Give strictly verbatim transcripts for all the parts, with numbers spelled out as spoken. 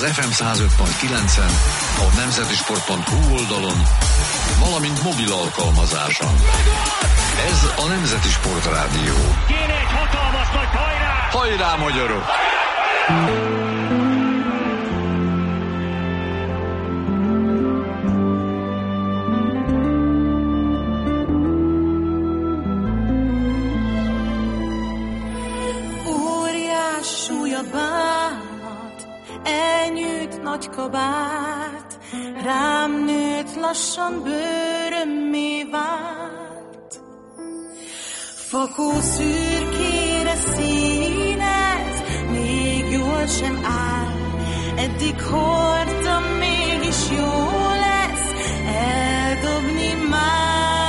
ef em száz öt pont kilencen, a nemzetisport pont hu oldalon, valamint mobil alkalmazáson. Ez a Nemzeti Sport Rádió. Kéne egy hatalmas nagy hajrá! Hajrá, magyarok! Óriás súlya bánat, elnyűjt nagy kabát, rám nőtt, lassan bőrömmé vált. Fakó szürkére színez, még jól sem áll, eddig hordtam, mégis jó lesz eldobni már.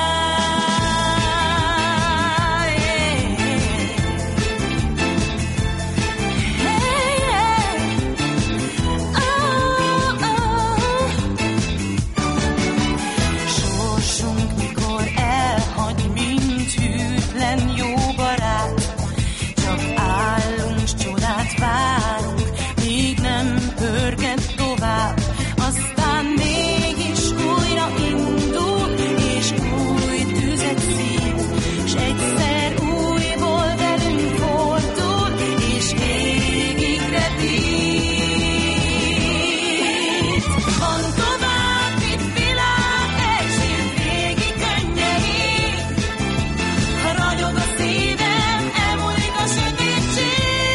Várunk, még nem pörget tovább, aztán mégis újra indul, és új tüzet szít, s egyszer újból velünk fordul, és végig repít. Van tovább itt világ, egyszer végig könnyeit, ha ragyog a szívem, elmúlik a sötétség.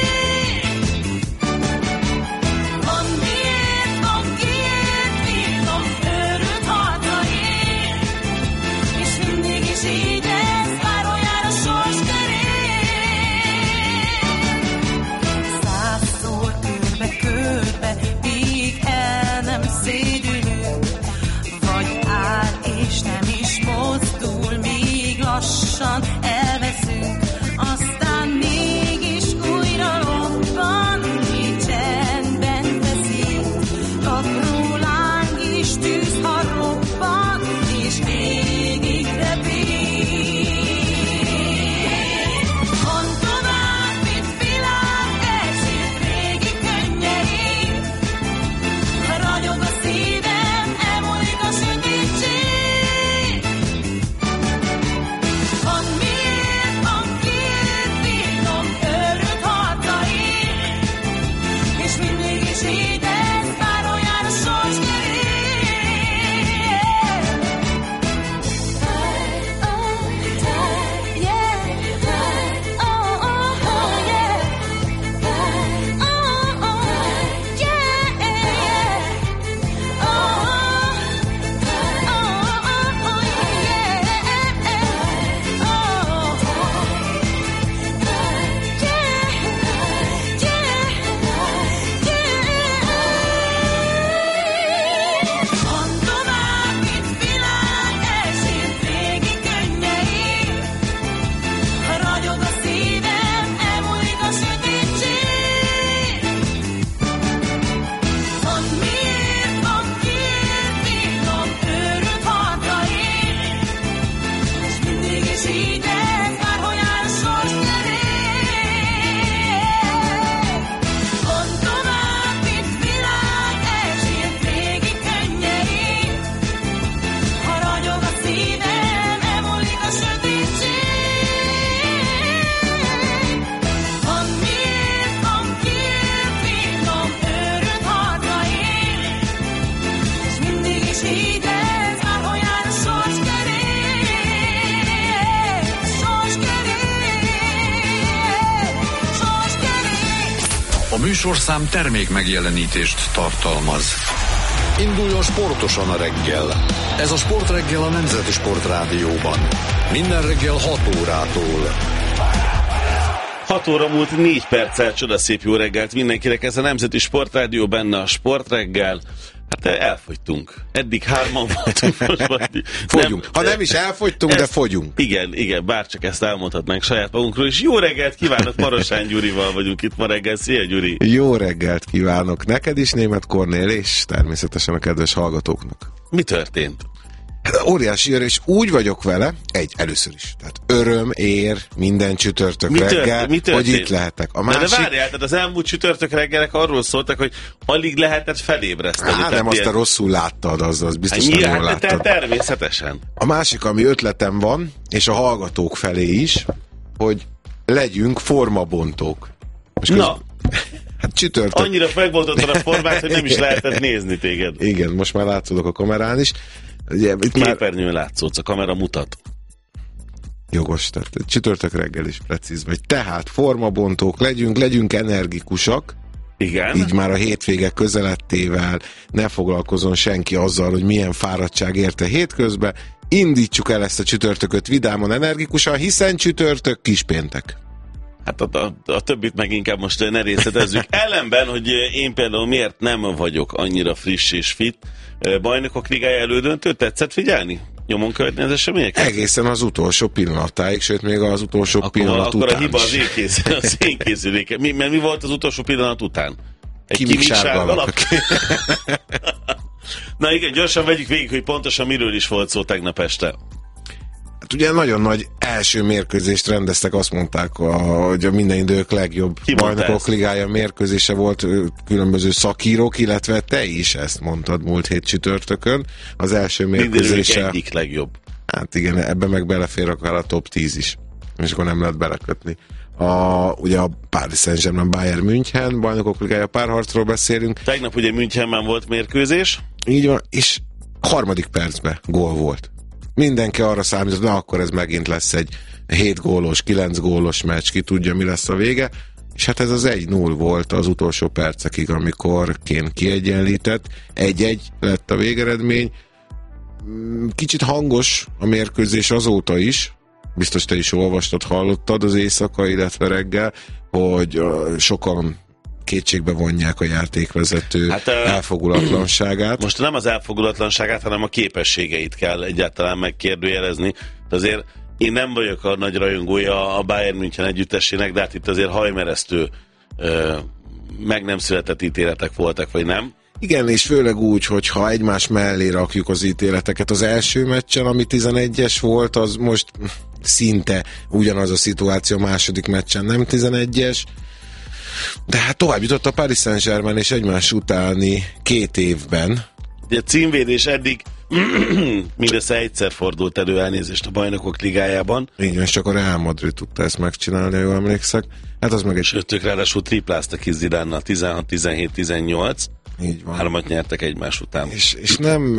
Lassan elveszünk, aztán mégis újra lobban, mi csendben veszít. Apró láng is tűz, ha robban, és végig repít. Van tovább itt világ, egyszer végig könnyeit, ha ragyog a szívem, elmúlik a sötétség. A műsorszám termék megjelenítést tartalmaz. Induljon sportosan a reggel. Ez a Sportreggel a Nemzeti Sport Rádióban. Minden reggel hat órától. hat óra múlt négy perccel, csodaszép jó reggelt mindenkinek. Ez a Nemzeti Sport Rádió, benne a Sportreggel. Hát elfogytunk. Eddig hárman voltunk. Most vagy, fogyunk. Nem, ha nem is elfogytunk, ezt, de fogyunk. Igen, igen, bárcsak ezt elmondhatnánk saját magunkról. És jó reggelt kívánok, Marosán Gyurival vagyunk itt ma reggel. Szia, Gyuri! Jó reggelt kívánok neked is, Németh Kornél, és természetesen a kedves hallgatóknak. Mi történt? Hát óriási öröm, és úgy vagyok vele, egy, először is. Tehát öröm ér minden csütörtök Mi reggel, tört, mi hogy itt lehetek. A másik... másik... De, de várjál, tehát az elmúlt csütörtök reggelek arról szóltak, hogy alig lehetett felébreszteni. Á, nem, azt te rosszul láttad, az, az biztos nem jól láttad. Tehát természetesen. A másik, ami ötletem van, és a hallgatók felé is, hogy legyünk formabontók. Most Na. Közben... Hát csütörtök. Annyira megboltottad a formát, hogy nem is lehetett nézni téged. Igen, most már látszódok a kamerán is. Ugye, itt Képernyőn már... látszódsz, a kamera mutat. Jogos, tehát csütörtök reggel is precíz vagy. Tehát formabontók legyünk, legyünk energikusak. Igen. Így már a hétvége közelettével ne foglalkozon senki azzal, hogy milyen fáradtság érte hétközben. Indítsuk el ezt a csütörtököt vidámon, energikusan, hiszen csütörtök kispéntek. Hát a, a, a többit meg inkább most ne részletezzük. Ellenben, hogy én például miért nem vagyok annyira friss és fit, bajnokok ligája elődöntő, tetszett figyelni? Nyomon követni az eseményeket? Egészen az utolsó pillanatáig, sőt még az utolsó akkor, pillanat akkor után a hiba is. az én, kész, az én készüléke. Mi, mert mi volt az utolsó pillanat után? Egy Kimik kimik sárgalap. Na igen, gyorsan vegyük végig, hogy pontosan miről is volt szó tegnap este. Hát ugye nagyon nagy első mérkőzést rendeztek, azt mondták, a, hogy a minden idők legjobb bajnokok ligája mérkőzése volt, különböző szakírók, illetve te is ezt mondtad múlt hét csütörtökön. Az első mérkőzése... Minden egyik legjobb. Hát igen, ebben meg belefér akár a top tíz is, és akkor nem lehet belekötni. A, ugye a Paris Saint-Germain Bayern München bajnokok ligája párharcról beszélünk. Tegnap ugye Münchenben volt mérkőzés. Így van, és harmadik percben gól volt. Mindenki arra számított, na akkor ez megint lesz egy hét gólos, kilenc gólos meccs, ki tudja, mi lesz a vége. És hát ez az egy null volt az utolsó percekig, amikor Kane kiegyenlített. egy-egy lett a végeredmény. Kicsit hangos a mérkőzés azóta is, biztos te is olvastad, hallottad az éjszaka, illetve reggel, hogy sokan kétségbe vonják a játékvezető hát, elfogulatlanságát. Most nem az elfogulatlanságát, hanem a képességeit kell egyáltalán megkérdőjelezni. De azért én nem vagyok a nagy rajongója a Bayern München együttesének, de hát itt azért hajmeresztő ö, meg nem született ítéletek voltak, vagy nem? Igen, és főleg úgy, hogyha egymás mellé rakjuk az ítéleteket. Az első meccsen, ami tizenegyes volt, az most szinte ugyanaz a szituáció, a második meccsen nem tizenegyes. De hát tovább jutott a Paris Saint-Germain, és egymás utáni két évben. Ugye a címvédés eddig mindössze egyszer fordult elő, elnézést, a bajnokok ligájában. Igen, és csak a Real Madrid tudta ezt megcsinálni, jól emlékszek. Hát az meg egy... Sőt, ők ráadásul tripláztak ki Zidánnal, tizenhat tizenhét tizennyolc. Így van. Hármat nyertek egymás után. És, és nem...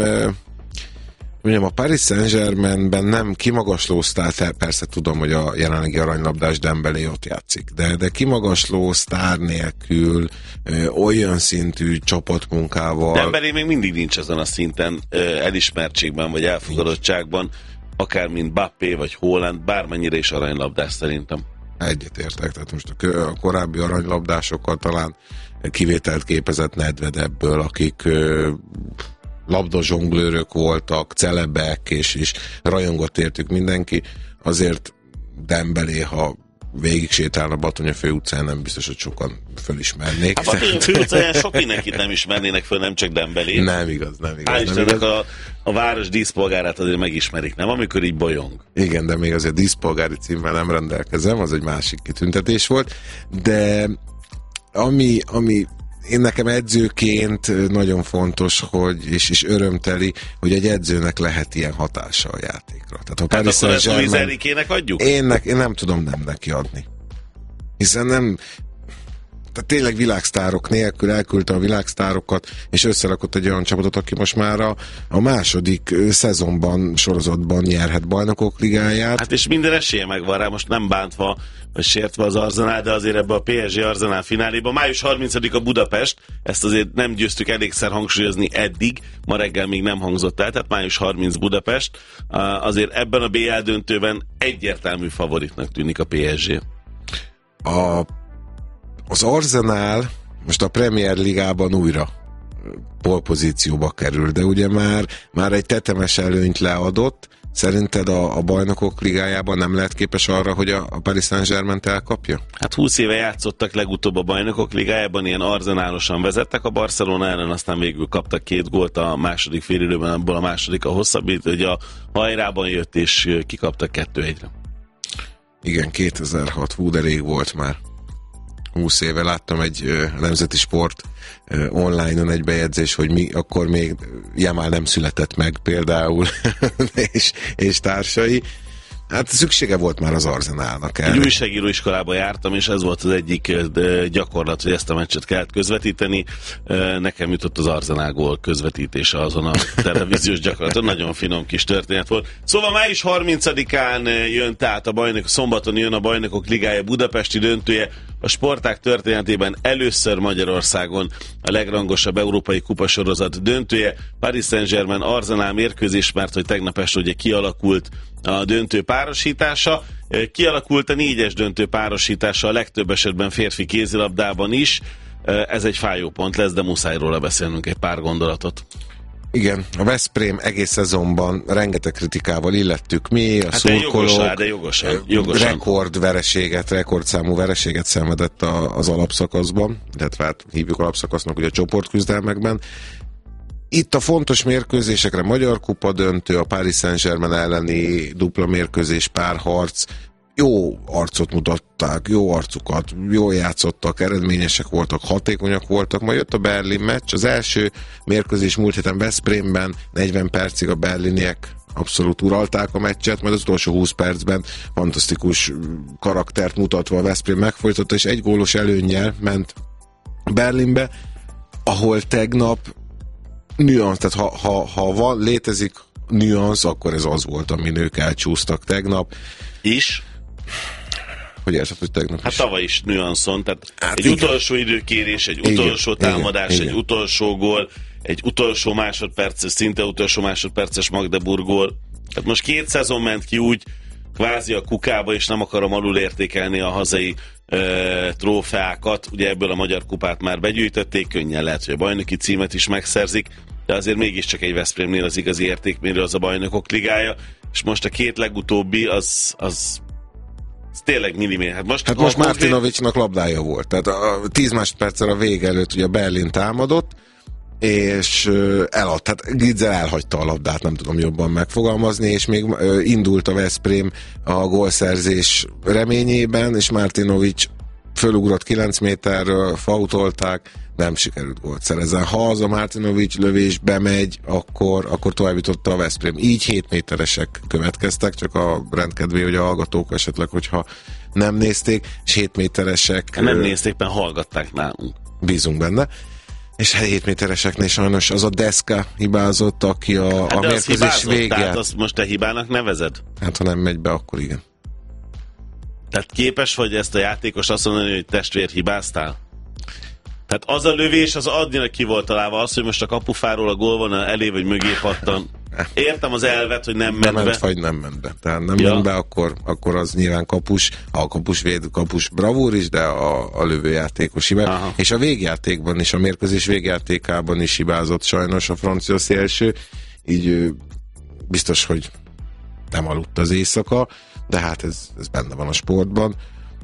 Ugye a Paris Saint-Germainben nem kimagasló sztár, persze tudom, hogy a jelenlegi aranylabdás Dembélé ott játszik, de, de kimagasló sztár nélkül ö, olyan szintű csapatmunkával... Dembélé még mindig nincs ezen a szinten ö, elismertségben, vagy elfogadottságban, akár mint Mbappé, vagy Haaland, bármennyire is aranylabdás szerintem. Egyetértek, tehát most a, a korábbi aranylabdásokkal talán kivételt képezett Nedved ebből, akik... Ö, labdazsonglőrök voltak, celebek, és, és rajongott értük mindenki. Azért Dembélé, ha végig sétálna a Batonya főutcán, nem biztos, hogy sokan fölismernék. A Batonya főutcán sok mindenkit nem ismernének föl, nem csak Dembélét. Nem igaz, nem igaz. Hál' Istennek a, a város díszpolgárát azért megismerik, nem? Amikor így bolyong. Igen, de még azért díszpolgári címmel nem rendelkezem, az egy másik kitüntetés volt, de ami, ami én nekem edzőként nagyon fontos, hogy, és, és örömteli, hogy egy edzőnek lehet ilyen hatása a játékra. Tehát a hát akkor ezt Luis Enriquének adjuk? Én, ne, én nem tudom nem neki adni. Hiszen nem... Tehát tényleg világsztárok nélkül elküldte a világsztárokat, és összerakott egy olyan csapatot, aki most már a, a második szezonban, sorozatban nyerhet bajnokok ligáját. Hát és minden esélye megvan rá, most nem bántva, vagy sértve az Arsenal, de azért ebbe a pé es gé Arsenal fináléban. május harmincadika Budapest, ezt azért nem győztük elégszer hangsúlyozni eddig, ma reggel még nem hangzott el, tehát május harmincadika Budapest. Azért ebben a bé el döntőben egyértelmű favoritnak tűnik a pé es gé. A Az Arsenal most a Premier Ligában újra polpozícióba kerül, de ugye már, már egy tetemes előnyt leadott. Szerinted a, a bajnokok ligájában nem lehet képes arra, hogy a, a Paris Saint-Germaint elkapja? Hát húsz éve játszottak legutóbb a bajnokok ligájában, ilyen arzenálosan vezettek a Barcelona ellen, aztán végül kaptak két gólt a második félidőben, abból a második a hosszabbít, hogy a hajrában jött, és kikaptak kettő egyre. Igen, kétezer-hat, hú, de rég volt már. húsz éve láttam egy uh, nemzeti sport uh, online-on egy bejegyzés, hogy mi akkor még Jamal nem született meg például, és, és társai. Hát szüksége volt már az Arzenálnak erre. Egy újságíró iskolába jártam, és ez volt az egyik gyakorlat, hogy ezt a meccset kellett közvetíteni. Nekem jutott az Arzenál gól közvetítése azon a televíziós gyakorlaton. Nagyon finom kis történet volt. Szóval május harmincadikán jön, tehát a bajnok, szombaton jön a Bajnokok Ligája budapesti döntője. A sportág történetében először Magyarországon a legrangosabb európai kupasorozat döntője. Paris Saint-Germain Arzenál mérkőzés, mert hogy tegnap este ugye kialakult a döntő párosítása. Kialakult a négyes döntő párosítása a legtöbb esetben férfi kézilabdában is. Ez egy fájó pont lesz, de muszáj róla beszélnünk egy pár gondolatot. Igen, a Veszprém egész szezonban rengeteg kritikával illettük mi, a hát szurkolók. Jogosan, de jogosan, jogosan. Rekord vereséget, rekordszámú vereséget szenvedett a, az alapszakaszban, illetve hát hívjuk alapszakasznak ugye a csoportküzdelmekben. Itt a fontos mérkőzésekre Magyar Kupa döntő, a Paris Saint-Germain elleni dupla mérkőzés, párharc, jó arcot mutatták, jó arcukat, jól játszottak, eredményesek voltak, hatékonyak voltak, majd jött a Berlin meccs, az első mérkőzés múlt héten Veszprémben, negyven percig a berliniek abszolút uralták a meccset, majd az utolsó húsz percben fantasztikus karaktert mutatva a Veszprém megfojtotta, és egy gólos előnnyel ment Berlinbe, ahol tegnap nüansz, tehát ha, ha, ha van, létezik nüansz, akkor ez az volt, amin ők elcsúsztak tegnap. Is? Hogy érzed, hogy tegnap Hát is? tavaly is nüanszon, tehát hát egy igen. utolsó időkérés, egy Igen, utolsó igen, támadás, igen. egy utolsó gól, egy utolsó másodperces, szinte utolsó másodperces Magdeburg gól. Tehát most két szezon ment ki úgy, kvázi a kukába, és nem akarom alulértékelni a hazai ö, trófeákat. Ugye ebből a Magyar Kupát már begyűjtötték, könnyen lehet, hogy a bajnoki címet is megszerzik, de azért mégiscsak egy Veszprémnél az igazi értékmérő az a Bajnokok Ligája, és most a két legutóbbi az, az, az tényleg milliméter. Hát most, Hát most Martinovicsnak labdája volt, tehát a tíz másodperccel a vége előtt ugye Berlin támadott, és elad, tehát Gidzel elhagyta a labdát, nem tudom jobban megfogalmazni, és még indult a Veszprém a gólszerzés reményében, és Martinovics fölugrott kilenc méterről, fautolták, nem sikerült gólt szerezni. Ha az a Martinovics lövés bemegy, akkor, akkor továbbította a Veszprém. Így hét méteresek következtek, csak a rendkedvé, hogy a hallgatók esetleg, hogyha nem nézték, és hét méteresek... Nem nézték, mert hallgatták nálunk. Bízunk benne. És hét métereseknél sajnos az a Deszka hibázott, aki a, Hát a de az mérkőzés hibázott, végén... tehát azt most te hibának nevezed? Hát ha nem megy be, akkor igen. Tehát képes vagy ezt a játékos azt mondani, hogy testvér, hibáztál? Tehát az a lövés, az annyira ki volt találva, az, hogy most a kapufáról a gólvonal elé vagy mögé pattan. Értem az elvet, hogy nem ment Nem be. ment, vagy nem ment be. Tehát nem Ja. ment be, akkor, akkor az nyilván kapus, a kapus véd, kapus bravúr is, de a, a lövőjátékos hibá. Aha. És a végjátékban is, a mérkőzés végjátékában is hibázott sajnos a francia szélső, így ő, biztos, hogy nem aludt az éjszaka, de hát ez, ez benne van a sportban.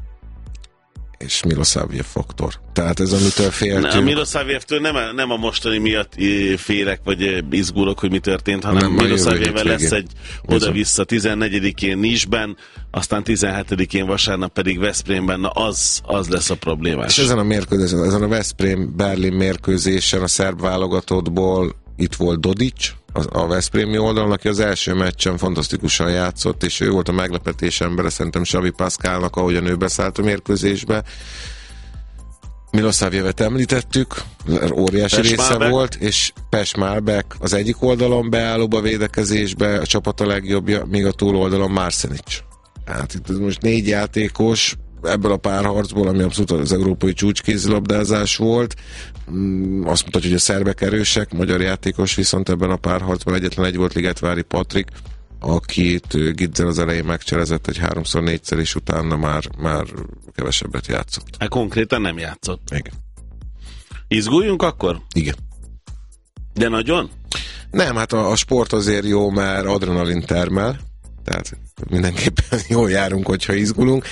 És Milosavljev faktor. Tehát ez, amitől féltünk. Ne, a Milosavljevtől nem, nem a mostani miatt eh, félek, vagy eh, izgulok, hogy mi történt, hanem Nem, a jövő Milosavljevvel lesz hétvégén. egy oda-vissza tizennegyedikén Nice-ben, aztán tizenhetedikén vasárnap pedig Veszprémben, na az, az lesz a problémás. És ezen a mérkőzésen, ezen a Veszprém-Berlin mérkőzésen a szerb válogatottból itt volt Dodic, a, a Veszprémi oldalon, aki az első meccsen fantasztikusan játszott, és ő volt a meglepetés embere, szerintem Xavi Pascalnak, ahogyan ő beszállt a mérkőzésbe. Milosavljevet említettük, óriási Pes része Malbec. volt, és Pes Malbec az egyik oldalon beállóba védekezésbe, a csapat a legjobbja, míg a túloldalon Marsenic. Hát itt most négy játékos ebből a párharcból, ami abszolút az európai csúcskézilabdázás volt. Azt mutatja, hogy a szerbek erősek, magyar játékos viszont ebben a párharcban egyetlen egy volt, Ligetvári Patrik, akit Gidzel az elején megcselezett egy háromszor, négyszer, és utána már, már kevesebbet játszott. Hát konkrétan nem játszott. Igen. Izguljunk akkor? Igen. De nagyon? Nem, hát a, a sport azért jó, mert adrenalin termel, tehát mindenképpen jól járunk, hogyha izgulunk.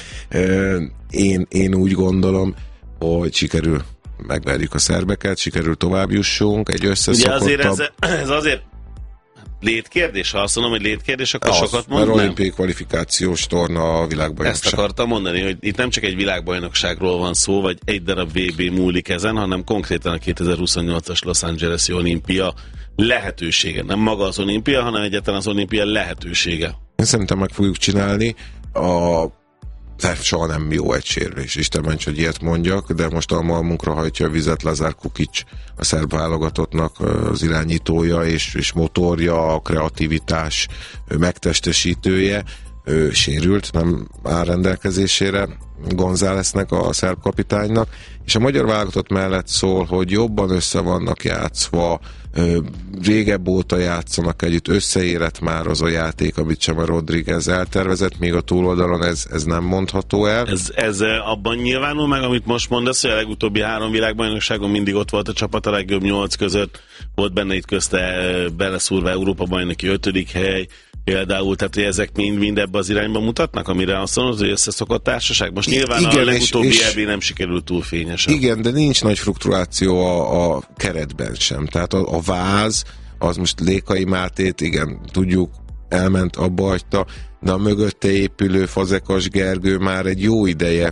Én, én úgy gondolom, hogy sikerül megverjük a szerbeket, sikerül tovább jussunk, egy összeszokottabb... Ugye azért ez, ez azért létkérdés, ha azt mondom, hogy létkérdés, akkor az, sokat mond, mert olimpiai kvalifikációs torna a világbajnokság. Ezt akartam mondani, hogy itt nem csak egy világbajnokságról van szó, vagy egy darab vé bé múlik ezen, hanem konkrétan a kétezer-huszonnyolcas Los Angeles-i olimpia lehetősége. Nem maga az olimpia, hanem egyáltalán az olimpia lehetősége. Én szerintem meg fogjuk csinálni. A soha nem jó egy sérülés, Isten ments, hogy ilyet mondjak, de most a malmunkra hajtja a vizet Lazar Kukic, a szerb válogatottnak az irányítója és, és motorja, a kreativitás megtestesítője. Ő sérült, nem áll rendelkezésére Gonzáleznek, a szerb kapitánynak, és a magyar válogatott mellett szól, hogy jobban össze vannak játszva, régebb óta játszanak együtt, összeérett már az a játék, amit Chema Rodriguez eltervezett, még a túloldalon ez, ez nem mondható el. Ez, ez abban nyilvánul meg, amit most mondasz, hogy a legutóbbi három világbajnokságon mindig ott volt a csapat a legjobb nyolc között, volt benne itt közte beleszúrva Európa-bajnoki ötödik hely, például, tehát hogy ezek mind-mind ebbe az irányba mutatnak, amire azt mondod, hogy összeszokott társaság. Most nyilván igen, a legutóbbi és, és é bé nem sikerült túl fényesen. Igen, de nincs nagy fluktuáció a, a keretben sem. Tehát a, a váz, az most Lékai Mátét, igen, tudjuk, elment, abba hagyta, de a mögötte épülő Fazekas Gergő már egy jó ideje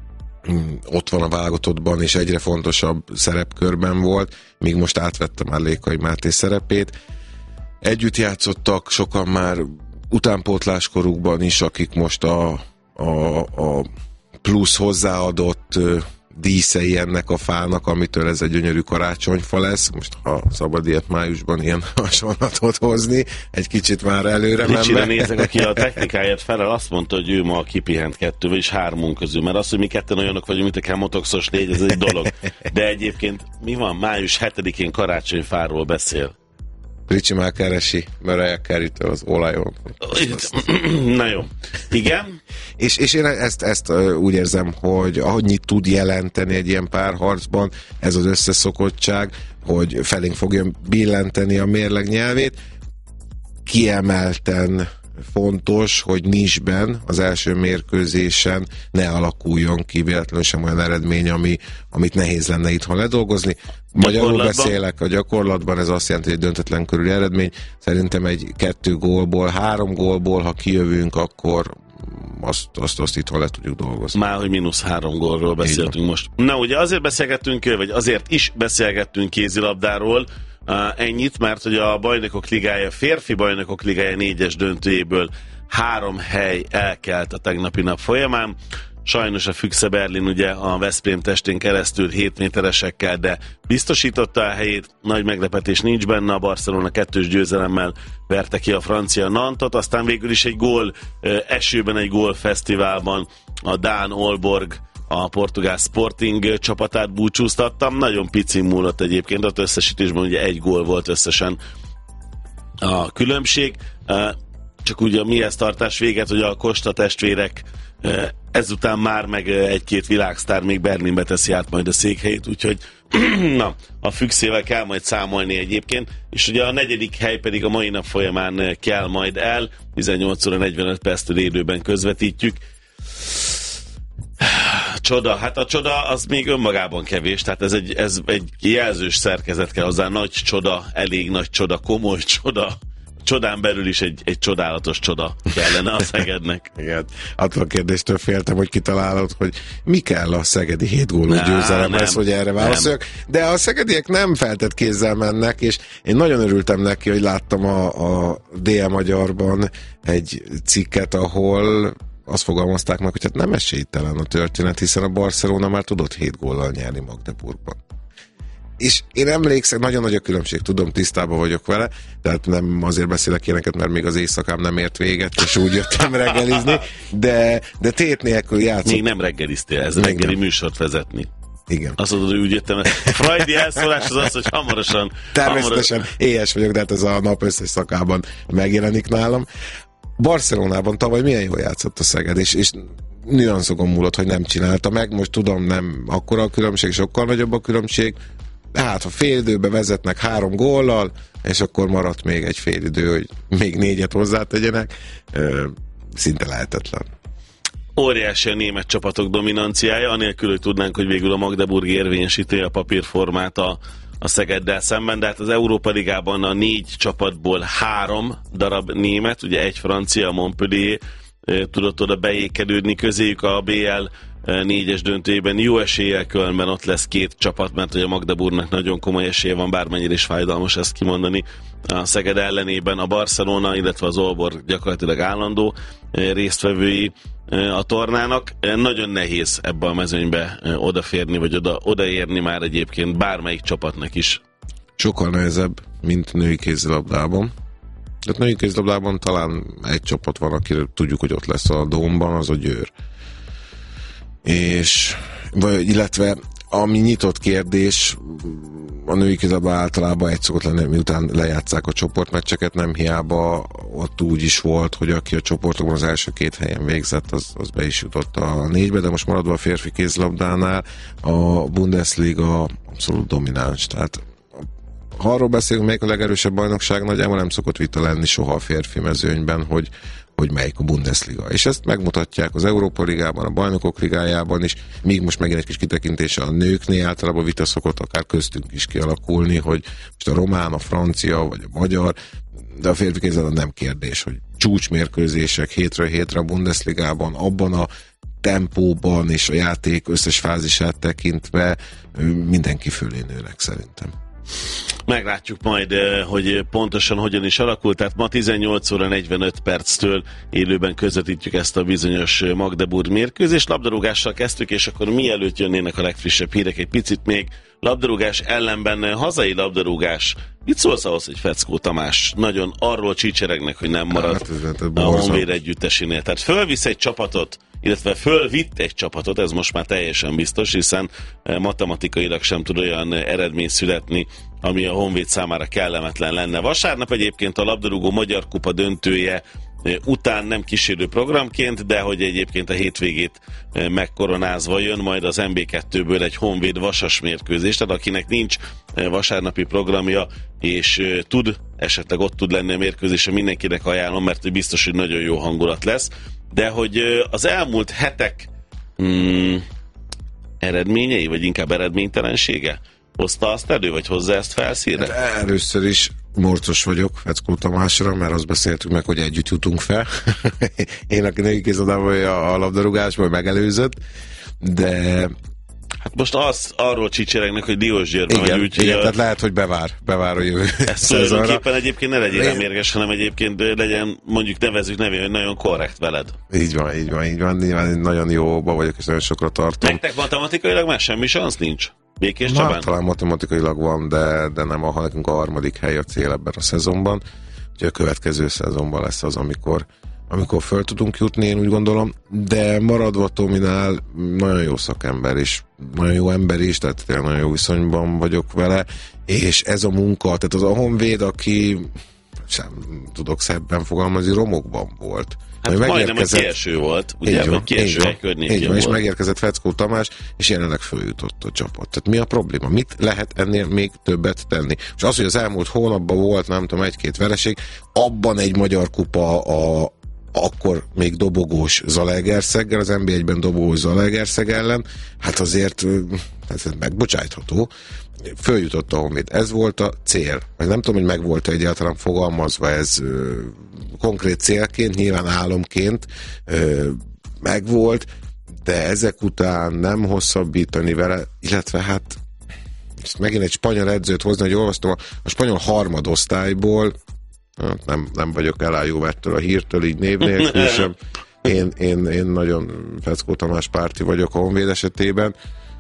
ott van a válogatottban, és egyre fontosabb szerepkörben volt, míg most átvette már Lékai Máté szerepét. Együtt játszottak sokan már utánpótláskorukban is, akik most a, a, a plusz hozzáadott díszei ennek a fának, amitől ez egy gyönyörű karácsonyfa lesz. Most ha szabad ilyet májusban ilyen hasonlatot hozni, egy kicsit már előre menve. Ricsire nézek, aki a technikáját felel, azt mondta, hogy ő ma kipihent kettő, vagyis hármunk közül, mert az, hogy mi ketten olyanok vagyunk, mint a kemotoxos légy, ez egy dolog. De egyébként mi van? május hetedikén karácsonyfáról beszél. Ricsi már keresi Mariah Carey-től az olajon. Na jó. Igen? és, és én ezt, ezt úgy érzem, hogy annyit tud jelenteni egy ilyen párharcban ez az összeszokottság, hogy felénk fogja billenteni a mérleg nyelvét. Kiemelten fontos, hogy nincsben az első mérkőzésen ne alakuljon ki véletlenül sem olyan eredmény, ami, amit nehéz lenne itthon ledolgozni. Magyarul beszélek, a gyakorlatban ez azt jelenti, hogy egy döntetlen körüli eredmény. Szerintem egy kettő gólból, három gólból, ha kijövünk, akkor azt, azt, azt itthon le tudjuk dolgozni. Már, hogy mínusz három gólról beszéltünk most. Na, ugye azért beszélgettünk, vagy azért is beszélgettünk kézilabdáról, Uh, ennyit, mert hogy a Bajnokok Ligája, férfi Bajnokok Ligája négyes döntőjéből három hely elkelt a tegnapi nap folyamán. Sajnos a Füchse Berlin ugye a Veszprém testén keresztül hét méteresekkel, de biztosította a helyét, nagy meglepetés nincs benne, a Barcelona kettős győzelemmel verte ki a francia Nantot, aztán végül is egy gól, esőben egy gólfesztiválban a dán Aalborg a portugál Sporting csapatát búcsúztattam. Nagyon pici múlott egyébként, ott összesítésben ugye egy gól volt összesen a különbség. Csak ugye mihez tartás véget, hogy a Costa testvérek ezután már meg egy-két világsztár még Berlinbe teszi át majd a székhelyét, úgyhogy na, a Füchsével kell majd számolni egyébként, és ugye a negyedik hely pedig a mai nap folyamán kell majd el, tizennyolc óra negyvenöt perctől élőben közvetítjük. Csoda, hát a csoda az még önmagában kevés, tehát ez egy, ez egy jelzős szerkezet kell hozzá, nagy csoda, elég nagy csoda, komoly csoda, csodán belül is egy, egy csodálatos csoda kellene a Szegednek. Igen, attól a kérdéstől féltem, hogy kitalálod, hogy mi kell a szegedi hét gólú győzelemhez, hogy erre válaszoljak. De a szegediek nem feltett kézzel mennek, és én nagyon örültem neki, hogy láttam a, a dé el Magyarban egy cikket, ahol azt fogalmazták meg, hogy hát nem esélytelen a történet, hiszen a Barcelona már tudott hét góllal nyerni Magdeburgban. És én emlékszem, nagyon nagy a különbség, tudom, tisztában vagyok vele, tehát nem azért beszélek ilyeneket, mert még az éjszakám nem ért véget, és úgy jöttem reggelizni, de, de tét nélkül játszott. Még nem reggeliztél, ez reggeli műsort vezetni. Igen. Azt mondod, hogy úgy jöttem, a freudi elszólás az az, hogy hamarosan... Természetesen hamarosan... éhes vagyok, de hát ez a nap összes szakában megjelenik nálam. Barcelonában tavaly milyen jól játszott a Szeged, és, és nüanszokon múlott, hogy nem csinálta meg. Most tudom, nem akkora a különbség, sokkal nagyobb a különbség. hát ha fél időbe vezetnek három góllal, és akkor maradt még egy fél idő, hogy még négyet hozzátegyenek, szinte lehetetlen. Óriási a német csapatok dominanciája, anélkül, hogy tudnánk, hogy végül a Magdeburg érvényesíti a papírformát a, a Szegeddel szemben, de hát az Európa Ligában a négy csapatból három darab német, ugye egy francia, a Montpellier tudott oda beékelődni, közéjük a bé el négyes döntőjében jó eséllyel Kölnben ott lesz két csapat, mert hogy a Magdeburgnak nagyon komoly esélye van, bármennyire is fájdalmas ezt kimondani. A Szeged ellenében a Barcelona, illetve az Aalborg gyakorlatilag állandó résztvevői a tornának. Nagyon nehéz ebbe a mezőnybe odaférni, vagy oda, odaérni már egyébként bármelyik csapatnak is. Sokkal nehezebb, mint női kézilabdában. Tehát női kézilabdában talán egy csapat van, akire tudjuk, hogy ott lesz a Dómban, az a Győr. És, vagy, illetve ami nyitott kérdés, a női kézilabda általában egy szokott lenni, miután lejátszák a csoportmeccseket, nem hiába ott úgy is volt, hogy aki a csoportokban az első két helyen végzett, az, az be is jutott a négybe, de most maradva a férfi kézilabdánál a Bundesliga abszolút domináns, tehát ha arról beszélünk, melyik a legerősebb bajnokság, nagyjából nem szokott vita lenni soha a férfi mezőnyben, hogy hogy melyik a Bundesliga. És ezt megmutatják az Európa Ligában, a Bajnokok Ligájában is, míg most megint egy kis kitekintése a nőknél, általában vita szokott akár köztünk is kialakulni, hogy most a román, a francia vagy a magyar, de a férfi kézilabda nem kérdés, hogy csúcsmérkőzések hétről hétre a Bundesligában, abban a tempóban és a játék összes fázisát tekintve mindenki fölé nőnek szerintem. Meglátjuk majd, hogy pontosan hogyan is alakult. Tehát ma tizennyolc óra negyvenöt perctől élőben közvetítjük ezt a bizonyos Magdeburg mérkőzést. Labdarúgással kezdtük, és akkor mielőtt jönnének a legfrissebb hírek, egy picit még labdarúgás ellenben hazai labdarúgás. Mit szólsz ahhoz, hogy Feckó Tamás nagyon arról csícseregnek, hogy nem marad hát, ez, ez a Honvéd együttesénél. Tehát fölvisz egy csapatot, illetve fölvitt egy csapatot, ez most már teljesen biztos, hiszen matematikailag sem tud olyan eredmény születni, ami a Honvéd számára kellemetlen lenne. Vasárnap egyébként a labdarúgó Magyar Kupa döntője után nem kísérő programként, de hogy egyébként a hétvégét megkoronázva jön majd az em bé kettőből egy Honvéd Vasas mérkőzés, tehát akinek nincs vasárnapi programja, és tud, esetleg ott tud lenni a mérkőzése, mindenkinek ajánlom, mert biztos, hogy nagyon jó hangulat lesz. De hogy az elmúlt hetek hmm, eredményei, vagy inkább eredménytelensége hozta azt elő, vagy hozzá ezt felszínre? Hát először is morcos vagyok Feckó Tamásra, mert azt beszéltük meg, hogy együtt jutunk fel. Én, aki női kézilabdában a labdarúgásban megelőzött, de hát most az, arról csicseregnek, hogy Diósgyőrben igen, vagy úgy, igen, a... tehát lehet, hogy bevár, bevár a jövő tulajdonképpen egyébként ne legyél én... mérges, hanem egyébként legyen, mondjuk nevezzük nevén, hogy nagyon korrekt veled. Így van, így van, így van, nyilván nagyon jóba vagyok, és nagyon sokra tartom. Nektek matematikailag már semmi szansz nincs? Békés Csabán? Csabán? Talán matematikailag van, de, de nem, a, nekünk a harmadik hely a cél ebben a szezonban. Ugye a következő szezonban lesz az, amikor amikor föl tudunk jutni, én úgy gondolom, de maradva Tominál nagyon jó szakember is, nagyon jó ember is, tehát tényleg nagyon jó viszonyban vagyok vele, és ez a munka, tehát az a Honvéd, aki sem tudok szebben fogalmazni, romokban volt. Hát majdnem a kieső volt, ugye, vagy kieső egy környékén volt. És megérkezett Feckó Tamás, és jelenleg följutott a csapat. Tehát mi a probléma? Mit lehet ennél még többet tenni? És az, hogy az elmúlt hónapban volt, nem tudom, egy-két vereség, abban egy magyar kupa a akkor még dobogós Zalaegerszeggel, az en bé egyben dobogós Zalaegerszeg ellen, hát azért hát megbocsájtható. Följutott a Honvéd. Ez volt a cél. Nem tudom, hogy meg volt egyáltalán fogalmazva ez ö, konkrét célként, nyilván álomként ö, megvolt, de ezek után nem hosszabbítani vele, illetve hát megint egy spanyol edzőt hozni, hogy olvastam a, a spanyol harmadosztályból, hát nem, nem vagyok elájulva ettől a hírtől, így név nélkül sem. Én, én, én nagyon Feckó Tamás párti vagyok a Honvéd esetében,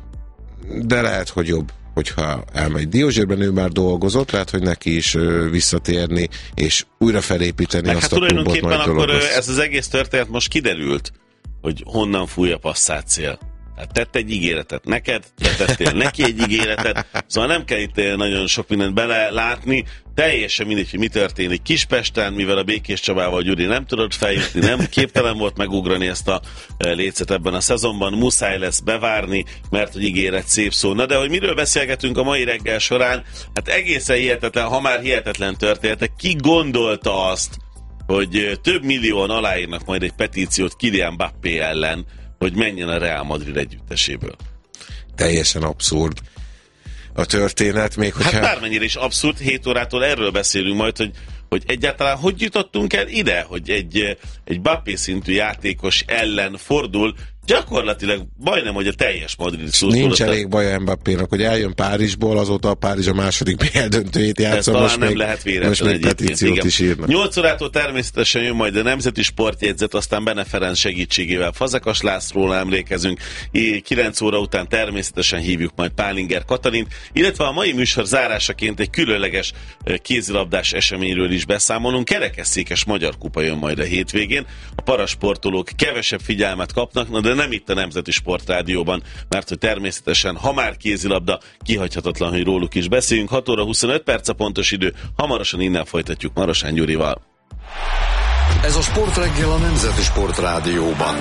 de lehet, hogy jobb, hogyha elmegy. Diósgyőrben ő már dolgozott, lehet, hogy neki is ö, visszatérni, és újra felépíteni meg azt hát a klubot. Tulajdonképpen akkor ez az egész történet most kiderült, hogy honnan fúj a passzátszél. Hát tett egy ígéretet neked, te tettél neki egy ígéretet, szóval nem kell itt nagyon sok mindent belelátni, teljesen mindegy, hogy mi történik Kispesten, mivel a Békés Csabával Gyuri nem tudott feljutni, nem képtelen volt megugrani ezt a lécet ebben a szezonban, muszáj lesz bevárni, mert hogy ígéret szép szó. Na de hogy miről beszélgetünk a mai reggel során, hát egészen hihetetlen, ha már hihetetlen történetek, ki gondolta azt, hogy több millióan aláírnak majd egy petíciót Kylian Mbappé ellen, hogy menjen a Real Madrid együtteséből. Teljesen abszurd a történet, még hogyha... Hát bármennyire is abszurd, hét órától erről beszélünk majd, hogy, hogy egyáltalán hogy jutottunk el ide, hogy egy, egy Mbappé szintű játékos ellen fordul, gyakorlatilag majdnem, hogy a teljes Madrid szurkolata. Nincs elég baja Mbappénak, hogy eljön Párizsból, azóta a Párizs a második bé el döntőjét játsza. Talán most nem még, lehet véletlen most még petíciót igen. is írnak. nyolc órától természetesen jön majd a Nemzeti Sportjegyzet, aztán Bene Ferenc segítségével Fazekas Lászlóra emlékezünk. kilenc óra után természetesen hívjuk majd Pálinger Katalint, illetve a mai műsor zárásaként egy különleges kézilabdás eseményről is beszámolunk. Kerekesszékes Magyar Kupa jön majd a hétvégén. A parasportolók kevesebb figyelmet kapnak, de nem itt a Nemzeti Sportrádióban, mert hogy természetesen, ha már kézilabda, kihagyhatatlan, hogy róluk is beszéljünk. hat óra huszonöt perc a pontos idő, hamarosan innen folytatjuk Marosán Gyurival. Ez a Sportreggel a Nemzeti Sportrádióban.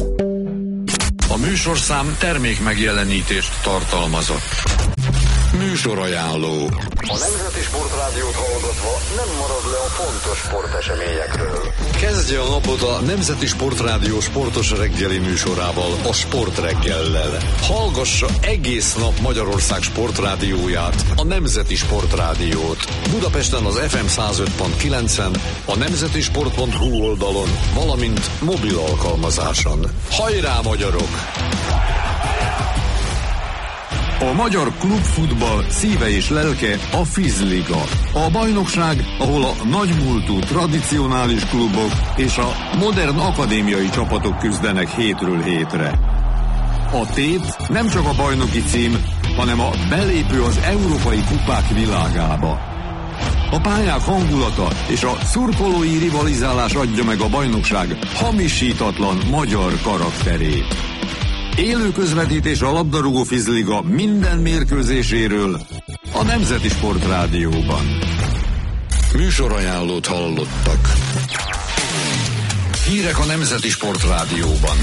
Termék megjelenítést tartalmazott. Műsorajánló. A Nemzeti Sportrádiót hallgatva nem marad le a fontos sporteseményekről. Kezdje a napot a Nemzeti Sportrádió sportos reggeli műsorával, a Sportreggellel. Hallgassa egész nap Magyarország sportrádióját, a Nemzeti Sportrádiót. Budapesten az ef em száz öt pont kilencen, a nemzetisport pont hu oldalon, valamint mobil alkalmazáson. Hajrá, magyarok! A magyar klubfutball szíve és lelke a Fizliga. A bajnokság, ahol a nagymúltú tradicionális klubok és a modern akadémiai csapatok küzdenek hétről hétre. A tét nem csak a bajnoki cím, hanem a belépő az európai kupák világába. A pályák hangulata és a szurkolói rivalizálás adja meg a bajnokság hamisítatlan magyar karakterét. Élő közvetítés a labdarúgó Fizliga minden mérkőzéséről a Nemzeti Sportrádióban. Műsorajánlót hallottak. Hírek a Nemzeti Sportrádióban.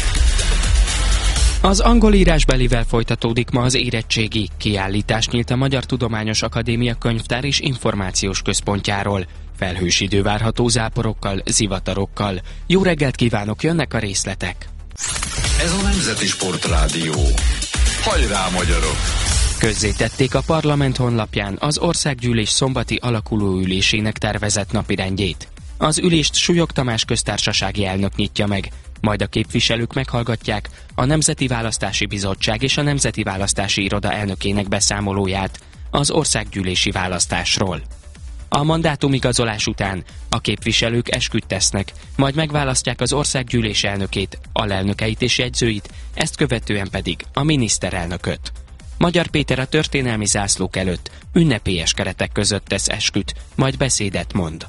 Az angol írásbelivel folytatódik ma az érettségi. Kiállítás nyílt a Magyar Tudományos Akadémia Könyvtár és Információs Központjáról. Felhős idő várható záporokkal, zivatarokkal. Jó reggelt kívánok, jönnek a részletek! Ez a Nemzeti Sportrádió. Hajrá, magyarok! Közzétették a parlament honlapján az országgyűlés szombati alakulóülésének tervezett napirendjét. Az ülést Súlyog Tamás köztársasági elnök nyitja meg, majd a képviselők meghallgatják a Nemzeti Választási Bizottság és a Nemzeti Választási Iroda elnökének beszámolóját az országgyűlési választásról. A mandátumigazolás után a képviselők esküt tesznek, majd megválasztják az országgyűlés elnökét, alelnökeit és jegyzőit, ezt követően pedig a miniszterelnököt. Magyar Péter a történelmi zászlók előtt ünnepélyes keretek között tesz esküt, majd beszédet mond.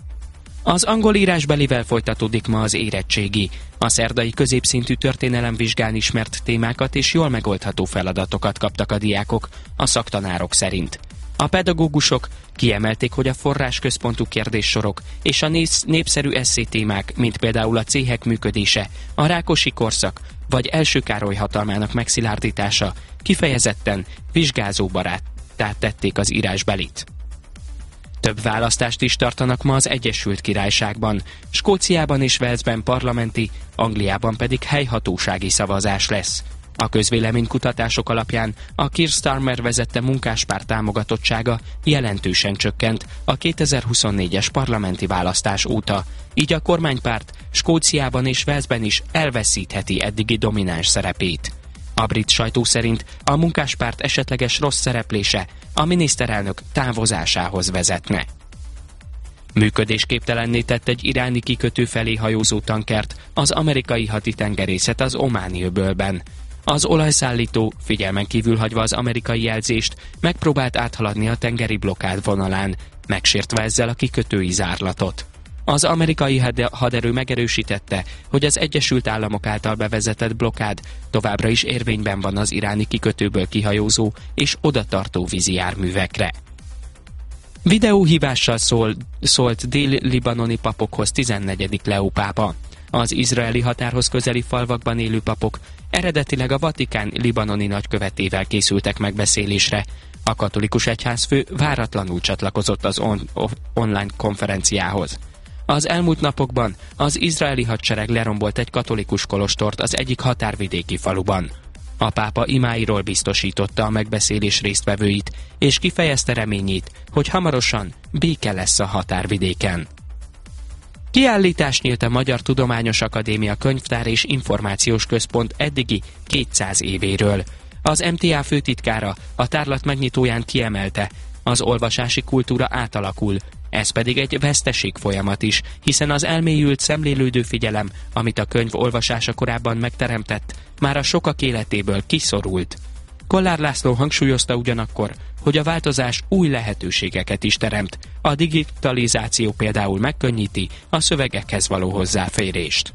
Az angol írásbelivel folytatódik ma az érettségi. A szerdai középszintű történelemvizsgán ismert témákat és jól megoldható feladatokat kaptak a diákok, a szaktanárok szerint. A pedagógusok kiemelték, hogy a forrásközpontú kérdéssorok és a népszerű esszétémák, mint például a céhek működése, a Rákosi korszak vagy Első Károly hatalmának megszilárdítása kifejezetten vizsgázóbaráttá tették az írásbelit. Több választást is tartanak ma az Egyesült Királyságban. Skóciában és Walesben parlamenti, Angliában pedig helyhatósági szavazás lesz. A közvéleménykutatások alapján a Keir Starmer vezette munkáspárt támogatottsága jelentősen csökkent a kétezer-huszonnégyes parlamenti választás óta, így a kormánypárt Skóciában és Walesben is elveszítheti eddigi domináns szerepét. A brit sajtó szerint a munkáspárt esetleges rossz szereplése a miniszterelnök távozásához vezetne. Működésképtelenné tett egy iráni kikötő felé hajózó tankert az amerikai haditengerészet az Ománi öbölben. Az olajszállító, figyelmen kívül hagyva az amerikai jelzést, megpróbált áthaladni a tengeri blokkád vonalán, megsértve ezzel a kikötői zárlatot. Az amerikai haderő megerősítette, hogy az Egyesült Államok által bevezetett blokkád továbbra is érvényben van az iráni kikötőből kihajózó és odatartó vízi járművekre. Videóhívással szól, szólt dél-libanoni papokhoz tizennegyedik Leó pápa. Az izraeli határhoz közeli falvakban élő papok eredetileg a Vatikán libanoni nagykövetével készültek megbeszélésre. A katolikus egyházfő váratlanul csatlakozott az on- online konferenciához. Az elmúlt napokban az izraeli hadsereg lerombolt egy katolikus kolostort az egyik határvidéki faluban. A pápa imáiról biztosította a megbeszélés résztvevőit, és kifejezte reményét, hogy hamarosan béke lesz a határvidéken. Kiállítás nyílt a Magyar Tudományos Akadémia Könyvtár és Információs Központ eddigi kétszáz évéről. Az em té á főtitkára a tárlat megnyitóján kiemelte, az olvasási kultúra átalakul, ez pedig egy veszteség folyamat is, hiszen az elmélyült szemlélődő figyelem, amit a könyv olvasása korábban megteremtett, már a sokak életéből kiszorult. Kollár László hangsúlyozta ugyanakkor, hogy a változás új lehetőségeket is teremt. A digitalizáció például megkönnyíti a szövegekhez való hozzáférést.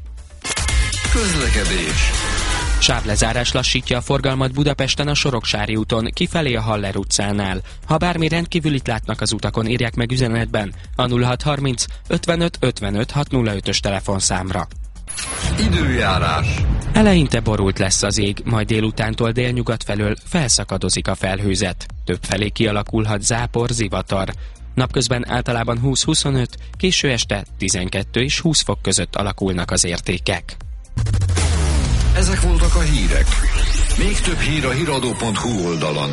Közlekedés. Sávlezárás lassítja a forgalmat Budapesten a Soroksári úton, kifelé a Haller utcánál. Ha bármi rendkívülit látnak az utakon, írják meg üzenetben a nulla hat harminc ötvenöt ötvenöt hatszázötös telefonszámra. Időjárás. Eleinte borult lesz az ég, majd délutántól délnyugat felől felszakadozik a felhőzet. Többfelé kialakulhat zápor, zivatar. Napközben általában húsz-huszonöt, késő este tizenkettő és húsz fok között alakulnak az értékek. Ezek voltak a hírek. Még több hír a híradó pont hu oldalon.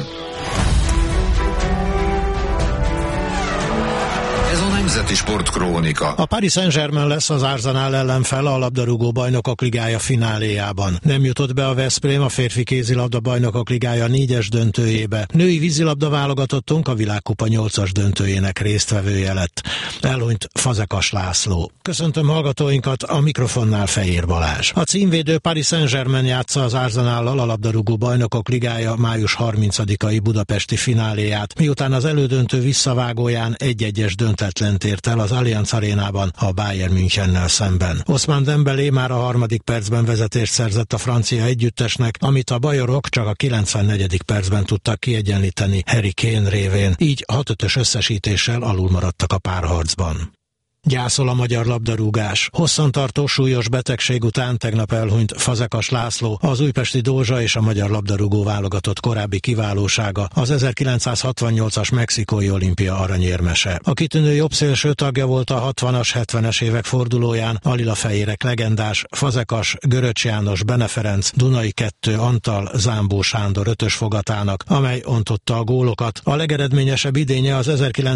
Ez a Nemzeti Sportkrónika. A Paris Saint-Germain lesz az Arsenal ellenfele a labdarúgó bajnokok ligája fináléjában. Nem jutott be a Veszprém a férfi kézilabda bajnokok ligája négyes döntőjébe. Női vízilabda válogatottunk a világkupa nyolcas döntőjének résztvevője lett. Elhunyt Fazekas László. Köszöntöm hallgatóinkat, a mikrofonnál Fejér Balázs. A címvédő Paris Saint-Germain játsza az Arsenallal a labdarúgó bajnokok ligája május harmincadikai budapesti fináléját, miután az elődöntő visszavágóján egy-egyes döntetlent ért el az Allianz Arénában a Bayern Münchennel szemben. Ousmane Dembélé már a harmadik percben vezetést szerzett a francia együttesnek, amit a bajorok csak a kilencvennegyedik percben tudtak kiegyenlíteni Harry Kane révén, így hat ötös összesítéssel alulmaradtak a párharcban. Gyászol a magyar labdarúgás. Hosszantartó súlyos betegség után tegnap elhunyt Fazekas László, az újpesti Dózsa és a magyar labdarúgó válogatott korábbi kiválósága, az ezerkilencszázhatvannyolcas mexikói olimpia aranyérmese. A kitűnő jobbszélső tagja volt a hatvanas, hetvenes évek fordulóján a lilafehérek legendás Fazekas, Göröcs János, Bene Ferenc, Dunai kettő, Antal, Zámbó Sándor ötös fogatának, amely ontotta a gólokat. A legeredményesebb idénye az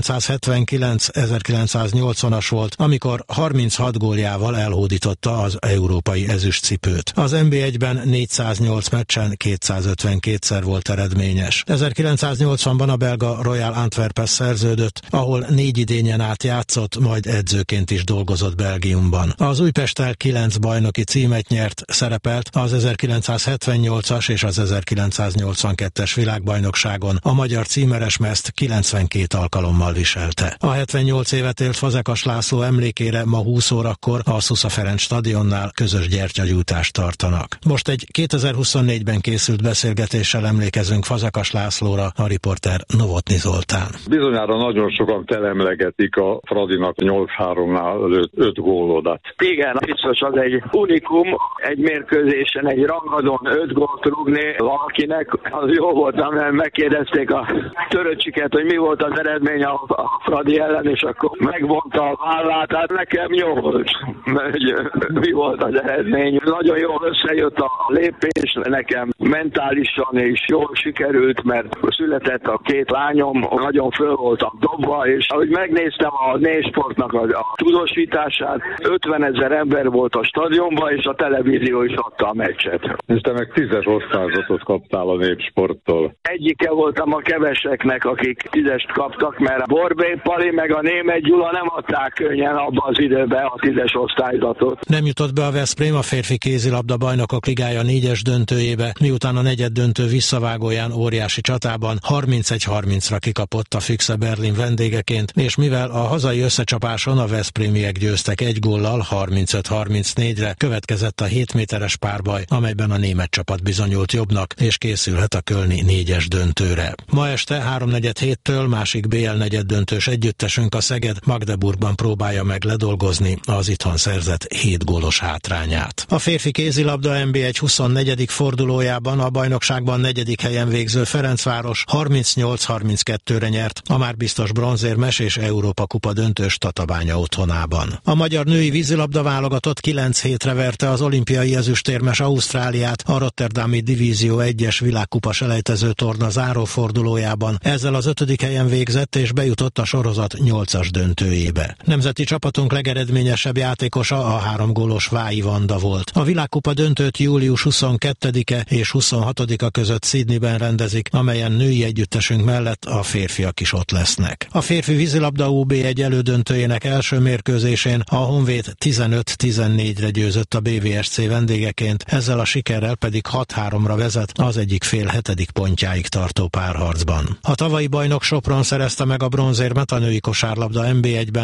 ezerkilencszázhetvenkilenc-ezerkilencszáznyolcvanas volt, amikor harminchat góljával elhódította az európai ezüstcipőt. Az en bé egyben négyszáznyolc meccsen kétszázötvenkétszer volt eredményes. ezerkilencszáznyolcvanban a belga Royal Antwerpes szerződött, ahol négy idényen át játszott, majd edzőként is dolgozott Belgiumban. Az Újpesttel kilenc bajnoki címet nyert, szerepelt az ezerkilencszázhetvennyolcas és az ezerkilencszáznyolcvankettes világbajnokságon. A magyar címeres mezt kilencvenkét alkalommal viselte. A hetvennyolc évet élt Fazekas László emlékére ma húsz órakor a Szusza Ferenc stadionnál közös gyertyagyújtást tartanak. Most egy kétezer-huszonnégyben készült beszélgetéssel emlékezünk Fazekas Lászlóra, a riporter Novotny Zoltán. Bizonyára nagyon sokan telemlegetik a Fradinak nyolc háromnál lőtt öt gólodat. Igen, biztos az egy unikum, egy mérkőzésen, egy rangadón öt gólt rúgni valakinek, az jó volt, mert megkérdezték a Töröcsiket, hogy mi volt az eredmény a, a Fradi ellen, és akkor megvonta a vállát, hát nekem jó volt, hogy mi volt az eredmény. Nagyon jól összejött a lépés, nekem mentálisan is jól sikerült, mert született a két lányom, nagyon föl voltam dobva, és ahogy megnéztem a Népsportnak a, a tudósítását, ötvenezer ember volt a stadionban, és a televízió is adta a meccset. És te meg tízes osztályzatot kaptál a Népsporttól. Egyike voltam a keveseknek, akik tízest kaptak, mert a Borbély Pali meg a Németh Gyula nem adták könnyen abban az időben a tízes osztályzatot. Nem jutott be a Veszprém a férfi kézilabda bajnokok ligája négyes döntőjébe, miután a negyed döntő visszavágóján óriási csatában harmincegy harmincra kikapott a Füchse Berlin vendégeként, és mivel a hazai összecsapáson a veszprémiek győztek egy góllal harmincöt harmincnégyre, következett a hét méteres párbaj, amelyben a német csapat bizonyult jobbnak, és készülhet a kölni négyes döntőre. Ma este háromnegyed héttől másik bé el negyed döntős együttesünk, a Szeged Magdeburgban próbálja meg ledolgozni az itthon szerzett hét gólos hátrányát. A férfi kézilabda en bé egy huszonnegyedik fordulójában a bajnokságban negyedik helyen végző Ferencváros harmincnyolc harminckettőre nyert a már biztos bronzérmes és Európa kupa döntős Tatabánya otthonában. A magyar női vízilabda válogatott kilenc hétre verte az olimpiai ezüstérmes Ausztráliát a rotterdami Divízió egyes világkupa selejtező torna zárófordulójában. Ezzel az ötödik helyen végzett és bejutott a sorozat nyolcas döntőjébe. Nemzeti csapatunk legeredményesebb játékosa a három gólos Vályi Vanda volt. A világkupa döntőt július huszonkettedike és huszonhatodika között Sydneyben rendezik, amelyen női együttesünk mellett a férfiak is ott lesznek. A férfi vízilabda u bé egy elődöntőjének első mérkőzésén a Honvéd tizenöt tizennégyre győzött a bé vé es cé vendégeként, ezzel a sikerrel pedig hat háromra vezet az egyik fél hetedik pontjáig tartó párharcban. A tavalyi bajnok Sopron szerezte meg a bronzérmet a női kosárlabda en bé egyben, mivel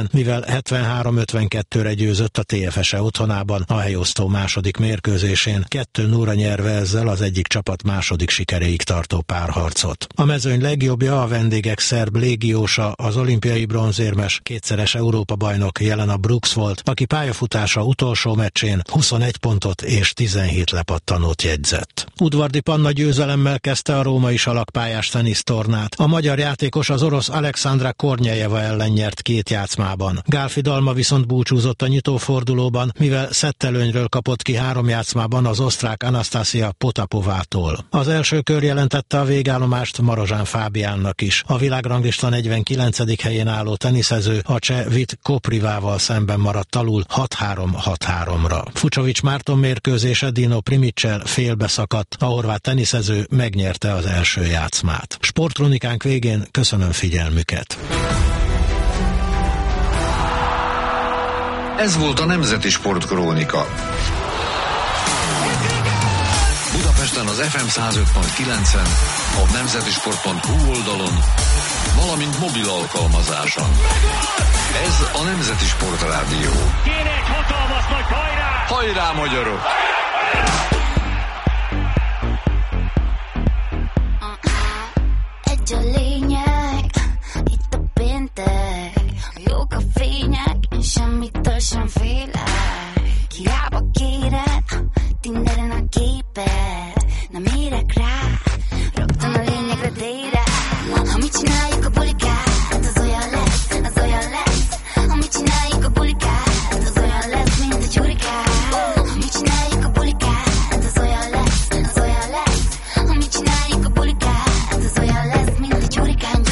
hetvenhárom ötvenkettőre győzött a té ef es-e otthonában a helyosztó második mérkőzésén, kettő nulla nyerve ezzel az egyik csapat második sikeréig tartó párharcot. A mezőny legjobbja a vendégek szerb légiósa, az olimpiai bronzérmes, kétszeres Európa-bajnok Jelena Brooks volt, aki pályafutása utolsó meccsén huszonegy pontot és tizenhét lepattanót jegyzett. Udvardi Panna győzelemmel kezdte a római salakpályás tenisztornát. A magyar játékos az orosz Alexandra Kornyejeva ellen nyert két játszmában. Gálfi Dalma viszont búcsúzott a nyitófordulóban, mivel szettelőnyről kapott ki három játszmában az osztrák Anastasia Potapovától. Az első kör jelentette a végállomást Marozsán Fábiánnak is. A világranglista negyvenkilencedik helyén álló teniszező a cseh Vit Koprivával szemben maradt alul hat három hat háromra. Fucsovics Márton mérkőzése Dino Primiccel félbeszakadt, a horvát teniszező megnyerte az első játszmát. Sportkronikánk végén köszönöm figyelmüket. Ez volt a Nemzeti Sportkrónika. Budapesten az ef em száz öt pont kilencen, a nemzetisport pont hu oldalon, valamint mobil alkalmazáson. Ez a Nemzeti Sportrádió. Kéne egy hatalmas nagy hajrá! Hajrá, magyarok! Egy a lényeg, itt a péntek, jók a fények, én semmitől sem félek. Hiába kéred, Tinderen a képed, nem érek rá, rögtön a lényegre dére. Ha mit csináljuk a bulikát, az olyan lesz, az olyan lesz. Ha mit csináljuk a bulikát, az olyan lesz, mint egy hurikán. Ha mit csináljuk a bulikát, az olyan lesz, az olyan lesz. Ha mit csináljuk a bulikát, az olyan lesz, mint egy hurikán,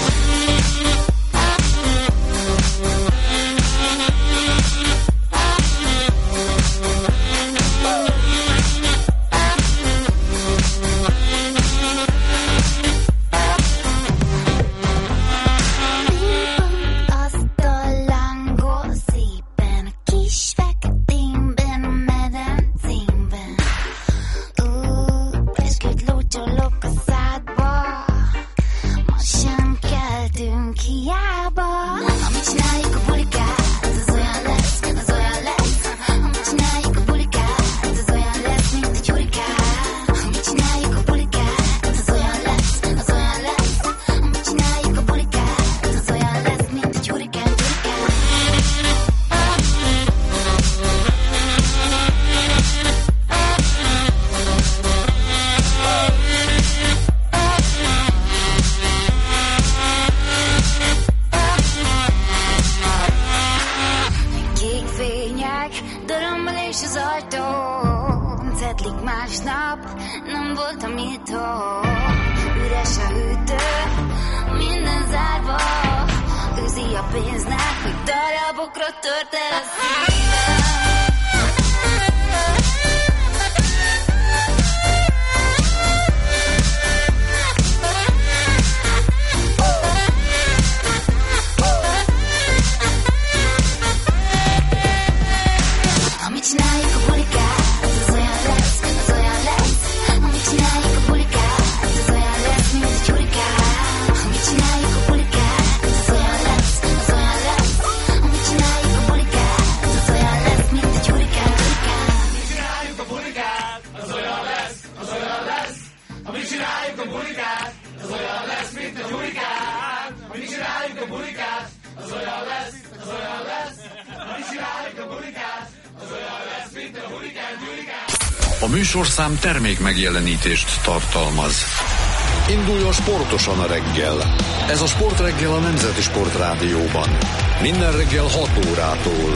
A műsorszám termék megjelenítést tartalmaz. Induljon sportosan a reggel. Ez a Sportreggel a Nemzeti Sportrádióban. Minden reggel hat órától.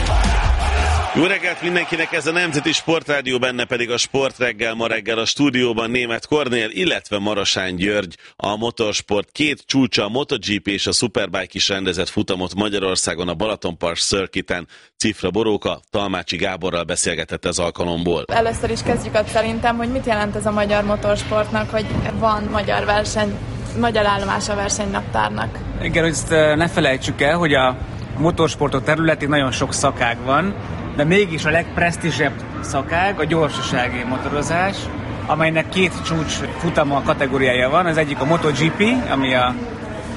Jó reggelt mindenkinek, ez a Nemzeti Sportrádió, benne pedig a Sportreggel. Ma reggel a stúdióban Németh Kornél, illetve Marosán György. A motorsport két csúcsa, a MotoGP és a Superbike is rendezett futamot Magyarországon, a Balaton Park Circuiten. Cifra Boróka Talmácsi Gáborral beszélgetett ez alkalomból. Először is kezdjük ott szerintem, hogy mit jelent ez a magyar motorsportnak, hogy van magyar verseny, magyar állomás a versenynaptárnak. Igen, hogy ezt ne felejtsük el, hogy a motorsportok területén nagyon sok szakág van, de mégis a legpresztízsebb szakág a gyorsasági motorozás, amelynek két csúcs futama kategóriája van. Az egyik a MotoGP, ami a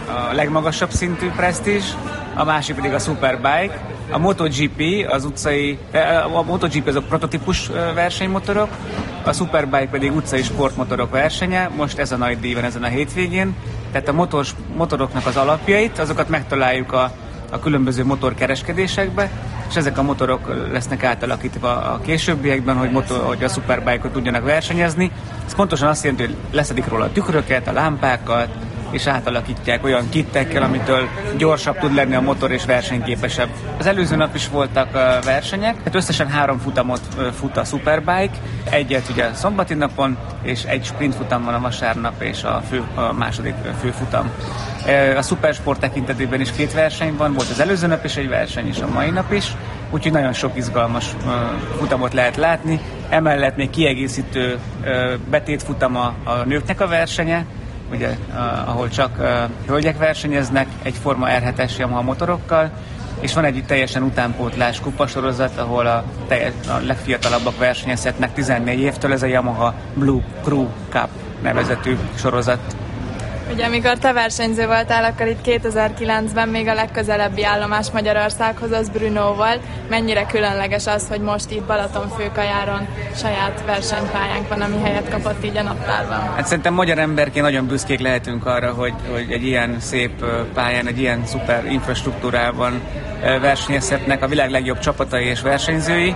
a legmagasabb szintű presztízs, a másik pedig a Superbike. A MotoGP, az utcai, a MotoGP azok prototípus versenymotorok, a Superbike pedig utcai sportmotorok versenye, most ez a nagy díj van ezen a hétvégén. Tehát a motor, motoroknak az alapjait, azokat megtaláljuk a, a különböző motorkereskedésekbe, és ezek a motorok lesznek átalakítva a későbbiekben, hogy, motor, hogy a Superbike-ot tudjanak versenyezni. Ez pontosan azt jelenti, hogy leszedik róla a tükröket, a lámpákat, és átalakítják olyan kittekkel, amitől gyorsabb tud lenni a motor és versenyképesebb. Az előző nap is voltak uh, versenyek, hát összesen három futamot uh, fut a Superbike, egyet ugye szombati napon, és egy sprint futam van a vasárnap, és a, fő, a második főfutam. Uh, a Supersport tekintetében is két verseny van, volt az előző nap is egy verseny, és a mai nap is, úgyhogy nagyon sok izgalmas uh, futamot lehet látni. Emellett még kiegészítő uh, betétfutam a, a nőknek a versenye, ugye, uh, ahol csak uh, hölgyek versenyeznek, egyforma er hetes Yamaha motorokkal, és van egy teljesen utánpótlás kupasorozat, ahol a, teljes, a legfiatalabbak versenyezhetnek tizennégy évtől, ez a Yamaha Blue Crew Cup nevezetű sorozat. Ugye amikor te versenyző voltál, akkor itt kétezer-kilencben még a legközelebbi állomás Magyarországhoz az Brno volt. Mennyire különleges az, hogy most itt Balatonfőkajáron saját versenypályánk van, ami helyet kapott így a naptárban? Hát szerintem magyar emberként nagyon büszkék lehetünk arra, hogy, hogy egy ilyen szép pályán, egy ilyen szuper infrastruktúrában versenyezhetnek a világ legjobb csapatai és versenyzői.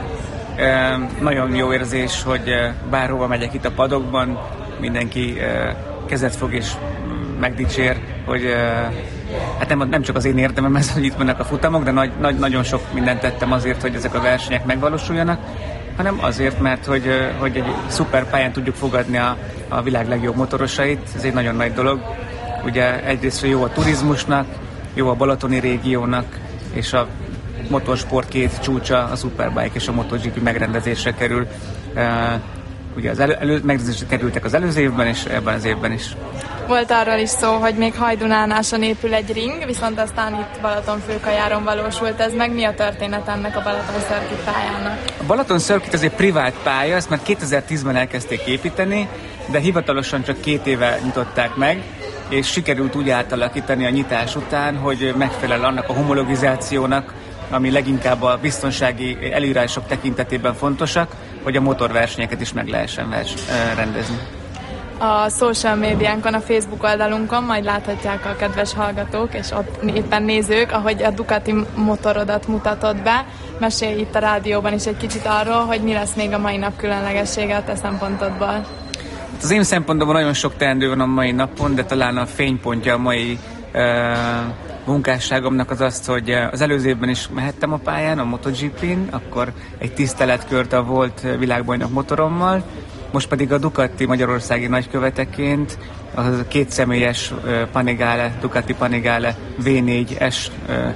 Nagyon jó érzés, hogy bárhova megyek itt a padokban, mindenki kezet fog és megdicsér, hogy uh, hát nem, nem csak az én érdemem ez, hogy itt vannak a futamok, de nagy, nagy, nagyon sok mindent tettem azért, hogy ezek a versenyek megvalósuljanak, hanem azért, mert hogy, uh, hogy egy szuper pályán tudjuk fogadni a, a világ legjobb motorosait, ez egy nagyon nagy dolog. Ugye egyrészt jó a turizmusnak, jó a balatoni régiónak, és a motorsport két csúcsa, a Superbike és a MotoGP megrendezésre kerül. Uh, ugye az elő, elő, megrendezésre kerültek az előző évben, és ebben az évben is. Volt arról is szó, hogy még Hajdunánáson épül egy ring, viszont aztán itt Balatonfőkajáron valósult ez meg. Mi a történet ennek a Balaton Circuit pályának? A Balaton Circuit az egy privát pálya, ezt már kétezer-tízben elkezdték építeni, de hivatalosan csak két éve nyitották meg, és sikerült úgy átalakítani a nyitás után, hogy megfelel annak a homologizációnak, ami leginkább a biztonsági előírások tekintetében fontosak, hogy a motorversenyeket is meg lehessen vers- rendezni. A social médiánkon, a Facebook oldalunkon majd láthatják a kedves hallgatók, és ott éppen nézők, ahogy a Ducati motorodat mutatod be. Mesélj itt a rádióban is egy kicsit arról, hogy mi lesz még a mai nap különlegessége a te szempontodból. Az én szempontomban nagyon sok teendő van a mai napon, de talán a fénypontja a mai uh, munkásságomnak az azt, hogy az előző évben is mehettem a pályán, a MotoGP-n, akkor egy tiszteletkört a volt világbajnok motorommal, most pedig a Ducati magyarországi nagyköveteként a kétszemélyes Panigale, Ducati Panigale vé négy es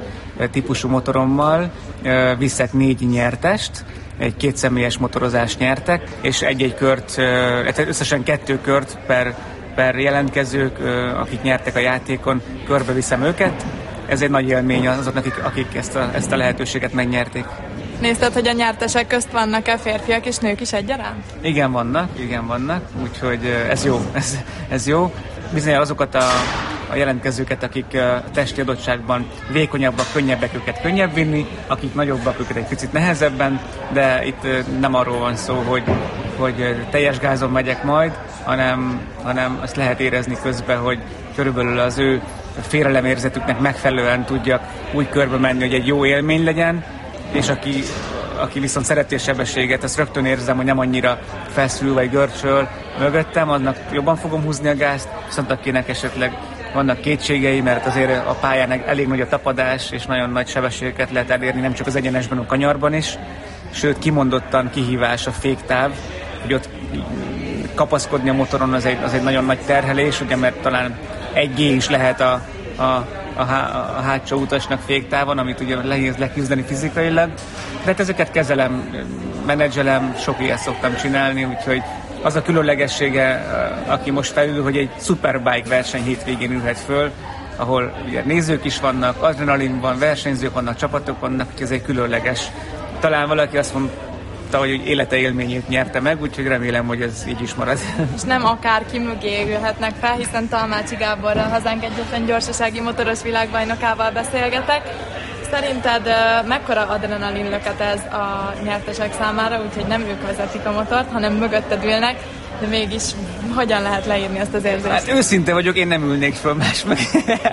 típusú motorommal viszek négy nyertest, egy kétszemélyes motorozást nyertek, és egy-egy kört, összesen kettő kört per, per jelentkezők, akik nyertek a játékon, körbe viszem őket. Ez egy nagy élmény azoknak, akik, akik ezt, a, ezt a lehetőséget megnyerték. Nézted, hogy a nyertesek közt vannak-e férfiak és nők is egyaránt? Igen, vannak, igen, vannak, úgyhogy ez jó, ez, ez jó. Bizonyára azokat a, a jelentkezőket, akik a testi adottságban vékonyabbak, könnyebbek, őket könnyebb vinni, akik nagyobbak, őket egy picit nehezebben, de itt nem arról van szó, hogy, hogy teljes gázon megyek majd, hanem, hanem azt lehet érezni közben, hogy körülbelül az ő félelemérzetüknek megfelelően tudjak úgy körbe menni, hogy egy jó élmény legyen, és aki, aki viszont szereti a sebességet, azt rögtön érzem, hogy nem annyira feszül vagy görcsöl mögöttem, annak jobban fogom húzni a gázt, viszont akinek esetleg vannak kétségei, mert azért a pályán elég nagy a tapadás, és nagyon nagy sebességeket lehet elérni, nem csak az egyenesben, a kanyarban is, sőt kimondottan kihívás a féktáv, hogy ott kapaszkodni a motoron az egy, az egy nagyon nagy terhelés, ugye, mert talán egy G is lehet a, a A, há, a hátsó utasnak féktávon, amit ugye nehéz leküzdeni fizikailag, de hát ezeket kezelem, menedzselem, sok ilyet szoktam csinálni, úgyhogy az a különlegessége, aki most felül, hogy egy Superbike verseny hétvégén ülhet föl, ahol ugye nézők is vannak, adrenalin van, versenyzők vannak, csapatok vannak, úgyhogy ez egy különleges. Talán valaki azt mond, hogy élete élményét nyerte meg, úgyhogy remélem, hogy ez így is marad. És nem akárki mögé ülhetnek fel, hiszen Talmácsi Gáborral, hazánk egyetlen gyorsasági motoros világbajnokával beszélgetek. Szerinted mekkora adrenalin löket ez a nyertesek számára, úgyhogy nem ők vezetik a motort, hanem mögötted ülnek, de mégis hogyan lehet leírni ezt az érzést? Hát őszinte vagyok, én nem ülnék föl más meg.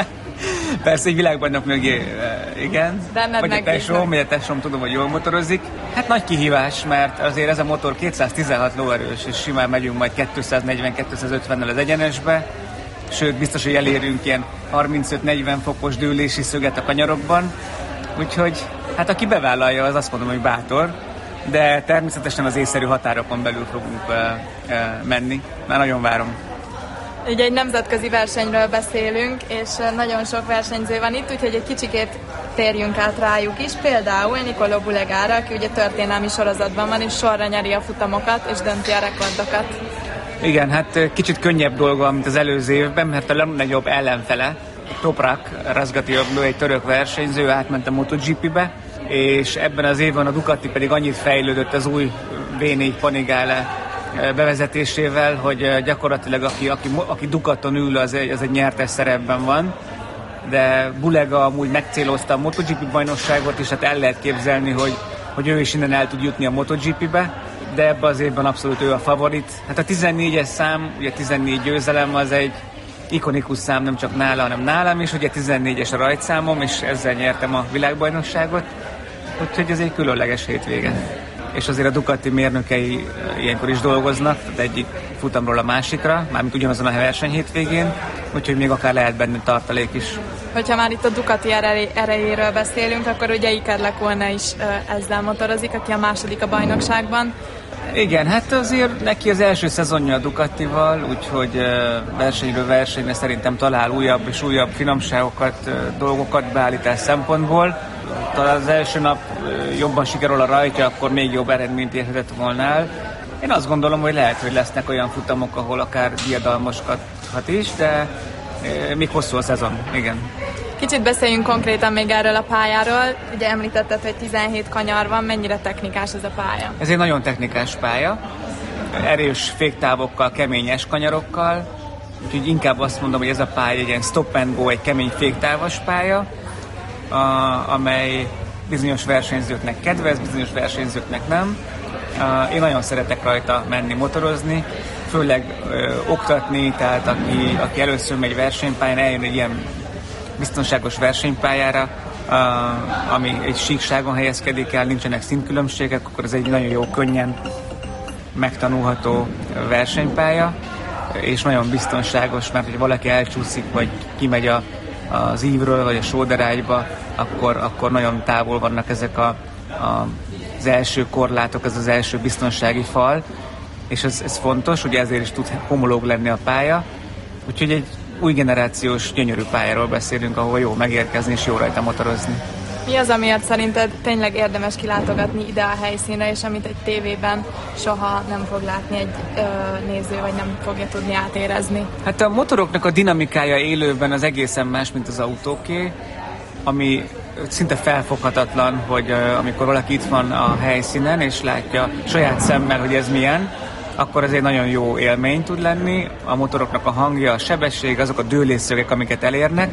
Persze egy világbajnok mögé, igen. Vagy a tesóm, vagy a tesóm tudom, hogy jól motorozik. Hát nagy kihívás, mert azért ez a motor kétszáztizenhat lóerős, és simán megyünk majd kétszáznegyven-kétszázötvennel az egyenesbe. Sőt, biztos, hogy elérünk ilyen harmincöt-negyven fokos dőlési szöget a kanyarokban. Úgyhogy, hát aki bevállalja, az azt mondom, hogy bátor. De természetesen az észszerű határokon belül fogunk uh, uh, menni. Már nagyon várom. Ugye egy nemzetközi versenyről beszélünk, és nagyon sok versenyző van itt, úgyhogy egy kicsikét térjünk át rájuk is. Például Nicolò Bulegára, aki ugye történelmi sorozatban van, és sorra nyeri a futamokat, és dönti a rekordokat. Igen, hát kicsit könnyebb dolga, mint az előző évben, mert a legnagyobb ellenfele, Toprak Razgatlioglu, egy török versenyző, átment a MotoGP-be, és ebben az évben a Ducati pedig annyit fejlődött az új vé négy Panigale bevezetésével, hogy gyakorlatilag aki, aki, aki Ducaton ül, az egy, az egy nyertes szerepben van, de Bulega amúgy megcélozta a MotoGP bajnokságot, és hát el lehet képzelni, hogy, hogy ő is innen el tud jutni a MotoGP-be, de ebben az évben abszolút ő a favorit. Hát a tizennégyes szám, ugye tizennégy győzelem, az egy ikonikus szám nem csak nála, hanem nálam is, ugye tizennégyes a rajtszámom, és ezzel nyertem a világbajnokságot, úgyhogy ez egy különleges hétvége. És azért a Ducati mérnökei ilyenkor is dolgoznak, tehát egyik futamról a másikra, mármint ugyanazon a verseny hétvégén, úgyhogy még akár lehet benne tartalék is. Hogyha már itt a Ducati erejéről beszélünk, akkor ugye Iker Lecuona is ezzel motorozik, aki a második a bajnokságban. Igen, hát azért neki az első szezonja a Ducatival, úgyhogy versenyről versenyre szerintem talál újabb és újabb finomságokat, dolgokat beállítás szempontból. Talán az első nap jobban sikerül a rajtja, akkor még jobb eredményt érhetett volna el. Én azt gondolom, hogy lehet, hogy lesznek olyan futamok, ahol akár diadalmaskodhat is, de még hosszú a szezon, igen. Kicsit beszéljünk konkrétan még erről a pályáról. Ugye említetted, hogy tizenhét kanyar van, mennyire technikás ez a pálya? Ez egy nagyon technikás pálya, erős féktávokkal, keményes kanyarokkal, úgyhogy inkább azt mondom, hogy ez a pálya egy ilyen stop and go, egy kemény féktávos pálya, A, amely bizonyos versenyzőknek kedvez, bizonyos versenyzőknek nem. A, én nagyon szeretek rajta menni, motorozni, főleg ö, oktatni, tehát aki, aki először megy versenypályán, eljön egy ilyen biztonságos versenypályára, a, ami egy síkságon helyezkedik el, nincsenek szintkülönbségek, akkor ez egy nagyon jó, könnyen megtanulható versenypálya, és nagyon biztonságos, mert hogy valaki elcsúszik, vagy kimegy a az ívről, vagy a sóderágyba, akkor, akkor nagyon távol vannak ezek a, a, az első korlátok, ez az első biztonsági fal, és ez, ez fontos, ugye ezért is tud homológ lenni a pálya, úgyhogy egy új generációs, gyönyörű pályáról beszélünk, ahol jó megérkezni és jó rajta motorozni. Mi az, amiért szerinted tényleg érdemes kilátogatni ide a helyszínre, és amit egy tévében soha nem fog látni egy ö, néző, vagy nem fogja tudni átérezni? Hát a motoroknak a dinamikája élőben az egészen más, mint az autóké, ami szinte felfoghatatlan, hogy ö, amikor valaki itt van a helyszínen, és látja saját szemmel, hogy ez milyen, akkor ez egy nagyon jó élmény tud lenni. A motoroknak a hangja, a sebesség, azok a dőlésszögek, amiket elérnek,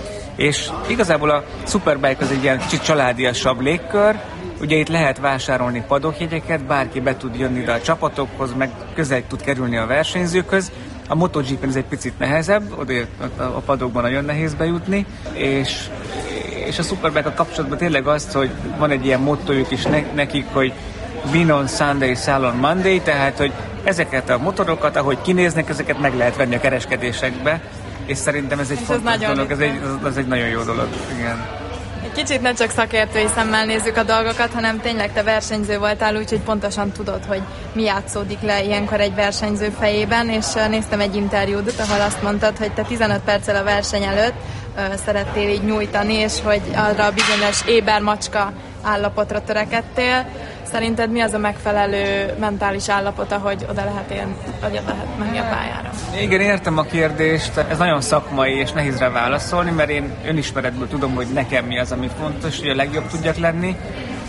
és igazából a Superbike az egy ilyen kicsit családiasabb légkör, ugye itt lehet vásárolni padokjegyeket, bárki be tud jönni ide a csapatokhoz, meg közel tud kerülni a versenyzőkhöz. A MotoGP-en ez egy picit nehezebb, oda a padokban nagyon nehéz bejutni, és, és a Superbike a kapcsolatban tényleg azt, hogy van egy ilyen mottojuk is nekik, hogy win on Sunday, sell on Monday, tehát hogy ezeket a motorokat, ahogy kinéznek, ezeket meg lehet venni a kereskedésekbe, és szerintem ez egy és fontos ez dolog, ez egy, ez egy nagyon jó dolog, igen. Egy kicsit ne csak szakértői szemmel nézzük a dolgokat, hanem tényleg te versenyző voltál, úgyhogy pontosan tudod, hogy mi játszódik le ilyenkor egy versenyző fejében, és néztem egy interjút, ahol azt mondtad, hogy te tizenöt perccel a verseny előtt szerettél így nyújtani, és hogy arra a bizonyos éber macska állapotra törekedtél. Szerinted mi az a megfelelő mentális állapot, hogy oda lehet, élni, hogy oda lehet menni a pályára? Igen, értem a kérdést. Ez nagyon szakmai, és nehéz rá válaszolni, mert én önismeretből tudom, hogy nekem mi az, ami fontos, hogy a legjobb tudjak lenni.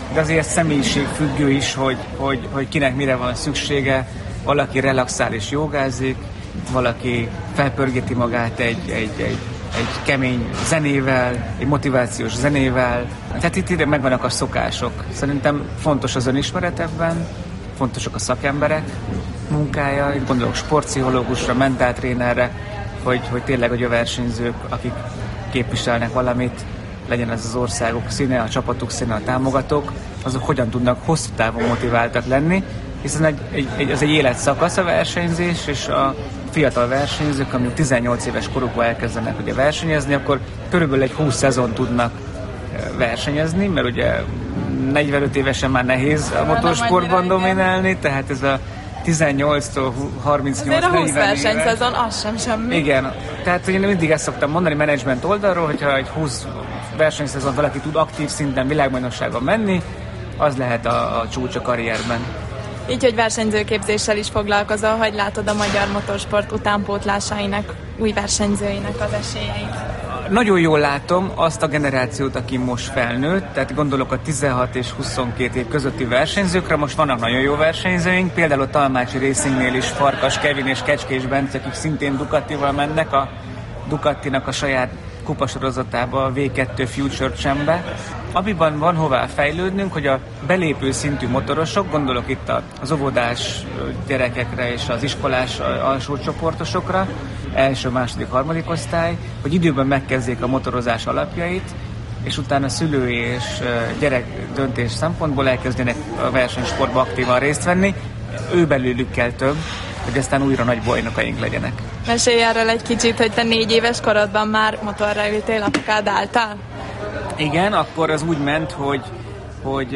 de azért személyiségfüggő is, hogy, hogy, hogy kinek mire van szüksége. Valaki relaxál és jogázik, valaki felpörgeti magát egy, egy, egy, egy kemény zenével, egy motivációs zenével. Tehát itt ide megvannak a szokások. Szerintem fontos az önismeret ebben, fontosak a szakemberek munkája, itt gondolok sportpszichológusra, mentáltrénerre, hogy, hogy tényleg a versenyzők, akik képviselnek valamit, legyen ez az országok színe, a csapatuk színe, a támogatók, azok hogyan tudnak hosszú távon motiváltak lenni, hiszen egy, egy, egy, az egy életszakasz a versenyzés, és a fiatal versenyzők, amik tizennyolc éves korukban elkezdenek ugye versenyezni, akkor körülbelül egy húsz szezon tudnak versenyezni, mert ugye negyvenöt évesen már nehéz a motorsportban dominálni, tehát ez a tizennyolctól harmincnyolc negyven húsz versenyszezon, az sem semmi. Igen, tehát én mindig ezt szoktam mondani menedzsment oldalról, hogyha egy húsz versenyszezon valaki tud aktív szinten világbajnokságon menni, az lehet a, a csúcs a karrierben. Így, hogy versenyzőképzéssel is foglalkozol, hogy látod a magyar motorsport utánpótlásainak, új versenyzőinek az esélyeit? Nagyon jól látom azt a generációt, aki most felnőtt, tehát gondolok a tizenhat és huszonkét év közötti versenyzőkre, most vannak nagyon jó versenyzőink, például a Talmácsi Racingnél is Farkas Kevin és Kecskés Bence, akik szintén Ducatival mennek, a Ducatinak a saját kupasorozatába, a vé kettő Future Champ-be. Amiben van hová fejlődnünk, hogy a belépő szintű motorosok, gondolok itt az óvodás gyerekekre és az iskolás alsó csoportosokra, első, második, harmadik osztály, hogy időben megkezdjék a motorozás alapjait, és utána szülői és gyerek döntés szempontból elkezdjenek a versenysportba aktívan részt venni. Ő belőlük kell több, hogy aztán újra nagy bajnokaink legyenek. Mesélj erről egy kicsit, hogy te négy éves korodban már motorra ültél, apukád álltál? Igen, akkor az úgy ment, hogy, hogy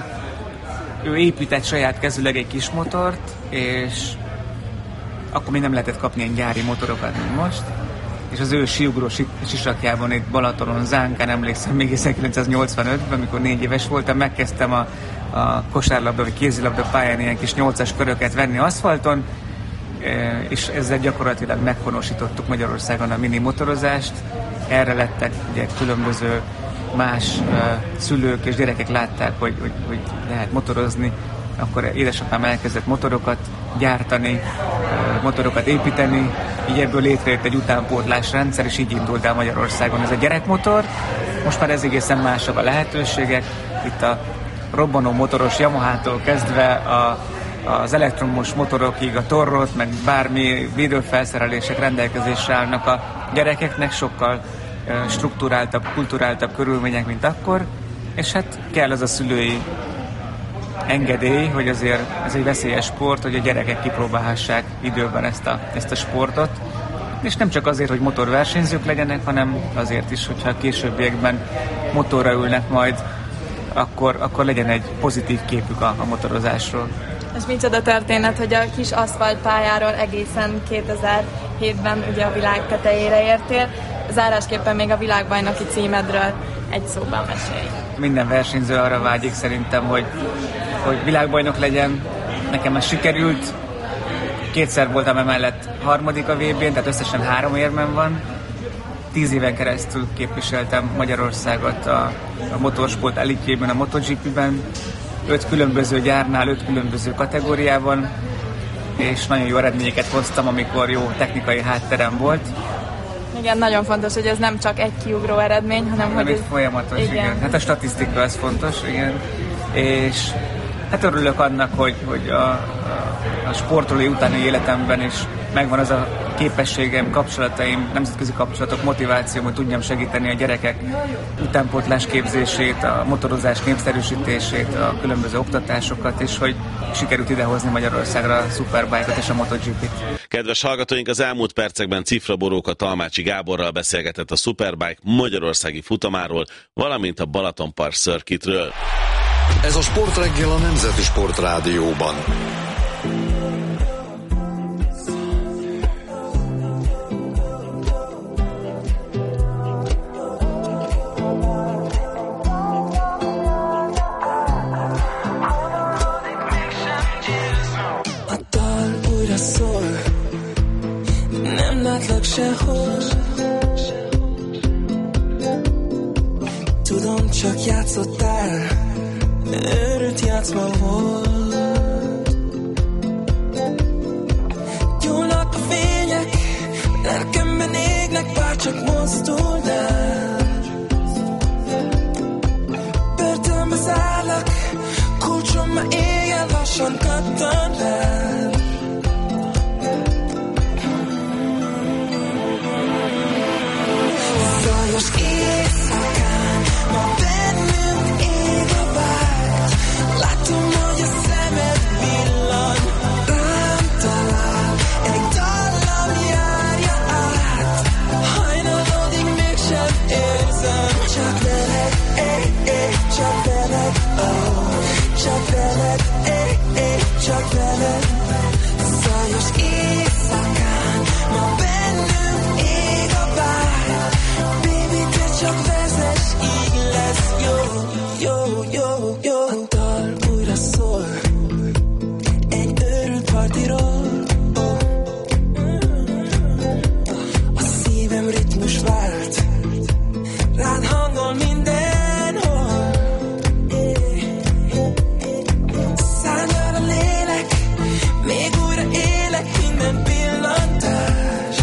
ő épített saját kezüleg egy kis motort, és akkor még nem lehetett kapni ilyen gyári motorokat, mint most. És az ő síugró sisakjában itt Balatonon, Zánkán, emlékszem még ezerkilencszáznyolcvanötben, amikor négy éves voltam, megkezdtem a, a kosárlabda vagy kézilabda pályán ilyen kis nyolcas köröket venni aszfalton, és ezzel gyakorlatilag meghonosítottuk Magyarországon a mini motorozást. Erre lettek ugye különböző más uh, szülők és gyerekek látták, hogy, hogy, hogy lehet motorozni, akkor édesapám elkezdett motorokat gyártani, uh, motorokat építeni, így ebből létrejött egy utánpótlás rendszer, és így indult el Magyarországon ez a gyerekmotor. Most már ez egészen másabb a lehetőségek, itt a robbanó motoros Yamahától kezdve a, az elektromos motorokig, a torrot, meg bármi védőfelszerelések rendelkezésre állnak a gyerekeknek, sokkal strukturáltabb, kulturáltabb körülmények, mint akkor, és hát kell az a szülői engedély, hogy azért ez egy veszélyes sport, hogy a gyerekek kipróbálhassák időben ezt a, ezt a sportot, és nem csak azért, hogy motorversenyzők legyenek, hanem azért is, hogyha a későbbiekben motorra ülnek majd, akkor, akkor legyen egy pozitív képük a, a motorozásról. És micsoda történet, hogy a kis aszfaltpályáról egészen kétezer-hétben ugye a világ tetejére értél. Zárásképpen még a világbajnoki címedről egy szóban mesélj. Minden versenyző arra vágyik szerintem, hogy, hogy világbajnok legyen. Nekem ez sikerült. Kétszer voltam emellett harmadik a vé bén, tehát összesen három érmem van. Tíz éven keresztül képviseltem Magyarországot a, a motorsport elitjében, a MotoGP-ben. Öt különböző gyárnál, öt különböző kategóriában, és nagyon jó eredményeket hoztam, amikor jó technikai hátterem volt. Igen, nagyon fontos, hogy ez nem csak egy kiugró eredmény, hanem nem hogy... Ez folyamatos, igen. igen. Hát a statisztika ez fontos, igen. És hát örülök annak, hogy, hogy a, a, a sportolói utáni életemben is megvan az a képességem, kapcsolataim, nemzetközi kapcsolatok, motivációm, hogy tudjam segíteni a gyerekek utánpótlás képzését, a motorozás népszerűsítését, a különböző oktatásokat, és hogy sikerült idehozni Magyarországra a Superbike-ot és a MotoGP-t. Kedves hallgatóink, az elmúlt percekben Cifra Boróka Talmácsi Gáborral beszélgetett a Superbike magyarországi futamáról, valamint a Balaton Park Circuitről. Ez a Sportreggel a Nemzeti Sportrádióban. A dal újra szól, nem látlak sehol. Tudom, csak játszottál őrült játszma volt. Gyúlnak a fények, lelkemben égnek, bár csak mozdulnál. Börtönbe zárlak, kulcsom ma éjjel lassan kattan rád. Zajos éjszakán ma bennünk ég a vágy. Látom, hogy a szemed villan, rám talál, egy dallam járja át. Hajnalodig mégsem érzem, csak veled, éj, éj, csak veled, oh. Csak veled, éj, éj, csak veled. Zajos éjszakán ma bennünk ég a vágy. Baby, te csak vezess, így lesz jó, jó, jó, jó. A dal újra szól egy őrült partiról, oh. A szívem ritmus vált, rád hangol mindenhol. Szárnyal a lélek, még újra élek minden pillantást.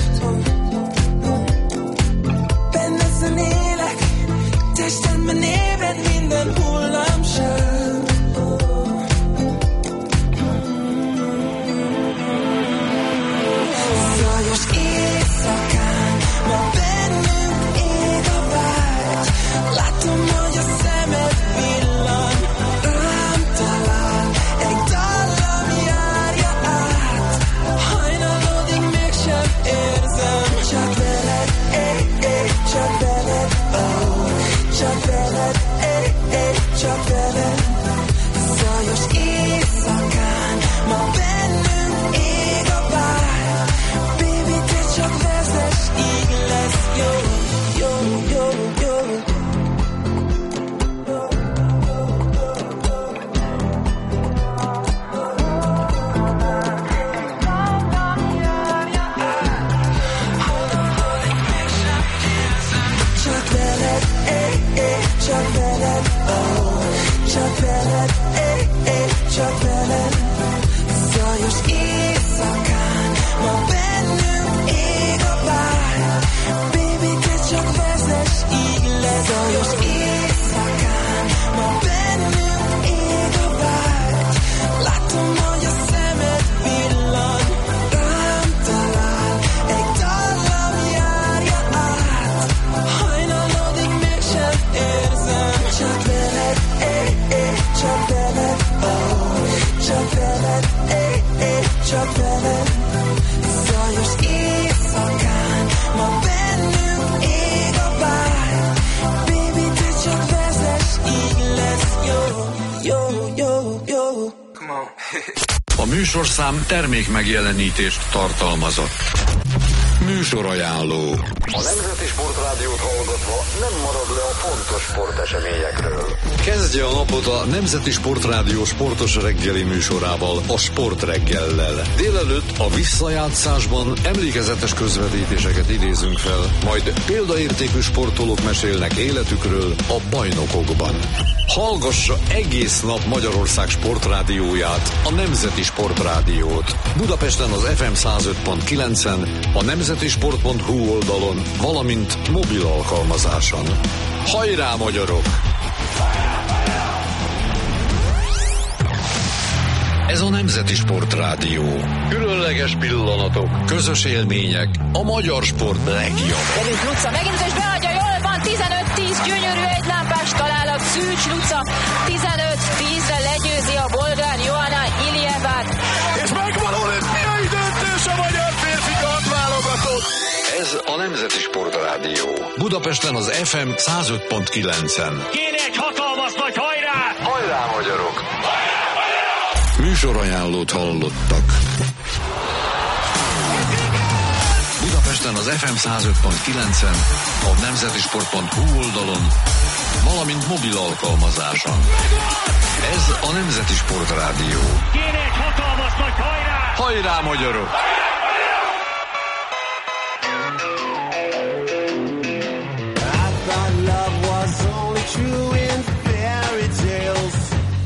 Benne zenélek, testemben ébred minden hullámsáv. Zajos éjszakán ma bennünk ég a vágy. Látom, hogy a szemed villan, rám talál, egy dallam járja át. Hajnalodig mégsem érzem, csak veled, éj, éj, csak veled, oh. Csak veled, éj, éj, csak veled. Zajos éjszakán ma bennünk ég a vágy. Baby, te csak vezess, így lesz jó, jó, jó, jó. Csak veled, éj, éj, csak veled, oh. Csak veled, éj, éj, csak veled. Zajos éjszakán ma bennünk ég a vágy. Baby, te csak vezess, így lesz. Zajos éjszakán ma bennünk ég a vágy. Látom, hogy a szemed villan, rám talál, egy dallam járja át. Hajnalodig mégsem érzem, csak veled, éj, éj, csak veled, oh. Csak veled, éj, éj, csak veled. Zajos éjszakán ma bennünk ég a vágy. Baby, te csak vezess, így lesz jó, jó, jó, jó. Come on. A műsorszám termék megjelenítést tartalmazott. Műsorajánló. A Nemzeti Sportrádiót hallgatva nem marad le a fontos sporteseményekről. Kezdje a napot a Nemzeti Sportrádió sportos reggeli műsorával, a Sportreggellel. Délelőtt a visszajátszásban emlékezetes közvetítéseket idézünk fel, majd példaértékű sportolók mesélnek életükről a bajnokokban. Hallgassa egész nap Magyarország sportrádióját, a Nemzeti Sportrádiót. Budapesten az ef em száz öt pont kilencen, a nemzetisport pont hu oldalon, valamint mobil alkalmazáson. Hajrá, magyarok! Ez a Nemzeti Sportrádió. Különleges pillanatok, közös élmények, a magyar sport legjobb. Velünk Luca megint, és beadja, jól van, tizenöt tíz, gyönyörű egylámpás találat, Szűcs Luca, tizenöt tízre legyőzi a bolgár Johanna Iljevát. És megvan olimpiai döntés a magyar férfi kardválogatott. Ez a Nemzeti Sportrádió. Budapesten az ef em száz öt pont kilencen. Kéne egy hatalmas nagy hajrá! Hajrá, magyarok! Műsorajánlót hallottak. Budapesten az ef em száz öt pont kilencen, a nemzetisport pont hu oldalon, valamint mobil alkalmazáson. Ez a Nemzeti Sportrádió. Kéne egy hatalmas nagy hajrá! Hajrá, magyarok! I thought love was only true in fairy tales.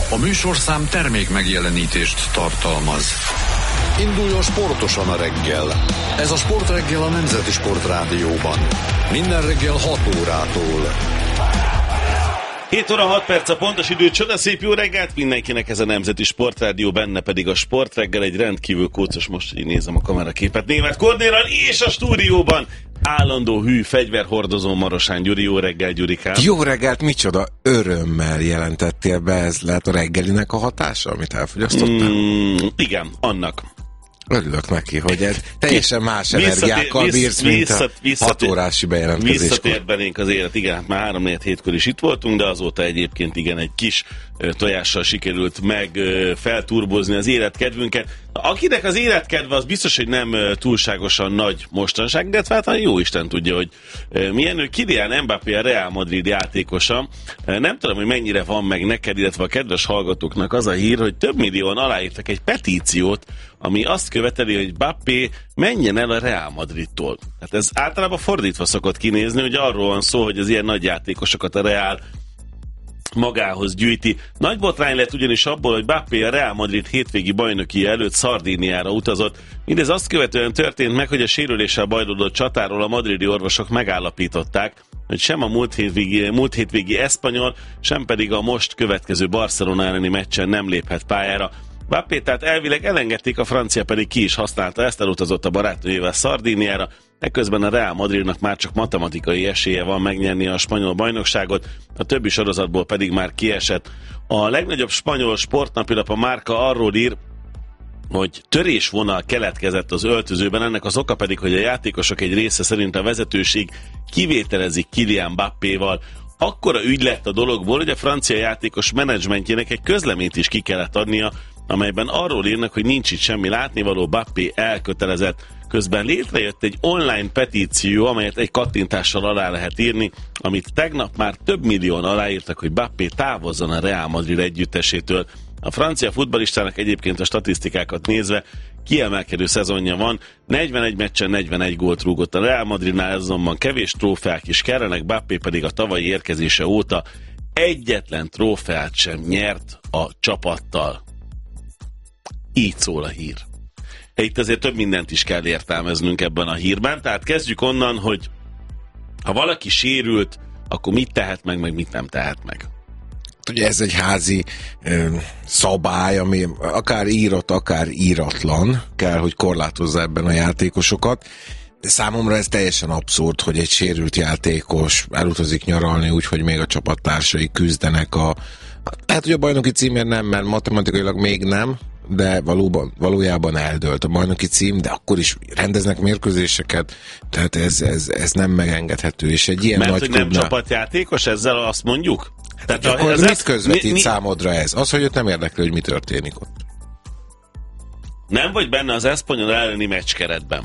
A műsorszám termék megjelenítést tartalmaz. Induljon sportosan a reggel. Ez a Sportreggel a Nemzeti Sportrádióban. Minden reggel hat órától. hét óra hat perc a pontos idő, csoda szép jó reggelt mindenkinek, ez a Nemzeti Sportrádió, benne pedig a Sportreggel, egy rendkívül kócos, most így nézem a kameraképet, Németh Kornélral, és a stúdióban állandó hű fegyverhordozó Marosán Gyuri. Jó reggel, Gyurikám! Jó reggelt, micsoda örömmel jelentettél be, ez lehet a reggelinek a hatása, amit elfogyasztottál? Mm, igen, annak. Örülök neki, hogy ez teljesen más energiákkal visszatér, bírsz, mint visszat, a visszatér, hat órási bejelentkezéskor. Visszatért belénk az élet, igen, már három négy hétkor is itt voltunk, de azóta egyébként igen, egy kis ö, tojással sikerült meg ö, felturbozni az életkedvünket. Akinek az életkedve az biztos, hogy nem ö, túlságosan nagy mostanság, de hát jó Isten tudja, hogy ö, milyen ő. Kylian Mbappé, a Real Madrid játékosa. Ö, nem tudom, hogy mennyire van meg neked, illetve a kedves hallgatóknak az a hír, hogy több millióan aláírtak egy petíciót, ami azt követeli, hogy Mbappé menjen el a Real Madridtól. Hát ez általában fordítva szokott kinézni, hogy arról van szó, hogy az ilyen nagy játékosokat a Real magához gyűjti. Nagy botrány lett ugyanis abból, hogy Mbappé a Real Madrid hétvégi bajnoki előtt Szardíniára utazott. Mindez azt követően történt meg, hogy a sérüléssel bajlódott csatáról a madridi orvosok megállapították, hogy sem a múlt hétvégi, múlt hétvégi eszpanyol, sem pedig a most következő Barcelona elleni meccsen nem léphet pályára. Mbappé tehát elvileg elengedték, a francia pedig ki is használta ezt, elutazott a barátnőjével Szardíniára, ekközben a Real Madridnak már csak matematikai esélye van megnyerni a spanyol bajnokságot, a többi sorozatból pedig már kiesett. A legnagyobb spanyol sportnapilap, a Marca arról ír, hogy törésvonal keletkezett az öltözőben, ennek az oka pedig, hogy a játékosok egy része szerint a vezetőség kivételezik Kylian Mbappéval. Akkora ügy lett a dologból, hogy a francia játékos menedzsmentjének egy közleményt is ki kellett adnia, amelyben arról írnak, hogy nincs itt semmi látnivaló, Mbappé elkötelezett. Közben létrejött egy online petíció, amelyet egy kattintással alá lehet írni, amit tegnap már több millióan aláírtak, hogy Mbappé távozzon a Real Madrid együttesétől. A francia futballistának egyébként a statisztikákat nézve kiemelkedő szezonja van, negyvenegy meccsen negyvenegy gólt rúgott a Real Madridnál, azonban kevés trófeák is kellenek, Mbappé pedig a tavalyi érkezése óta egyetlen trófeát sem nyert a csapattal. Így szól a hír. Itt azért több mindent is kell értelmeznünk ebben a hírben, tehát kezdjük onnan, hogy ha valaki sérült, akkor mit tehet meg, meg mit nem tehet meg. Ugye ez egy házi ö, szabály, ami akár írott, akár íratlan, kell, hogy korlátozza ebben a játékosokat. Számomra ez teljesen abszurd, hogy egy sérült játékos elutazik nyaralni úgy, hogy még a csapattársai küzdenek a... Hát, hogy a bajnoki címért nem, mert matematikailag még nem, de valóban, valójában eldőlt a bajnoki cím, de akkor is rendeznek mérkőzéseket, tehát ez, ez, ez nem megengedhető. És egy ilyen mert nagy hogy nem klubnál... csapatjátékos, ezzel azt mondjuk? Tehát akkor mit ez közvetít mi, mi... számodra ez? Az, hogy őt nem érdekli, hogy mi történik ott. Nem vagy benne az Espanyol elleni meccskeretben.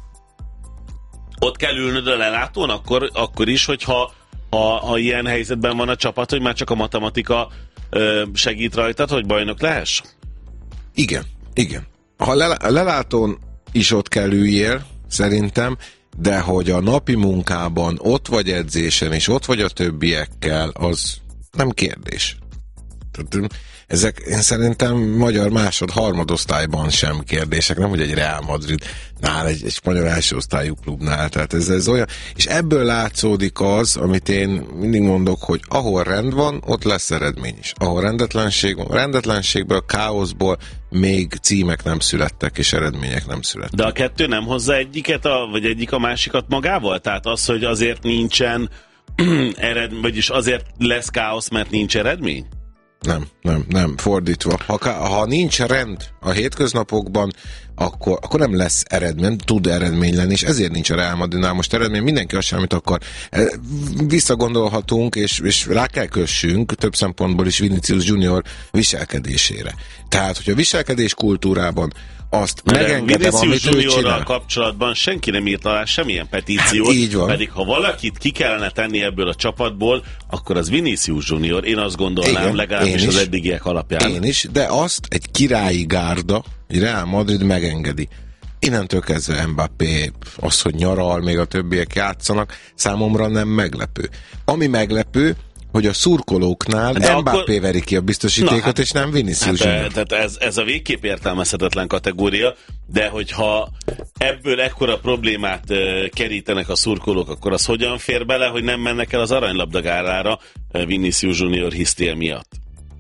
Ott kell ülnöd a lelátón, akkor, akkor is, hogyha ha, ha ilyen helyzetben van a csapat, hogy már csak a matematika ö, segít rajtad, hogy bajnok lehess? Igen, igen. Ha le, a lelátón is ott kell üljél, szerintem, de hogy a napi munkában ott vagy edzésen, és ott vagy a többiekkel, az nem kérdés. Tehát ezek én szerintem magyar másod, harmadosztályban sem kérdések, nem hogy egy Real Madridnál, egy, egy spanyol első osztályú klubnál, tehát ez, ez olyan, és ebből látszódik az, amit én mindig mondok, hogy ahol rend van, ott lesz eredmény is. Ahol rendetlenség van, rendetlenségből, káoszból még címek nem születtek, és eredmények nem születtek. De a kettő nem hozza egyiket, a, vagy egyik a másikat magával? Tehát az, hogy azért nincsen eredmény, vagyis azért lesz káosz, mert nincs eredmény? Nem, nem, nem, fordítva. Ha, ha nincs rend a hétköznapokban, akkor, akkor nem lesz eredmény, tud eredmény lenni, és ezért nincs a Real Madridnál most eredmény, mindenki azt sem, amit akar. Visszagondolhatunk, és, és rá kell kössünk több szempontból is Vinicius Junior viselkedésére. Tehát, hogy a viselkedés kultúrában azt mert megengedem, amit ő csinál. Kapcsolatban senki nem írt alá semmilyen petíciót, hát így van. Pedig ha valakit ki kellene tenni ebből a csapatból, akkor az Vinicius Junior, én azt gondolnám, igen, legalábbis az eddigiek alapján. Én is, de azt egy királyi gárda, egy Real Madrid megengedi. Innentől kezdve Mbappé, az, hogy nyaral, még a többiek játszanak, számomra nem meglepő. Ami meglepő, hogy a szurkolóknál Mbappé akkor... veri ki a biztosítékot, hát, és nem Vinicius hát, Junior. Tehát ez, ez a végképp értelmezhetetlen kategória, de hogyha ebből ekkora problémát uh, kerítenek a szurkolók, akkor az hogyan fér bele, hogy nem mennek el az aranylabdagárára uh, Vinicius Junior hisztél miatt?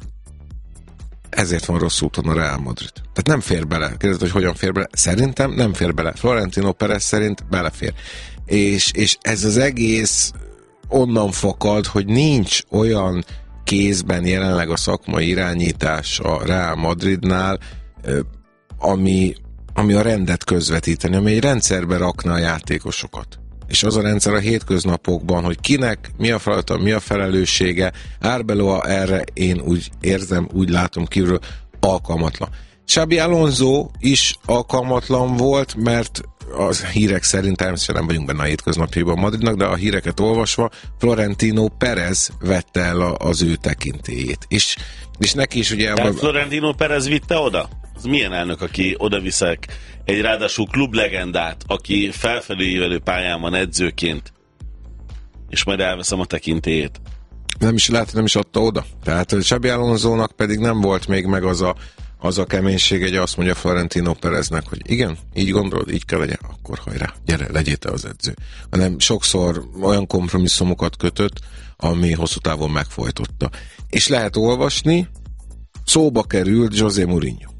Ezért van rossz úton a Real Madrid. Tehát nem fér bele. Kérdezed, hogy hogyan fér bele? Szerintem nem fér bele. Florentino Perez szerint belefér. És, és ez az egész onnan fakad, hogy nincs olyan kézben jelenleg a szakmai irányítás a Real Madridnál, ami, ami a rendet közvetíteni, ami egy rendszerbe rakna a játékosokat. És az a rendszer a hétköznapokban, hogy kinek mi a feladata, mi a felelőssége, Arbeloa erre én úgy érzem, úgy látom kívülről alkalmatlan. Xabi Alonso is alkalmatlan volt, mert az hírek szerint természetesen nem vagyunk benne a hétköznapjaiban Madridnak, de a híreket olvasva Florentino Perez vette el az ő tekintélyét. És, és neki is ugye... Tehát Florentino Perez vitte oda? Az milyen elnök, aki oda viszek egy ráadásul klublegendát, aki felfelé jövelő pályán van edzőként, és majd elveszem a tekintélyét? Nem is lehet, nem is adta oda. Tehát Xabi Alonsónak pedig nem volt még meg az a az a keménység, hogy azt mondja Florentino Pereznek, hogy igen, így gondolod, így kell legyen, akkor hajrá, gyere, legyél te az edző. Hanem sokszor olyan kompromisszumokat kötött, ami hosszú távon megfojtotta. És lehet olvasni, szóba került José Mourinho.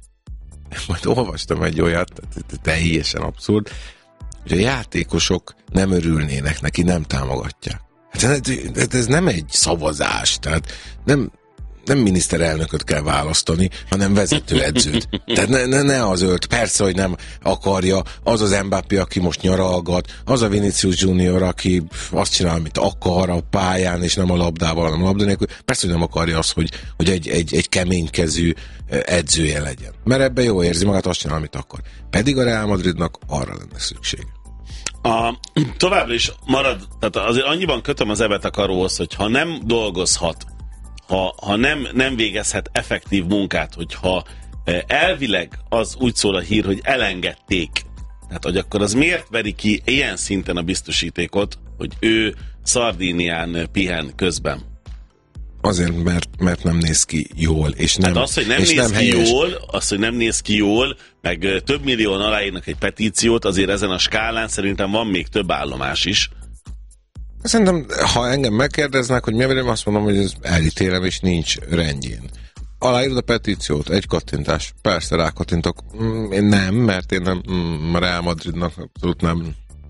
Majd olvastam egy olyat, teljesen abszurd, hogy a játékosok nem örülnének neki, nem támogatják. Hát ez nem egy szavazás, tehát nem nem miniszterelnököt kell választani, hanem vezetőedzőt. Tehát ne, ne, ne az ölt, persze, hogy nem akarja, az az Mbappé, aki most nyaralgat, az a Vinicius Junior, aki azt csinál, amit akar a pályán, és nem a labdával, hanem a labda nélkül. Persze, hogy nem akarja azt, hogy, hogy egy, egy, egy keménykezű edzője legyen. Mert ebben jó érzi magát, azt csinál, amit akar. Pedig a Real Madridnak arra lenne szükség. A, továbbra is marad, tehát azért annyiban kötöm az evet a karóhoz, hogy ha nem dolgozhat, ha, ha nem, nem végezhet effektív munkát, hogyha elvileg az úgy szól a hír, hogy elengedték, tehát hogy akkor az miért veri ki ilyen szinten a biztosítékot, hogy ő Szardínián pihen közben? Azért, mert, mert nem néz ki jól, és nem, hát az, hogy nem néz nem ki helyes. jól, az, hogy nem néz ki jól, meg több millióan aláírnak egy petíciót, azért ezen a skálán szerintem van még több állomás is. Szerintem, ha engem megkérdeznek, hogy mi a, azt mondom, hogy ez elítélem, és nincs rendjén. Aláírod a petíciót, egy kattintás. Persze rákattintok. Én nem, mert én nem, a Real Madridnak abszolút nem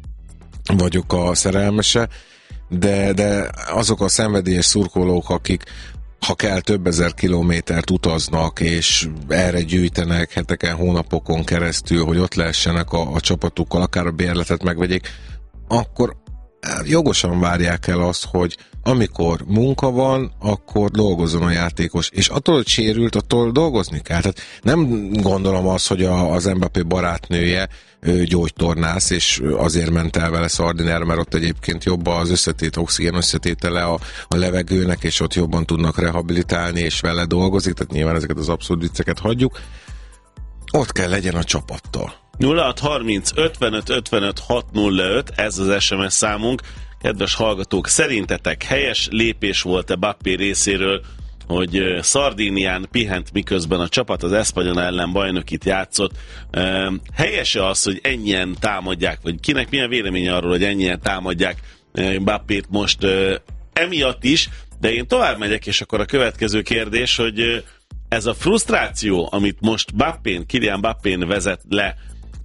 vagyok a szerelmese, de, de azok a szenvedélyes szurkolók, akik ha kell több ezer kilométert utaznak, és erre gyűjtenek heteken, hónapokon keresztül, hogy ott lehessenek a, a csapatukkal, akár a bérletet megvegyék, akkor jogosan várják el azt, hogy amikor munka van, akkor dolgozzon a játékos. És attól, hogy sérült, attól dolgozni kell. Tehát nem gondolom azt, hogy a, az Mbappé barátnője gyógytornász, és azért ment el vele Szardinára, mert ott egyébként jobb az összetét, oxigén összetétele a, a levegőnek, és ott jobban tudnak rehabilitálni, és vele dolgozik, tehát nyilván ezeket az abszurd vicceket hagyjuk. Ott kell legyen a csapattal. nulla hat harminc ötvenöt ötvenöt hat nulla öt, ez az es em es számunk. Kedves hallgatók, szerintetek helyes lépés volt-e Mbappé részéről, hogy Szardínián pihent, miközben a csapat az Espanyol ellen bajnokit játszott? Helyes-e az, hogy ennyien támadják, vagy kinek milyen véleménye arról, hogy ennyien támadják Mbappét most emiatt is? De én tovább megyek, és akkor a következő kérdés, hogy ez a frusztráció, amit most Mbappén, Kylian Mbappén vezet le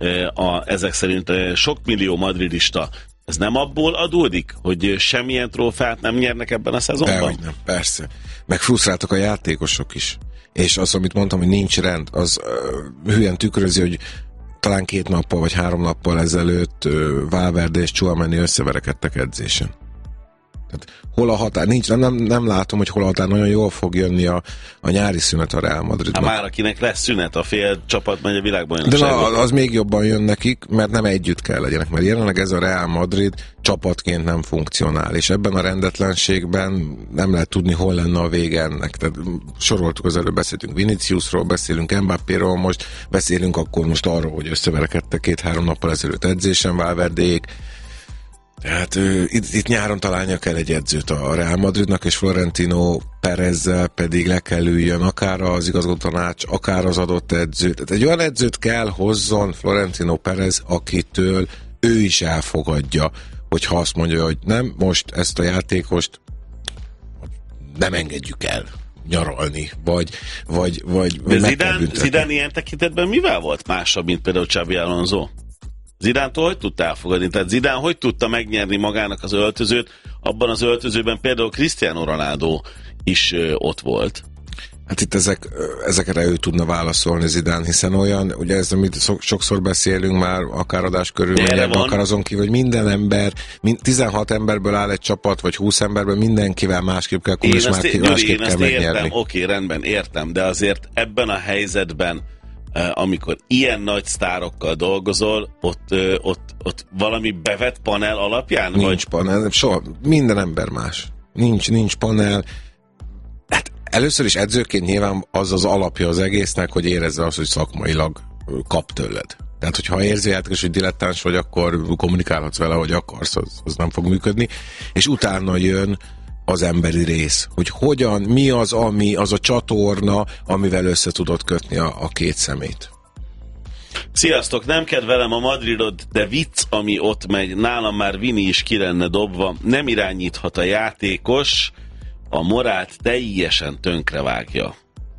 a, ezek szerint sok millió madridista, ez nem abból adódik, hogy semmilyen trófeát nem nyernek ebben a szezonban? Dehogy nem, persze. Meg frusztráltak a játékosok is. És az, amit mondtam, hogy nincs rend, az uh, hülyen tükrözi, hogy talán két nappal vagy három nappal ezelőtt uh, Valverde és Tchouaméni összeverekedtek edzésen. Tehát hol a határ? Nincs, nem, nem, nem látom, hogy hol a határ. Nagyon jól fog jönni a, a nyári szünet a Real Madridnak. Hát már akinek lesz szünet, a fél csapat megy a világbajnokságba. De na, az még jobban jön nekik, mert nem együtt kell legyenek, mert jelenleg ez a Real Madrid csapatként nem funkcionál, és ebben a rendetlenségben nem lehet tudni, hol lenne a vége ennek. Tehát soroltuk az előbb, beszéltünk Viniciusról, beszélünk Mbappéról, most beszélünk akkor most arról, hogy összeverekedtek két-három nappal ezelőtt edzésen Valverdék. Tehát ő, itt, itt nyáron találnia kell egy edzőt a Real Madridnak, és Florentino Perezzel pedig le kell üljön, akár az igazgatótanács, akár az adott edző. Tehát egy olyan edzőt kell hozzon Florentino Perez, akitől ő is elfogadja, hogyha azt mondja, hogy nem, most ezt a játékost nem engedjük el nyaralni, vagy, vagy, vagy de Zidane, Zidane ilyen tekintetben mivel volt másabb, mint például Xabi Alonso? Zidántól hogy tudta elfogadni? Tehát Zidane hogy tudta megnyerni magának az öltözőt? Abban az öltözőben például Cristiano Ronaldo is ö, ott volt. Hát itt ezek, ezekre ő tudna válaszolni Zidane, hiszen olyan, ugye ez, amit sokszor beszélünk már, akár adás körülményekben, akár azon kívül, hogy minden ember, tizenhat emberből áll egy csapat, vagy húsz emberből, mindenkivel másképp kell kulni, és másképp, másképp kell megnyerni. Oké, rendben, értem, de azért ebben a helyzetben, amikor ilyen nagy sztárokkal dolgozol, ott, ott, ott valami bevett panel alapján? Nincs vagy? panel, soha, minden ember más. Nincs, nincs panel. Hát először is edzőként nyilván az az alapja az egésznek, hogy érezze azt, hogy szakmailag kap tőled. Tehát, hogyha érzi játékos, hogy dilettáns vagy, akkor kommunikálhatsz vele, hogy akarsz, az, az nem fog működni. És utána jön az emberi rész, hogy hogyan, mi az, ami, az a csatorna, amivel össze tudod kötni a, a két szemét. Sziasztok, nem kedvelem a Madridot, de vicc, ami ott megy, nálam már Vini is ki lenne dobva, nem irányíthat a játékos, a morált teljesen tönkrevágja.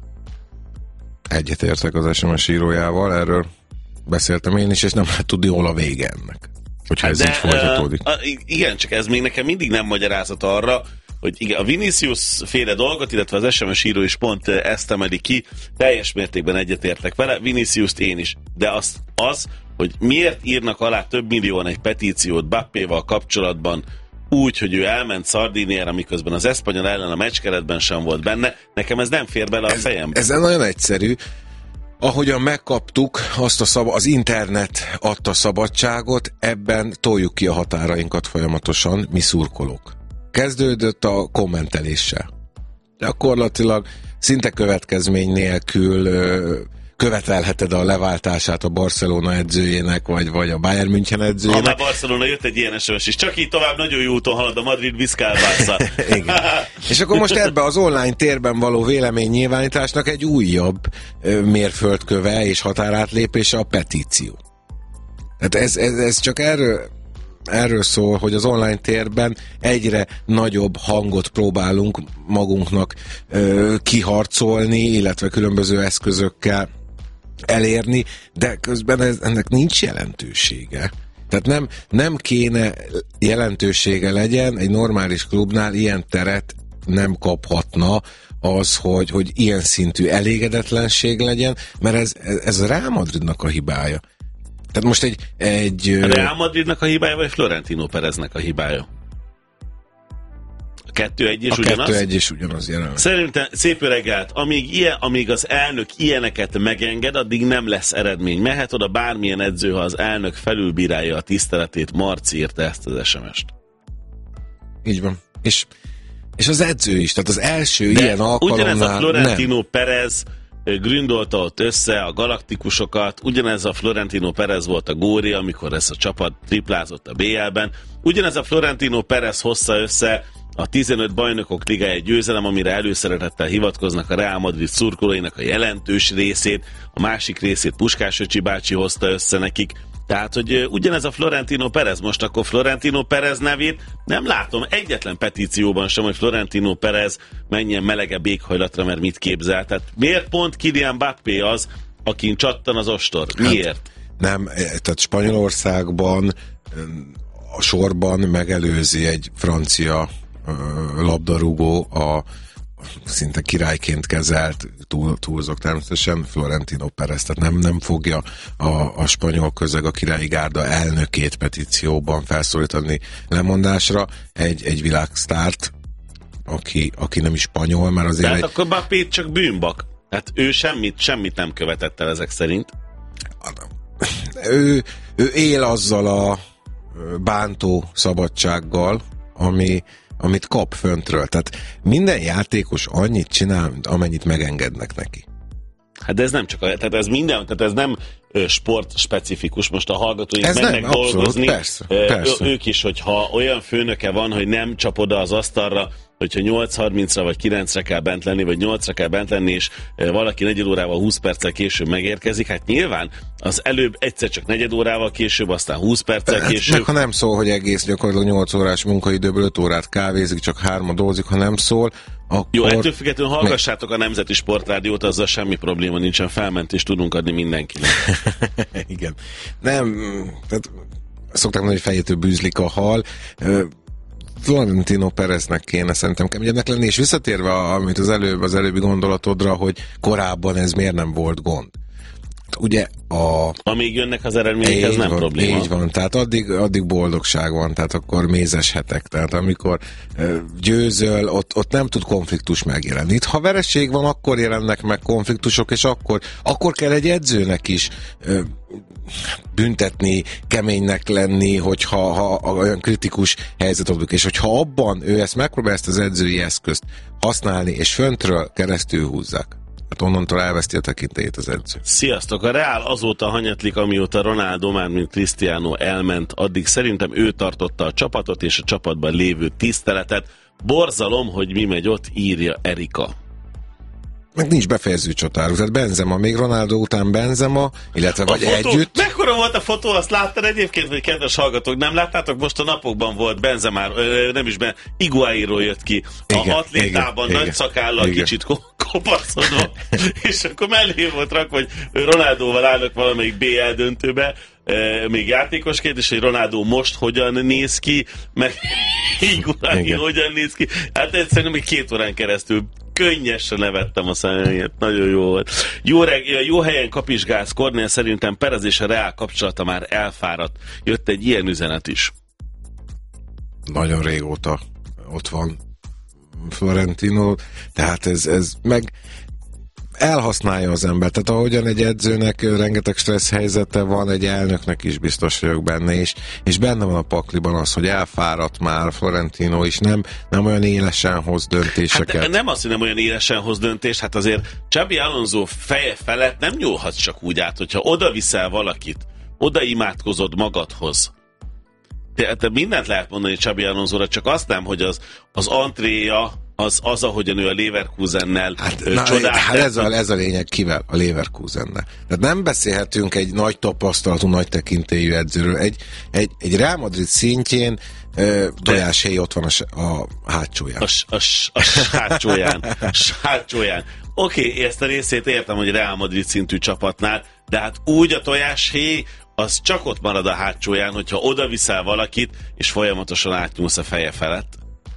Egyetértek az es em es írójával, erről beszéltem én is, és nem lehet tudni, hol a vége ennek, hogyha ez de, így folytatódik. Uh, igen, csak ez még nekem mindig nem magyarázat arra, hogy igen, a Vinicius féle dolgot, illetve az es em es író is pont ezt emeli ki, teljes mértékben egyetértek vele, Viniciust én is, de az, az, hogy miért írnak alá több millióan egy petíciót Bappéval kapcsolatban úgy, hogy ő elment Szardíniára, miközben az Espanyol ellen a meccskeretben sem volt benne, nekem ez nem fér bele a fejembe. Ez, ez nagyon egyszerű. Ahogyan megkaptuk azt a szab- az internet adta szabadságot, ebben toljuk ki a határainkat folyamatosan, mi szurkolók. Kezdődött a kommenteléssel. Gyakorlatilag szinte következmény nélkül ö, követelheted a leváltását a Barcelona edzőjének, vagy, vagy a Bayern München edzőjének. Ha már Barcelona jött egy ilyen es em es is. Csak így tovább nagyon jó úton halad a Madrid Vizcál Barca. Igen. És akkor most ebbe az online térben való véleménynyilvánításnak egy újabb ö, mérföldköve és határátlépése a petíció. Tehát ez, ez, ez csak erről Erről szól, hogy az online térben egyre nagyobb hangot próbálunk magunknak ö, kiharcolni, illetve különböző eszközökkel elérni, de közben ez, ennek nincs jelentősége. Tehát nem, nem kéne jelentősége legyen, egy normális klubnál ilyen teret nem kaphatna az, hogy, hogy ilyen szintű elégedetlenség legyen, mert ez, ez a Real Madridnak a hibája. Tehát most egy... egy a Real Madridnak a hibája, vagy Florentino Pereznek a hibája? A kettő egy és a ugyanaz? A kettő egy és ugyanaz jelenleg. Szerintem szép öreggelt, amíg, ilyen, amíg az elnök ilyeneket megenged, addig nem lesz eredmény. Mehet oda bármilyen edző, ha az elnök felülbírálja a tiszteletét. Marci írta ezt az es em est. Így van. És, és az edző is, tehát az első de ilyen alkalomnál ugyanez a Florentino nem. Perez gründolta ott össze a galaktikusokat, ugyanez a Florentino Perez volt a góri, amikor ez a csapat triplázott a bé el-ben, ugyanez a Florentino Perez hozza össze a tizenöt bajnokok ligája győzelem, amire előszeretettel hivatkoznak a Real Madrid szurkolóinak a jelentős részét, a másik részét Puskás Öcsi bácsi hozta össze nekik. Tehát, hogy ugyanez a Florentino Perez, most akkor Florentino Perez nevét nem látom egyetlen petícióban sem, hogy Florentino Perez menjen melegebb éghajlatra, mert mit képzel. Tehát miért pont Kylian Mbappé az, akin csattan az ostor? Miért? Hát nem, tehát Spanyolországban a sorban megelőzi egy francia labdarúgó a szinte királyként kezelt, túl, túlzok természetesen, Florentino Perez, tehát nem, nem fogja a, a spanyol közeg, a királyi gárda elnökét petícióban felszólítani lemondásra, egy, egy világsztárt, aki, aki nem is spanyol, mert azért... Tehát egy... akkor Mbappé csak bűnbak. Hát ő semmit, semmit nem követett el ezek szerint. Ő, ő él azzal a bántó szabadsággal, ami amit kap föntről. Tehát minden játékos annyit csinál, amennyit megengednek neki. Hát de ez nem csak, tehát ez minden, tehát ez nem sport specifikus. Most a hallgatóink Ez mennek nem, dolgozni. abszolút, persze, persze. Ők is, hogyha olyan főnöke van, hogy nem csap oda az asztalra, hogyha nyolc harmincra vagy kilencre kell bent lenni, vagy nyolcra kell bent lenni, és valaki negyed órával húsz perccel később megérkezik, hát nyilván az előbb egyszer csak negyed órával később, aztán húsz perccel később. Meg ha nem szól, hogy egész gyakorlatilag nyolc órás munkaidőből öt órát kávézik, csak hárma dolgozik, ha nem szól, akkor... Jó, ettől függetlenül hallgassátok a Nemzeti Sportrádiót, azzal semmi probléma nincsen, felmentést tudunk adni mindenkinek. Igen. Nem, tehát szokták mondani, hogy fejétől bűzlik a hal. Florentino Pereznek kéne szerintem keményebbnek lenni, és visszatérve, amit az előbb, az előbbi gondolatodra, hogy korábban ez miért nem volt gond. Ugye a... Amíg jönnek az eredmények, ez nem van, probléma. Így van, tehát addig, addig boldogság van, tehát akkor mézes hetek, tehát amikor ö, győzöl, ott, ott nem tud konfliktus megjelenni. Itt ha vereség van, akkor jelennek meg konfliktusok, és akkor, akkor kell egy edzőnek is ö, büntetni, keménynek lenni, hogyha ha olyan kritikus helyzet adjuk, és hogyha abban ő ezt megpróbál ezt az edzői eszközt használni, és föntről keresztül húzzák, hát onnantól elveszti a tekintélyét az edző. Sziasztok! A Real azóta hanyatlik, amióta Ronaldo, már mint Cristiano elment, addig szerintem ő tartotta a csapatot és a csapatban lévő tiszteletet. Borzalom, hogy mi megy ott, írja Erika. Meg nincs befejező csatáruk, tehát Benzema, még Ronaldo után Benzema, illetve vagy fotó, együtt. Mekkora volt a fotó, azt láttad egyébként, vagy kedves hallgatók, nem láttátok? Most a napokban volt Benzema, nem is ben, Higuainról jött ki, igen, a atlétában, igen, nagy igen, szakállal, igen. Kicsit kopaszodva, és akkor mellé volt rakva, hogy Ronaldóval állnak valamelyik bé el döntőbe, még játékosként, és hogy Ronaldo most hogyan néz ki, meg Higuain hogyan néz ki. Hát egyszerűen még két órán keresztül könnyesen nevettem a személyet. Nagyon jó volt. Jó, reg- jó helyen kapizsgálsz, Kornél, szerintem Perez és a Real kapcsolata már elfáradt. Jött egy ilyen üzenet is. Nagyon régóta ott van Florentino, tehát ez, ez meg elhasználja az ember. Tehát ahogyan egy edzőnek rengeteg stressz helyzete van, egy elnöknek is biztos vagyok benne, és, és benne van a pakliban az, hogy elfáradt már Florentino is, nem, nem olyan élesen hoz döntéseket. Hát nem az, hogy nem olyan élesen hoz döntést, hát azért Xabi Alonso feje felett nem nyúlhatsz csak úgy át, hogyha oda viszel valakit, oda imádkozod magadhoz. Te, te mindent lehet mondani Xabi Alonsóra, csak azt nem, hogy az, az antréja az, az, ahogyan ő a Leverkusennel hát, na, hát ez, a, ez a lényeg, kivel? A Leverkusennel. Tehát nem beszélhetünk egy nagy tapasztalatú, nagy tekintélyű edzőről. Egy, egy, egy Real Madrid szintjén uh, tojáshéj ott van a, a hátsóján. A, a, a, a hátsóján. hátsóján. Oké, okay, ezt a részét értem, hogy Real Madrid szintű csapatnál, de hát úgy a tojáshéj, az csak ott marad a hátsóján, hogyha oda viszel valakit, és folyamatosan átnyúlsz a feje felett.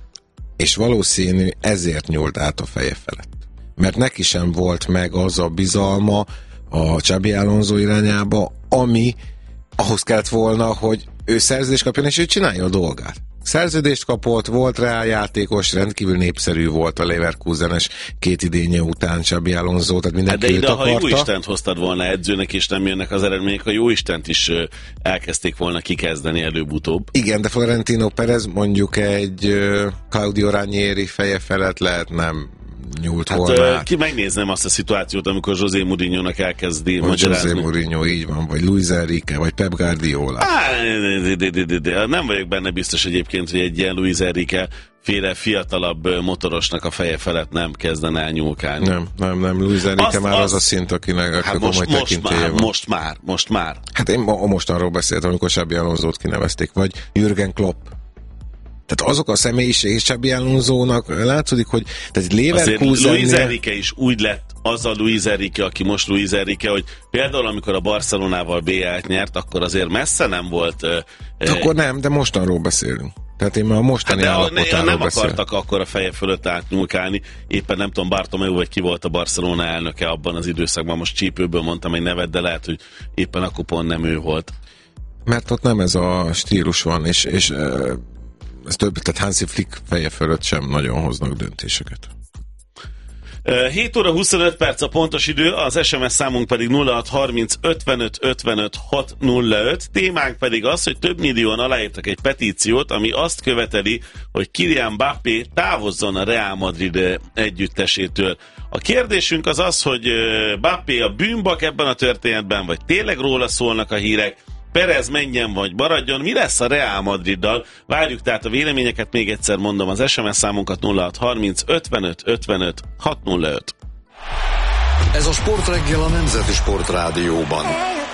És valószínű ezért nyúlt át a feje felett. Mert neki sem volt meg az a bizalma a Xabi Alonso irányába, ami ahhoz kellett volna, hogy ő szerződést kapjon, és ő csinálja a dolgát. Szerződést kapott, volt reáljátékos, rendkívül népszerű volt a Leverkusenes két idénye után Xabi Alonso, tehát mindenki hát őt akarta. De ide, ha Jóistent hoztad volna edzőnek, és nem jönnek az eredmények, a Jóistent is elkezdték volna kikezdeni előbb-utóbb. Igen, de Florentino Perez mondjuk egy uh, Claudio Ranieri feje felett lehet nem nyúlt hát, volna át. Ki megnézném azt a szituációt, amikor José Mourinho-nak elkezdi vagy magyarázni. José Mourinho, így van, vagy Luis Enrique, vagy Pep Guardiola. Á, de, de, de, de, de. Nem vagyok benne biztos egyébként, hogy egy ilyen Luis Enrique féle fiatalabb motorosnak a feje felett nem kezdene el nyúlkálni. Nem, nem, nem. Luis Enrique azt, már azt, az a szint, akinek hát komoly most, most tekintélye már, van. Most már, most már. Hát én most arról beszéltem, amikor Xabi Alonsót kinevezték, vagy Jürgen Klopp. Tehát azok a személyiség és Xabi Alonsónak látszódik, hogy tehát Leverkusen... Luis Enrique is úgy lett az a Luis Enrique, aki most Luis Enrique, hogy például amikor a Barcelonával bé el-t nyert, akkor azért messze nem volt... De uh, akkor nem, de mostanról beszélünk. Tehát én már a mostani hát állapotáról nem beszél. akartak akkor a feje fölött átnyúlkálni. Éppen nem tudom, Bartomeu vagy ki volt a Barcelona elnöke abban az időszakban. Most csípőből mondtam egy nevet, de lehet, hogy éppen akkor pont nem ő volt. Mert ott nem ez a stílus van, és, és uh, ez több, tehát Hansi Flick feje fölött sem nagyon hoznak döntéseket. hét óra huszonöt perc a pontos idő, az es em es számunk pedig nulla hat harminc ötvenöt ötvenöt hatszázöt, témánk pedig az, hogy több millióan aláírtak egy petíciót, ami azt követeli, hogy Kylian Mbappé távozzon a Real Madrid együttesétől. A kérdésünk az az, hogy Mbappé a bűnbak ebben a történetben, vagy tényleg róla szólnak a hírek, Perez menjen vagy maradjon, mi lesz a Real Madriddal? Várjuk tehát a véleményeket, még egyszer mondom, az es em es számunkat nulla hat harminc ötvenöt ötvenöt hatszázöt. Ez a Sportreggel a Nemzeti Sportrádióban.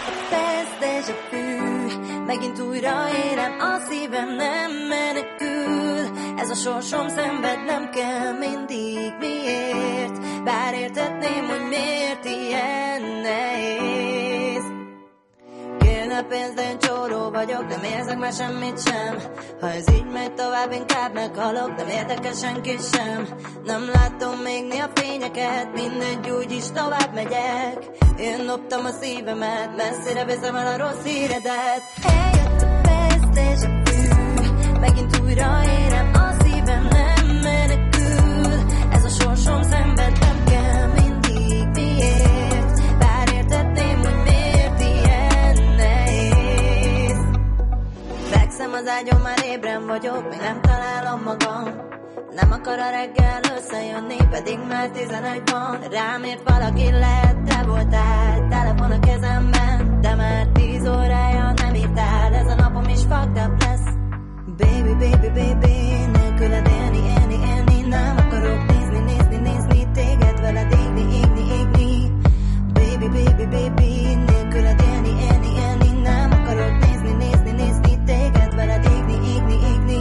Megint újra érem, a szívem nem menekül. Ez a sorsom szenved, nem kell mindig miért. Bár értetném, hogy miért ilyen nehéz. Kérne pénzt, de én csóró vagyok, nem érzek már semmit sem. Ha ez így megy tovább, inkább meghalok, nem érdekel senki sem. Nem látom még néha fényeket, mindegy, úgyis tovább megyek. Én loptam a szívemet, messzire viszem el a rossz híredet. Eljött a vesztés, a bű, megint újra érem, a szívem nem menekül. Ez a sorsom szenved, nem kell mindig miért. Bár értetném, hogy miért ilyen nehéz. Fekszem az ágyon, már ébren vagyok, még nem találom magam. Nem akar a reggel összejönni, pedig már tizenegy van. Rám ért valaki, lehet te voltál, telefon a kezemben, de már tíz órája nem írtál. Ez a napom is fucked up lesz. Baby, baby, baby, nélküled élni, élni, élni. Nem akarok nézni, nézni, nézni téged, veled égni, égni, égni. Baby, baby, baby, nélküled élni, élni, élni. Nem akarok nézni, nézni, nézni téged, veled égni, égni, égni.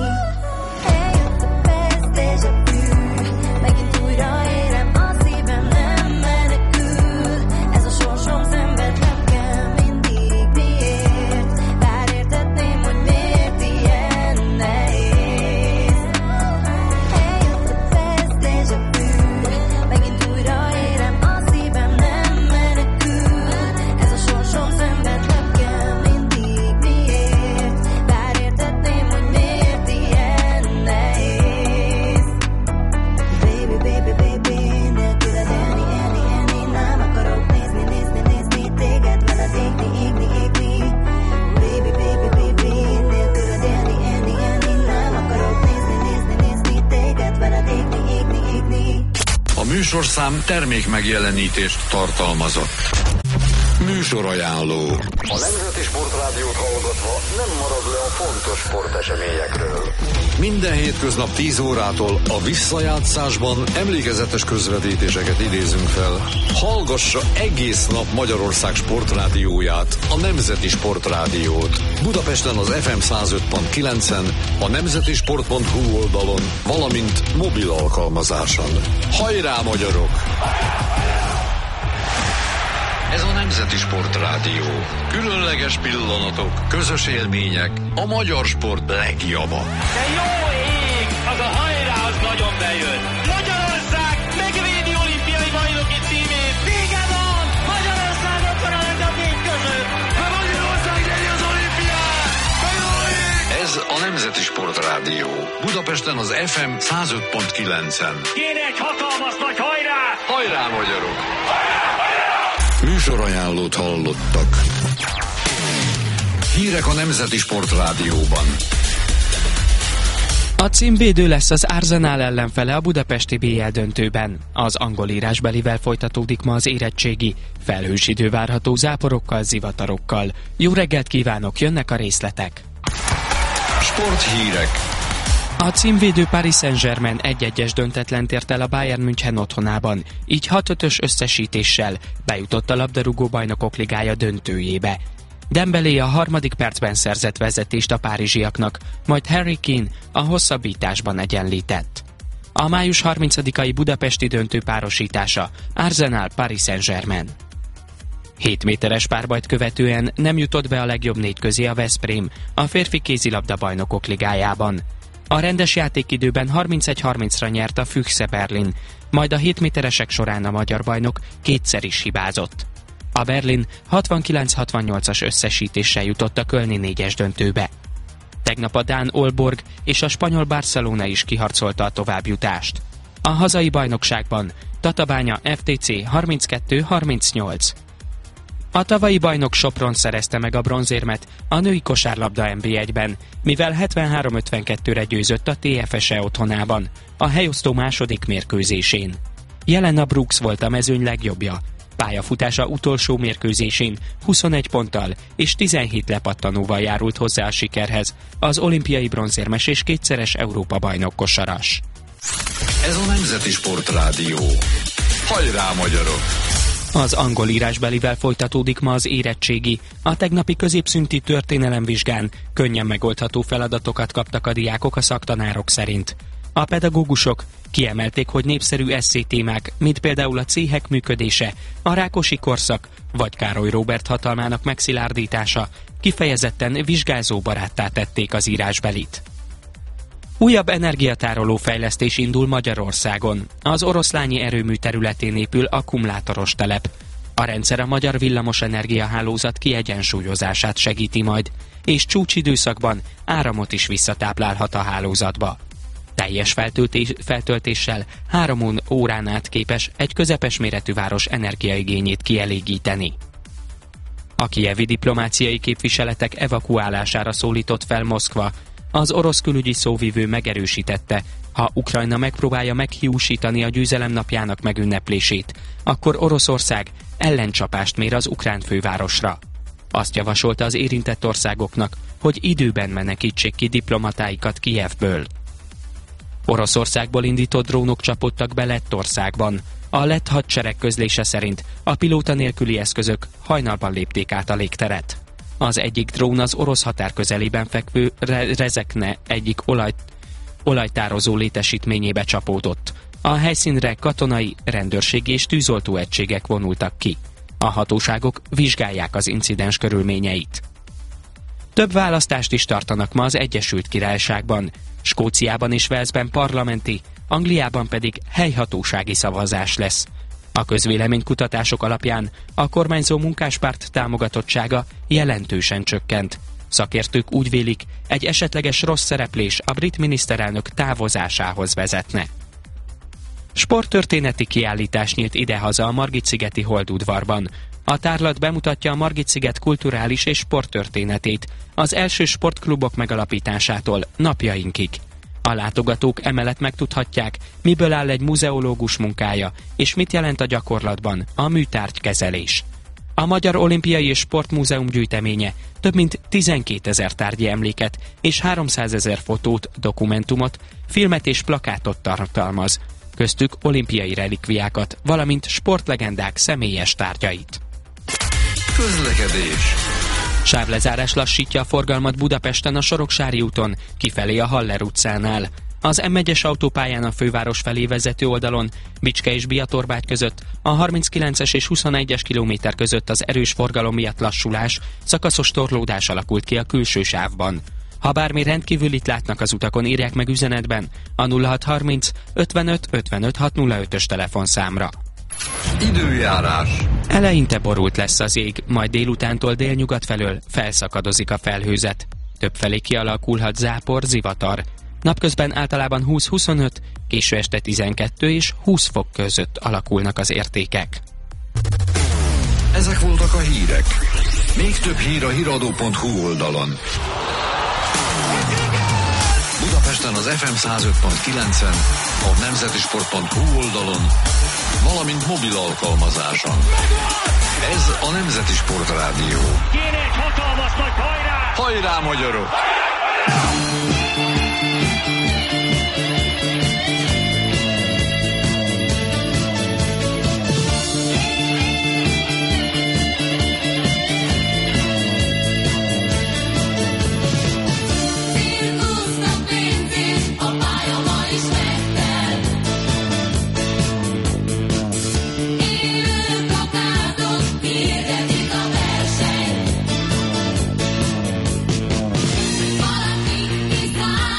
Megint újra érem, a szívem nem menekül. Ez a sorsom szenved, nem kell mindig miért. Bár értetném, hogy miért ilyen nehéz. Eljött a vesztés, a bűn. Megint újra érem, a szívem nem menekül. Ez a sorsom szenved, nem kell mindig miért. Bár értetném, hogy miért ilyen nehéz. Baby, baby, baby, nélküled élni, élni, élni. Nem akarok nézni, nézni, nézni téged, veled égni, égni, égni. Baby, baby, baby, nélküled élni, élni, élni. Nem akarok nézni, nézni, nézni téged, veled égni, égni, égni. A műsorszám termék megjelenítést tartalmazott. Műsorajánló. A Nemzeti Sportrádiót hallgatva nem marad le a fontos sporteseményekről. Minden hétköznap tíz órától a visszajátszásban emlékezetes közvetítéseket idézünk fel. Hallgassa egész nap Magyarország sportrádióját, a Nemzeti Sportrádiót. Budapesten az ef em száz öt pont kilencen, a nemzetisport pont hu oldalon, valamint mobil alkalmazáson. Hajrá, magyarok! Ez a Nemzeti Sportrádió. Különleges pillanatok, közös élmények, a magyar sport legjava. De jó ég! Az a hajrá, az nagyon bejön! Magyarország megvédi olimpiai bajnoki címét! Vége van! Magyarország ott van a legjobb között! Mert Magyarország nyeri az olimpiát! De jó ég! Ez a Nemzeti Sportrádió. Budapesten az ef em száz öt pont kilencen. Kéne egy hatalmas nagy hajrá! Hajrá, magyarok! Műsorajánlót hallottak. Hírek a Nemzeti Sportrádióban. A címvédő lesz az Arsenal ellenfele a budapesti bé el döntőben. Az angol írásbelivel folytatódik ma az érettségi. Felhős idő várható záporokkal, zivatarokkal. Jó reggelt kívánok, jönnek a részletek. Sporthírek. A címvédő Paris Saint-Germain egy-egyes döntetlent ért el a Bayern München otthonában, így hat ötös összesítéssel bejutott a labdarúgó bajnokok ligája döntőjébe. Dembélé a harmadik percben szerzett vezetést a párizsiaknak, majd Harry Kane a hosszabbításban egyenlített. A május harmincadikai budapesti döntő párosítása Arsenal-Paris Saint-Germain. hét méteres párbajt követően nem jutott be a legjobb négy közé a Veszprém a férfi kézilabda bajnokok ligájában. A rendes játékidőben harmincegy harmincra nyert a Füchse Berlin, majd a hét méteresek során a magyar bajnok kétszer is hibázott. A Berlin hatvankilenc hatvannyolcas összesítéssel jutott a kölni négyes döntőbe. Tegnap a dán Aalborg és a spanyol Barcelona is kiharcolta a továbbjutást. A hazai bajnokságban Tatabánya ef té cé harminckettő harmincnyolc. A tavalyi bajnok Sopron szerezte meg a bronzérmet a női kosárlabda en bé egyben, mivel hetvenhárom ötvenkettőre győzött a té ef es e otthonában, a helyosztó második mérkőzésén. Jelena Brooks volt a mezőny legjobbja. Pályafutása utolsó mérkőzésén huszonegy ponttal és tizenhét lepattanóval járult hozzá a sikerhez, az olimpiai bronzérmes és kétszeres Európa-bajnok kosaras. Ez a Nemzeti Sportrádió. Hajrá, magyarok! Az angol írásbelivel folytatódik ma az érettségi. A tegnapi középszünti történelemvizsgán könnyen megoldható feladatokat kaptak a diákok a szaktanárok szerint. A pedagógusok kiemelték, hogy népszerű esszé témák, mint például a céhek működése, a Rákosi korszak vagy Károly Róbert hatalmának megszilárdítása kifejezetten vizsgázóbaráttá tették az írásbelit. Újabb energiatároló fejlesztés indul Magyarországon. Az oroszlányi erőmű területén épül akkumulátoros telep. A rendszer a magyar villamosenergia hálózat kiegyensúlyozását segíti majd, és csúcsidőszakban áramot is visszatáplálhat a hálózatba. Teljes feltöltés, feltöltéssel három órán át képes egy közepes méretű város energiaigényét kielégíteni. A kijevi diplomáciai képviseletek evakuálására szólított fel Moszkva. Az orosz külügyi szóvivő megerősítette, ha Ukrajna megpróbálja meghiúsítani a győzelem napjának megünneplését, akkor Oroszország ellencsapást mér az ukrán fővárosra. Azt javasolta az érintett országoknak, hogy időben menekítsék ki diplomatáikat Kijevből. Oroszországból indított drónok csapódtak be Lettországban. A lett hadsereg közlése szerint a pilóta nélküli eszközök hajnalban lépték át a légteret. Az egyik drón az orosz határ közelében fekvő Re- Rezekne egyik olaj, olajtározó létesítményébe csapódott. A helyszínre katonai, rendőrségi és tűzoltó egységek vonultak ki. A hatóságok vizsgálják az incidens körülményeit. Több választást is tartanak ma az Egyesült Királyságban. Skóciában és Walesben parlamenti, Angliában pedig helyhatósági szavazás lesz. A közvéleménykutatások alapján a kormányzó munkáspárt támogatottsága jelentősen csökkent. Szakértők úgy vélik, egy esetleges rossz szereplés a brit miniszterelnök távozásához vezetne. Sporttörténeti kiállítás nyílt idehaza a Margitszigeti Holdudvarban. A tárlat bemutatja a Margitsziget kulturális és sporttörténetét, az első sportklubok megalapításától napjainkig. A látogatók emellett megtudhatják, miből áll egy muzeológus munkája, és mit jelent a gyakorlatban a műtárgykezelés. A Magyar Olimpiai és Sportmúzeum gyűjteménye több mint tizenkétezer tárgyi emléket és háromszázezer fotót, dokumentumot, filmet és plakátot tartalmaz, köztük olimpiai relikviákat, valamint sportlegendák személyes tárgyait. Közlekedés. Sávlezárás lassítja a forgalmat Budapesten a Soroksári úton, kifelé a Haller utcánál. Az em egyes autópályán a főváros felé vezető oldalon, Bicske és Biatorbágy között, a harminckilences és huszonegyes kilométer között az erős forgalom miatt lassulás, szakaszos torlódás alakult ki a külső sávban. Ha bármi rendkívülit látnak az utakon, írják meg üzenetben a nulla hat harminc ötvenöt ötvenöt hatszázötös telefonszámra. Időjárás. Eleinte borult lesz az ég, majd délutántól délnyugat felől felszakadozik a felhőzet. Többfelé kialakulhat zápor, zivatar. Napközben általában húsz-huszonöt, késő este tizenkettő és húsz fok között alakulnak az értékek. Ezek voltak a hírek. Még több hír a híradó pont hu oldalon. Budapesten az ef em száz öt pont kilencen, a nemzetisport pont hu oldalon, valamint mobil alkalmazáson. Ez a Nemzeti Sportrádió. Kéne egy hatalmas nagy hajrá! Hajrá, magyarok! Valaki kiszáll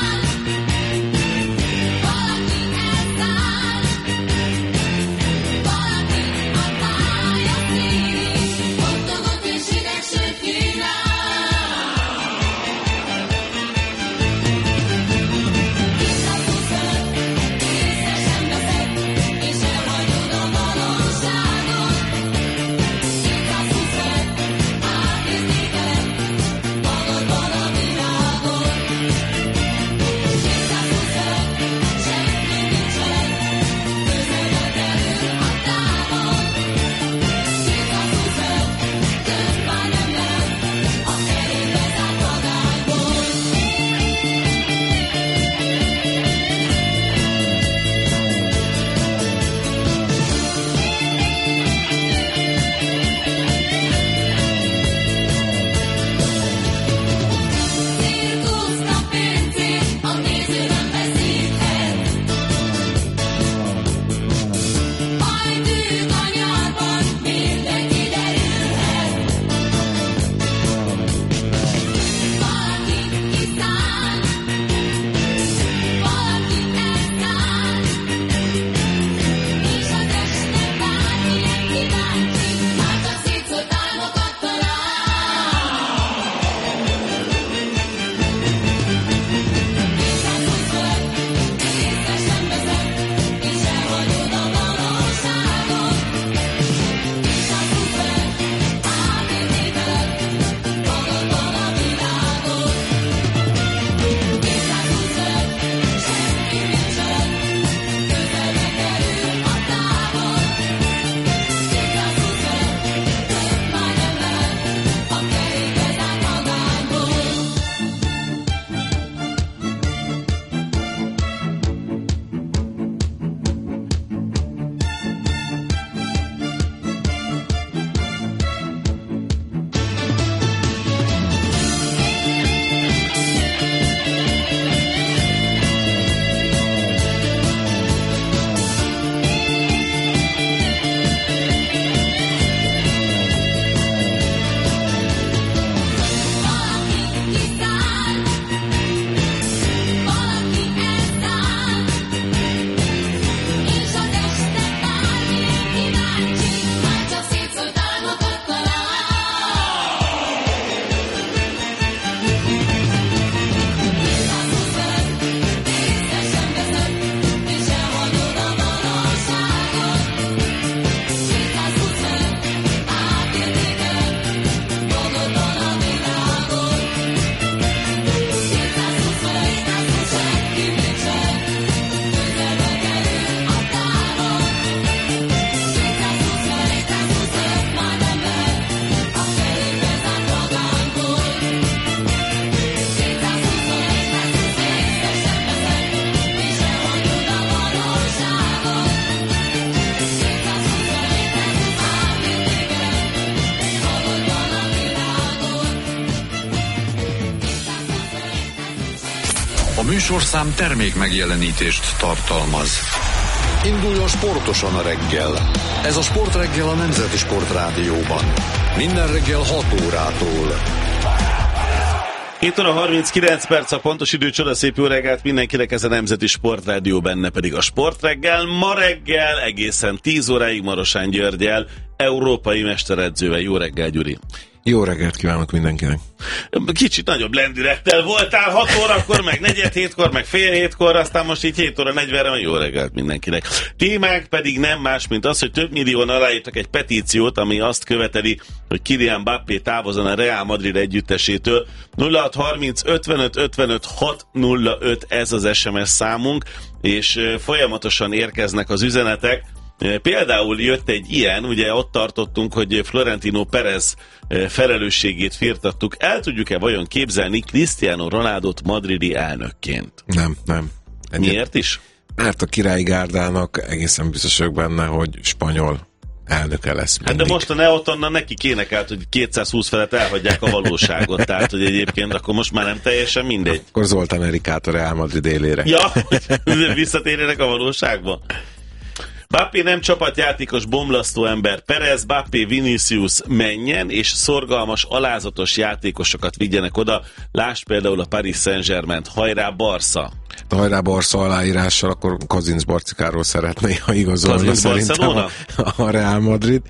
műsorszám termék megjelenítést tartalmaz. Induljon sportosan a reggel. Ez a Sportreggel a Nemzeti Sportrádióban. Minden reggel hat órától. hét óra harminckilenc perc a pontos idő, csodaszép jó reggelt mindenkinek, ez a Nemzeti Sportrádió, benne pedig a Sportreggel. Ma reggel egészen tíz óráig Marosán Györggyel, európai mesteredzővel. Jó reggel, Gyuri! Jó reggelt kívánok mindenkinek! Kicsit nagyobb lendülettel voltál, hat órakor, meg negyed hétkor, meg fél hétkor, aztán most így hét óra negyvenre van. Jó reggelt mindenkinek! Témánk pedig nem más, mint az, hogy több millióan aláírtak egy petíciót, ami azt követeli, hogy Kylian Mbappé távozzon a Real Madrid együttesétől. nulla hat harminc ötvenöt ötvenöt hat nulla öt ez az es em es számunk, és folyamatosan érkeznek az üzenetek. Például jött egy ilyen, ugye ott tartottunk, hogy Florentino Perez felelősségét firtattuk. El tudjuk-e vajon képzelni Cristiano Ronaldot madridi elnökként? Nem, nem. Egyet. Miért is? Mert a királyi gárdának egészen biztos vagyok benne, hogy spanyol elnöke lesz mindig. Hát de most a Neotonnal neki kénekelt, hogy kétszázhúsz felett elhagyják a valóságot, tehát hogy egyébként akkor most már nem teljesen mindegy. Akkor Zoltán Erikát a Real Madrid élére. Ja, visszatérjenek a valóságba. Mbappé nem csapatjátékos, bomlasztó ember. Perez, Mbappé, Vinicius menjen, és szorgalmas, alázatos játékosokat vigyenek oda. Lásd például a Paris Saint-Germaint. Hajrá Barca! A hajrá Barca aláírással akkor Kazinc Barcikáról szeretné, ha igazolna szerintem a, a Real Madrid.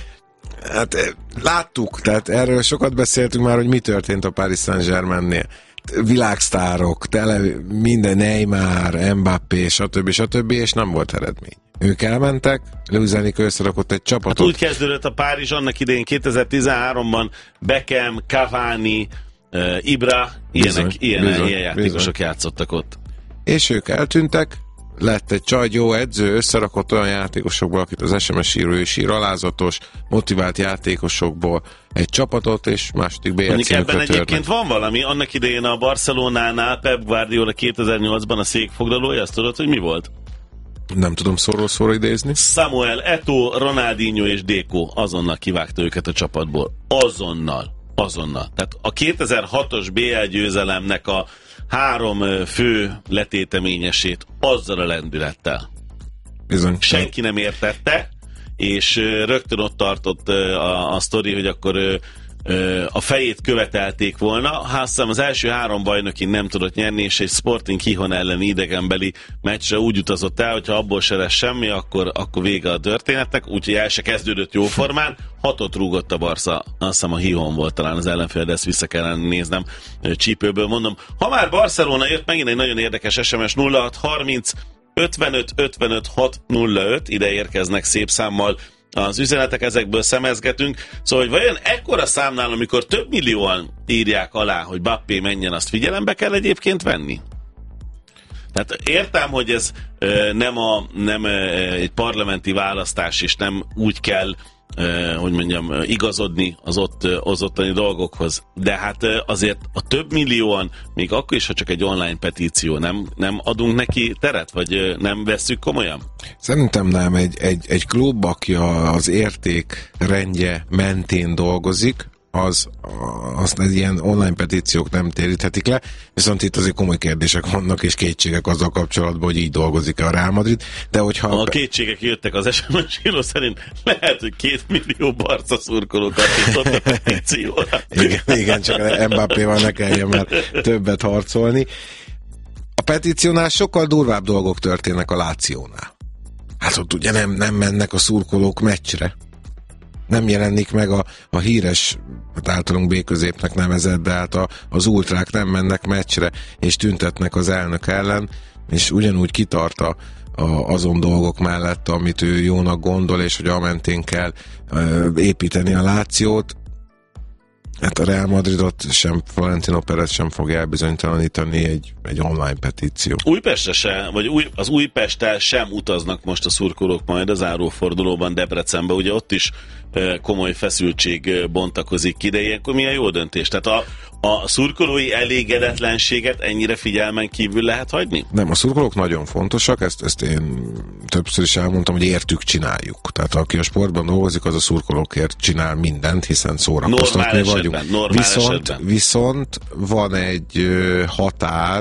Hát láttuk, tehát erről sokat beszéltünk már, hogy mi történt a Paris Saint-Germainnél. Világsztárok, tele minden, Neymar, Mbappé, stb. stb. És nem volt eredmény. Ők elmentek, Luis Enrique összerakott egy csapatot. Hát úgy kezdődött a Párizs annak idején kétezer-tizenháromban, Beckham, Cavani, uh, Ibra, ilyenek, bizony, ilyen, bizony, ilyen játékosok bizony. játszottak ott. És ők eltűntek, lett egy csaj, jó edző, összerakott olyan játékosokból, akit az es em es író és ír, alázatos, motivált játékosokból egy csapatot, és második bé el címükre ebben törnek. egyébként van valami, annak idején a Barcelonánál Pep Guardiola kétezer-nyolcban a székfoglalója, azt tudod, hogy mi volt? Nem tudom szóról szóra idézni. Samuel Eto'o, Ronaldinho és Deco azonnal kivágta őket a csapatból. Azonnal. Azonnal. Tehát a kétezer-hatos bé el győzelemnek a három fő letéteményesét azzal a lendülettel. Bizony. Senki nem értette, és rögtön ott tartott a, a sztori, hogy akkor a fejét követelték volna. Házzám az első három bajnokin nem tudott nyerni, és egy Sporting Gijón elleni idegenbeli meccsre úgy utazott el, hogyha abból se lesz semmi, akkor, akkor vége a történetnek, úgyhogy el se kezdődött jóformán. Hatot rúgott a Barca, azt hiszem a Gijón volt talán az ellenfél, de ezt vissza kellene néznem csípőből, mondom. Ha már Barcelona jött, megint egy nagyon érdekes es em es nulla hat harminc ötvenöt ötvenöt hat nulla öt, ide érkeznek szép számmal az üzenetek, ezekből szemezgetünk. Szóval, hogy vajon ekkora számnál, amikor több millióan írják alá, hogy Mbappé menjen, azt figyelembe kell egyébként venni? Tehát értem, hogy ez ö, nem, a, nem ö, egy parlamenti választás, és nem úgy kell, ö, hogy mondjam, igazodni az ott, az ottani dolgokhoz. De hát ö, azért a több millióan, még akkor is, ha csak egy online petíció, nem, nem adunk neki teret, vagy ö, nem vesszük komolyan? Szerintem nem. Egy, egy, egy klub, aki az érték rendje mentén dolgozik, az, azt egy ilyen online petíciók nem téríthetik le, viszont itt azért komoly kérdések vannak, és kétségek azzal kapcsolatban, hogy így dolgozik a Real Madrid, de hogyha... A kétségek jöttek az es em es író szerint, lehet, hogy két millió Barca szurkolókat jutott a petícióra. igen, igen, csak Mbappéval ne kelljen már többet harcolni. A petíciónál sokkal durvább dolgok történnek a Lációnál. Hát ott ugye nem, nem mennek a szurkolók meccsre. Nem jelenik meg a, a híres, hát általunk B-középnek nevezett, de hát a, az ultrák nem mennek meccsre, és tüntetnek az elnök ellen, és ugyanúgy kitart a, a, azon dolgok mellett, amit ő jónak gondol, és hogy amentén kell ö, építeni a Lációt. Hát a Real Madridot sem Florentino Perez sem fogja elbizonytalanítani egy, egy online petíció. Újpestre se, vagy új, az Újpesttel sem utaznak most a szurkolók majd az zárófordulóban Debrecenbe, ugye ott is e, komoly feszültség e, bontakozik ki, de ilyenkor milyen jó döntés? Tehát a, a szurkolói elégedetlenséget ennyire figyelmen kívül lehet hagyni? Nem, a szurkolók nagyon fontosak, ezt, ezt én többször is elmondtam, hogy értük csináljuk. Tehát aki a sportban dolgozik, az a szurkolókért csinál mindent, hiszen szórakoztatni vagyunk. Normál viszont, esetben. viszont van egy ö, határ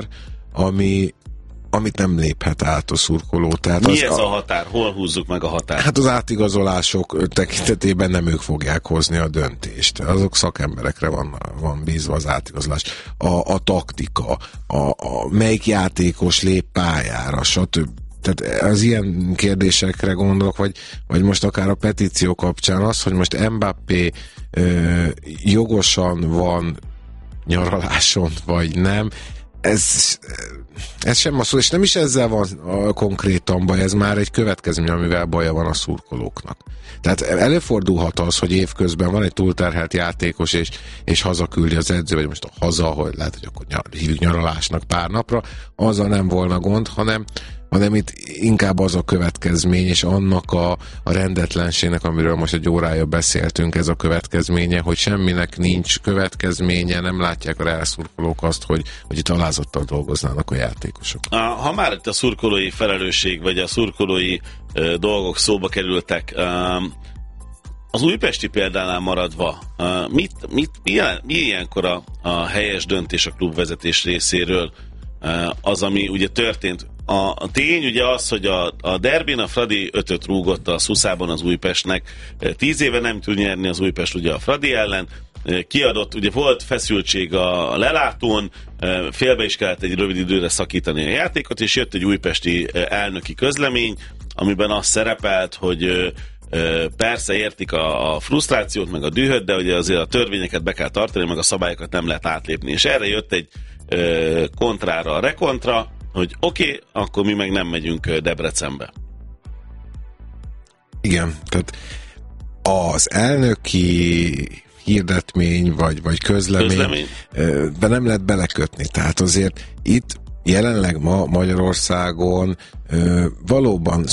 ami amit nem léphet át a szurkoló. Tehát Mi az, ez a határ? Hol húzzuk meg a határt? Hát az átigazolások tekintetében nem ők fogják hozni a döntést. Azok szakemberekre van, van bízva az átigazolás. A, a taktika, a, a melyik játékos lép pályára, stb. Tehát az ilyen kérdésekre gondolok, vagy, vagy most akár a petíció kapcsán az, hogy most Mbappé ö, jogosan van nyaraláson, vagy nem, ez, ez sem a szó, és nem is ezzel van a konkrétan baj, ez már egy következmény, amivel baja van a szurkolóknak. Tehát előfordulhat az, hogy évközben van egy túlterhelt játékos, és, és hazaküldi az edző, vagy most a haza, hogy lehet, hogy akkor nyar, hívjuk nyaralásnak pár napra, azzal nem volna gond, hanem hanem itt inkább az a következmény, és annak a, a rendetlenségnek, amiről most egy órája beszéltünk, ez a következménye, hogy semminek nincs következménye, nem látják a reál szurkolók azt, hogy, hogy itt alázattal dolgoznának a játékosok. Ha már itt a szurkolói felelősség, vagy a szurkolói uh, dolgok szóba kerültek, uh, az újpesti példánál maradva, uh, mit, mit, milyen, mi ilyenkor a, a helyes döntés a klubvezetés részéről, uh, az, ami ugye történt? A, a tény ugye az, hogy a, a derbin a Fradi ötöt rúgott a Szuszában az Újpestnek. Tíz éve nem tud nyerni az Újpest ugye a Fradi ellen. Kiadott, ugye volt feszültség a lelátón, félbe is kellett egy rövid időre szakítani a játékot, és jött egy újpesti elnöki közlemény, amiben az szerepelt, hogy persze értik a, a frusztrációt, meg a dühöt, de ugye azért a törvényeket be kell tartani, meg a szabályokat nem lehet átlépni. És erre jött egy kontrára a rekontra, hogy oké, okay, akkor mi meg nem megyünk Debrecenbe. Igen, tehát az elnöki hirdetmény, vagy, vagy közlemény, közlemény, de nem lehet belekötni. Tehát azért itt jelenleg ma Magyarországon valóban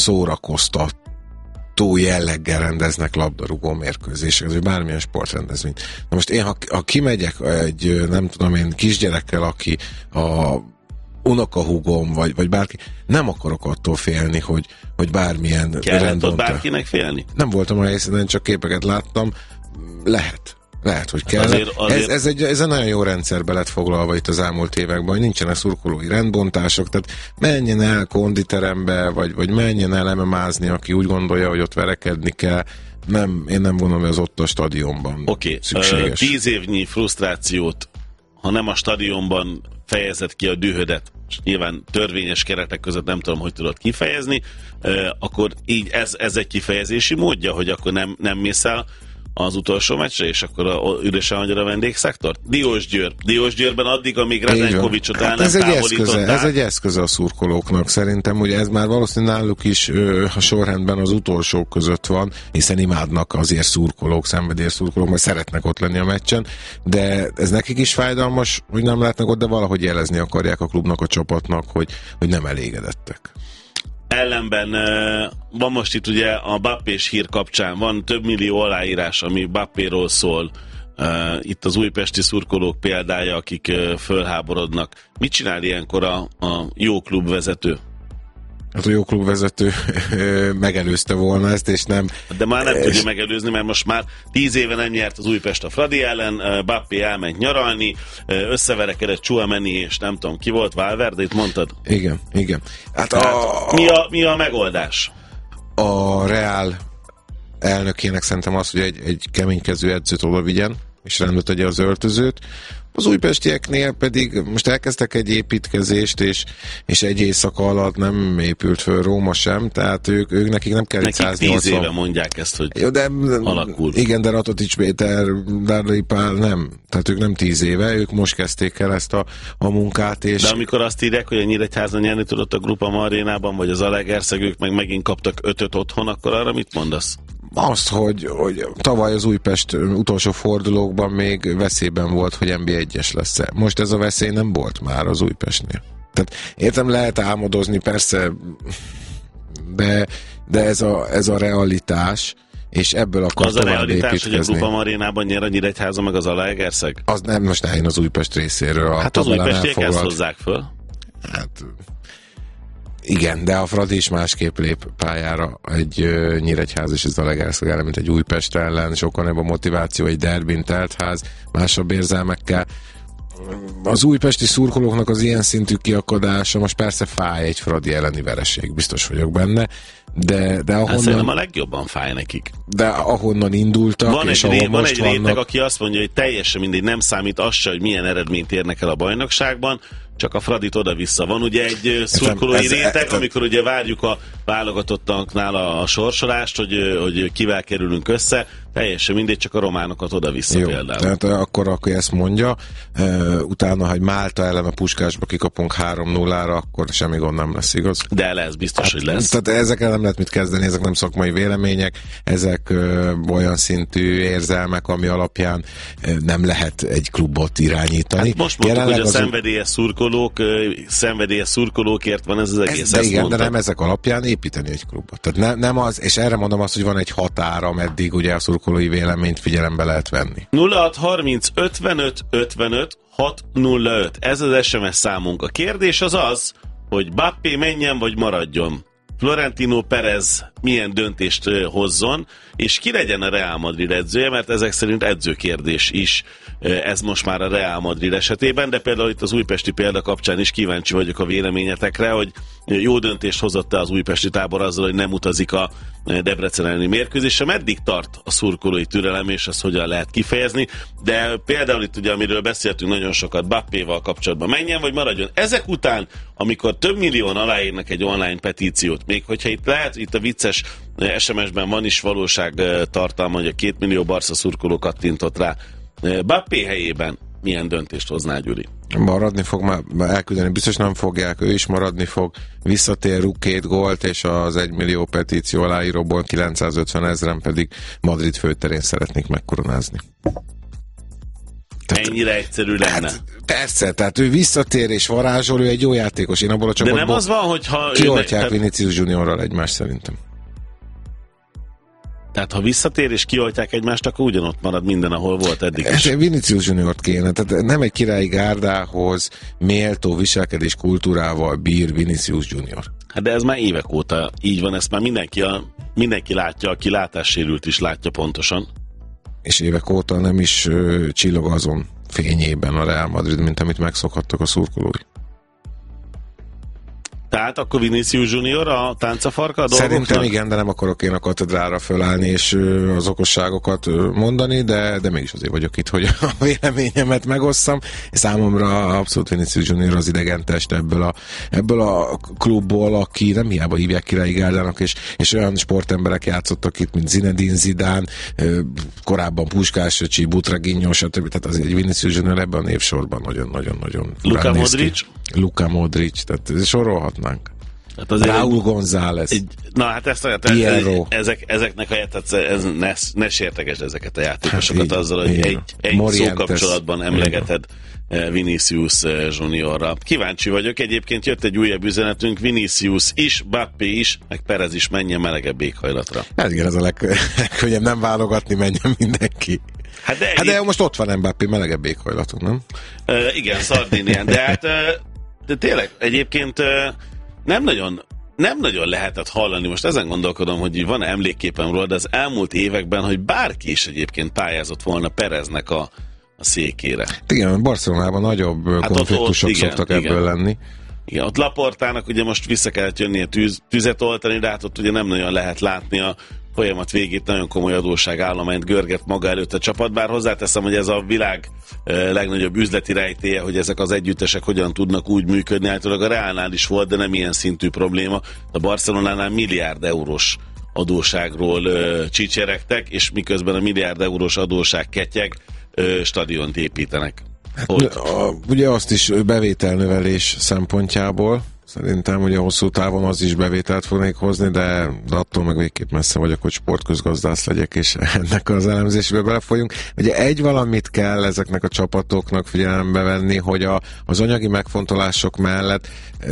szórakoztató jelleggel rendeznek labdarúgó mérkőzéseket, vagy bármilyen sportrendezvényt. Na most én, ha, ha kimegyek egy, nem tudom én, kisgyerekkel, aki a unokahúgom, vagy, vagy bárki, nem akarok attól félni, hogy, hogy bármilyen kellett ott bárkinek félni? Nem voltam a helyszínen, csak képeket láttam. Lehet. Lehet, hogy kell. Azért, azért... Ez, ez, egy, ez egy nagyon jó rendszerbe lett foglalva itt az elmúlt években, hogy nincsenek szurkolói rendbontások, tehát menjen el konditerembe, vagy, vagy menjen el ememázni, aki úgy gondolja, hogy ott verekedni kell. Nem, én nem gondolom, hogy az ott a stadionban okay. szükséges. Tíz évnyi frusztrációt, ha nem a stadionban fejezed ki a dühödet, és nyilván törvényes keretek között nem tudom, hogy tudod kifejezni, akkor így ez, ez egy kifejezési módja, hogy akkor nem, nem mész el az utolsó meccsre, és akkor a, üresen hagyja a vendégszektort? Diósgyőr. Diósgyőrben addig, amíg Radenkovicsot el hát nem ez távolították. Ez egy eszköze a szurkolóknak szerintem, ugye ez már valószínűleg náluk is ö, a sorrendben az utolsók között van, hiszen imádnak azért szurkolók, szenvedélyes szurkolók, mert szeretnek ott lenni a meccsen, de ez nekik is fájdalmas, hogy nem lehetnek ott, de valahogy jelezni akarják a klubnak, a csapatnak, hogy, hogy nem elégedettek. Ellenben van most itt ugye a Bappés hír kapcsán, van több millió aláírás, ami Bappéról szól. Itt az újpesti szurkolók példája, akik fölháborodnak. Mit csinál ilyenkor a, a jó klubvezető? Hát a jó klubvezető megelőzte volna ezt, és nem... De már nem tudja megelőzni, mert most már tíz éve nem nyert az Újpest a Fradi ellen, Bappé elment nyaralni, összeverekedett Tchouaméni, és nem tudom, ki volt, Valverde, itt mondtad? Igen, igen. Hát a... mi, a, mi a megoldás? A Real elnökének szerintem az, hogy egy, egy keménykező edzőt oda vigyen, és rendbe tegye az öltözőt. Az újpestieknél pedig most elkezdtek egy építkezést, és, és egy éjszaka alatt nem épült föl Róma sem, tehát ők, ők nekik nem kell nekik száznyolcvan... tíz éve mondják ezt, hogy jó, de, alakul. Igen, de Ratotics Péter, Dárdai Pál nem. Tehát ők nem tíz éve, ők most kezdték el ezt a, a munkát, és... De amikor azt írják, hogy a Nyíregyházan nyerni tudott a Grupa Arénában, vagy az Zalaegerszeg, ők meg megint kaptak ötöt otthon, akkor arra mit mondasz? Azt, hogy, hogy tavaly az Újpest utolsó fordulókban még veszélyben volt, hogy en bé egyes lesz. Most ez a veszély nem volt már az Újpestnél. Tehát értem, lehet álmodozni, persze, de, de ez, a, ez a realitás, és ebből akar az a realitás, építkezni. hogy a Grupa Arénában nyer a Nyíregyháza meg az Zalaegerszeg? Az nem, most ne én az Újpest részéről. Hát az újpestiek ezt hozzák föl. Hát... Igen, de a Fradi is másképp lép pályára egy uh, Nyíregyház és a Zalaegerszeg ellen, mint egy Újpest ellen, sokkal nagyobb a motiváció, egy derbin teltház, másabb érzelmekkel. az újpesti szurkolóknak az ilyen szintű kiakadása, most persze fáj egy Fradi elleni vereség, biztos vagyok benne, de, de ahonnan... Szerintem a legjobban fáj nekik. De ahonnan indultak, van és egy, ahol ré, van most egy vannak... réteg, aki azt mondja, hogy teljesen mindegy, nem számít az se, hogy milyen eredményt érnek el a bajnokságban, csak a Fradit oda-vissza. Van ugye egy szurkolói ez, réteg, ez, amikor ugye várjuk a válogatottaknál a, a sorsolást, hogy, hogy kivel kerülünk össze, teljesen mindegy, csak a románokat oda-vissza. Jó, például. Tehát akkor, akkor ezt mondja, uh, utána, hogy Málta ellen a Puskásba kikapunk három nullára, akkor semmi gond nem lesz, igaz? De lesz, biztos, hát, hogy lesz. Tehát ezekkel nem lehet mit kezdeni, ezek nem szakmai vélemények, ezek uh, olyan szintű érzelmek, ami alapján uh, nem lehet egy klubot irányítani. Hát most mondtuk, jelenleg hogy a az szenvedélyes szurkolók, uh, szenvedélyes szurkolókért van ez az egész. Ez, de igen, mondta. De nem ezek alapján építeni egy klubot. Tehát ne, nem az, és erre mondom azt, hogy van egy határ, ameddig ugye a szurkolói véleményt figyelembe lehet venni. nulla hat harminc ötvenöt ötvenöt hat nulla öt. Ez az es em es számunk. A kérdés az az, hogy Bappé menjen vagy maradjon. Florentino Perez milyen döntést hozzon, és ki legyen a Real Madrid edzője, mert ezek szerint edzőkérdés is ez most már a Real Madrid esetében, de például itt az újpesti példa kapcsán is kíváncsi vagyok a véleményetekre, hogy jó döntést hozott-e az újpesti tábor azzal, hogy nem utazik a Debrecen elleni mérkőzésre, meddig tart a szurkolói türelem, és ezt hogyan lehet kifejezni, de például itt ugye, amiről beszéltünk nagyon sokat, Bappéval kapcsolatban, menjen vagy maradjon. Ezek után, amikor több millióan aláírnak egy online petíciót, még hogyha itt lehet, itt a vicces es em es-ben van is valóság tartalma, hogy a két millió Barca szurkoló kattintott rá. Bappé helyében milyen döntést hozná, Gyuri? Maradni fog, már elküldeni, biztos nem fogják, ő is maradni fog, visszatér, rúg két gólt, és az egymillió petíció aláíróból kilencszázötven ezren pedig Madrid főterén szeretnék megkoronázni. Tehát, ennyire egyszerű lenne. Hát, persze, tehát ő visszatér és varázsol, ő egy jó játékos. Én abból a csapatból... De nem az van, hogyha... Kioltják tehát... Vinicius Juniorral egymást szerintem. Tehát ha visszatér és kioltják egymást, akkor ugyanott marad minden, ahol volt eddig is. Ez Vinicius Juniort kéne, tehát nem egy királyi gárdához méltó viselkedés kultúrával bír Vinicius Junior. Hát de ez már évek óta így van, ezt már mindenki, a, mindenki látja, aki látássérült is látja pontosan. És évek óta nem is uh, csillog azon fényében a Real Madrid, mint amit megszokhattak a szurkolói. Tehát akkor Vinicius Junior a táncafarka a dolgoknak? Szerintem igen, de nem akarok én a katedrára fölállni és ö, az okosságokat ö, mondani, de, de mégis azért vagyok itt, hogy a véleményemet megosszam. Számomra abszolút Vinicius Junior az idegentest ebből a, ebből a klubból, aki nem hiába hívják királyi gárdának, és, és olyan sportemberek játszottak itt, mint Zinedine Zidane, ö, korábban Puskás öcsi, Butraguinho, stb. Tehát azért egy Vinicius Junior ebben a névsorban nagyon-nagyon-nagyon Luka Modric? Luka Modric, tehát sorolhat. Hát Raúl González. Egy, na hát ezt a ezek, ezeknek a ez, ez, ne, ne sértegesd ezeket a játékosokat hát, azzal, hogy így, egy, egy szó kapcsolatban emlegeted Vinicius Juniorra. Kíváncsi vagyok, egyébként jött egy újabb üzenetünk, Vinicius is, Bappé is, meg Perez is menjen melegebb éghajlatra. Hát igen, ez a legkönnyebb, nem válogatni, menjen mindenki. Hát de, hát de most ott van Mbappé, melegebb éghajlatú, nem? Uh, igen, Szardinián, de hát uh, de tényleg egyébként uh, nem nagyon, nem nagyon lehetett hallani, most ezen gondolkodom, hogy van emlékképem róla, de az elmúlt években, hogy bárki is egyébként pályázott volna Pereznek a, a székére. Igen, Barcelonában nagyobb hát konfliktusok ott, ott, szoktak igen, ebből igen. lenni. Igen, ott Laportának ugye most vissza kellett jönnie tűz, tüzet oltani, de hát ott ugye nem nagyon lehet látni a folyamat végét, nagyon komoly adósságállományt görget maga előtt a csapat, bár hozzáteszem, hogy ez a világ e, legnagyobb üzleti rejtélye, hogy ezek az együttesek hogyan tudnak úgy működni, általában a Reálnál is volt, de nem ilyen szintű probléma. A Barcelonánál milliárd eurós adóságról e, csicseregtek, és miközben a milliárd eurós adóság ketyeg, e, stadiont építenek. Hát, a, ugye azt is bevételnövelés szempontjából szerintem ugye hosszú távon az is bevételt fognék hozni, de, de attól meg végképp messze vagyok, hogy sportközgazdász legyek, és ennek az elemzésbe belefolyunk. Ugye egy valamit kell ezeknek a csapatoknak figyelembe venni, hogy a, az anyagi megfontolások mellett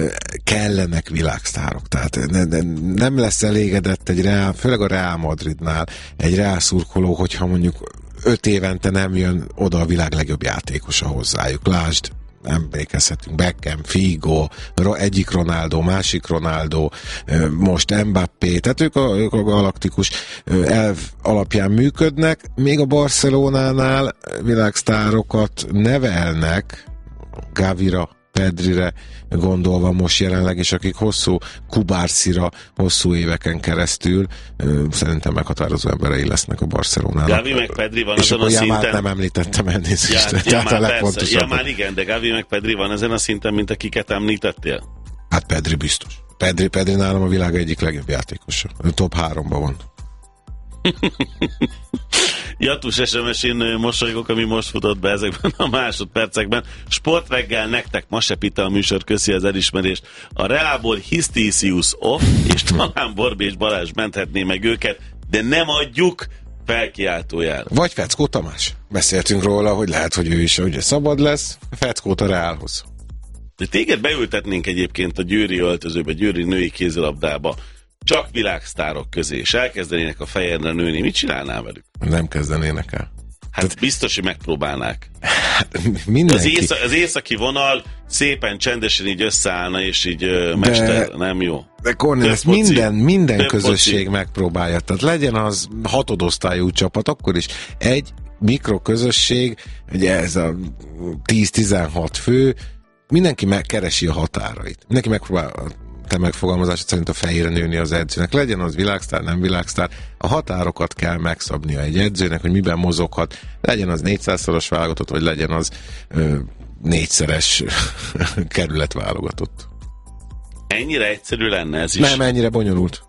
kellenek világsztárok. Tehát ne, ne, nem lesz elégedett egy Real, főleg a Real Madridnál egy Real szurkoló, hogyha mondjuk öt évente nem jön oda a világ legjobb játékosa hozzájuk. Lásd, emlékezhetünk, Beckham, Figo, egyik Ronaldo, másik Ronaldo, most Mbappé, tehát ők a, ők a galaktikus elv alapján működnek, még a Barcelonánál világsztárokat nevelnek, Gavira, Pedrire gondolva most jelenleg, és akik hosszú Kubarszira, hosszú éveken keresztül ö, szerintem meghatározó emberei lesznek a Barcelonának. Gavi meg Pedri van és azon a szinten. Jamát nem említettem elnézést. Ja, tehát a legfontosabb. Jamán igen, de Gavi meg Pedri van ezen a szinten, mint akiket említettél? Hát Pedri biztos. Pedri, Pedri nálam a világ egyik legjobb játékosa. Top háromban van. Jatus es em es-én mosolygok, ami most futott be ezekben a másodpercekben. Sportreggel nektek ma se Pita a műsor, köszi az elismerést. A Reálból Hisztisius off, és talán Borbi és Balázs menthetné meg őket, de nem adjuk, felkiáltójel. Vagy Feckó Tamás. Beszéltünk róla, hogy lehet, hogy ő is ugye szabad lesz. Feckót a Reálhoz. De téged beültetnénk egyébként a győri öltözőbe, győri női kézilabdába, csak világsztárok közé, és elkezdenének a fejedre nőni. Mit csinálnál velük? Nem kezdenének el. Hát Tehát, biztos, hogy megpróbálnák. Hát, mindenki. Az, ész, az északi vonal szépen csendesen így összeállna, és így ö, mester, nem jó. De Kornél, ezt minden, minden közösség poci. megpróbálja. Tehát legyen az hatodosztályú csapat, akkor is egy mikroközösség, ugye ez a tíz-tizenhat fő, mindenki megkeresi a határait. Mindenki megpróbál te megfogalmazásod szerint a fejére nőni az edzőnek. Legyen az világsztár, nem világsztár. A határokat kell megszabnia egy edzőnek, hogy miben mozoghat. Legyen az négyszázszoros válogatott, vagy legyen az ö, négyszeres kerületválogatott. Ennyire egyszerű lenne ez is? Nem, ennyire bonyolult.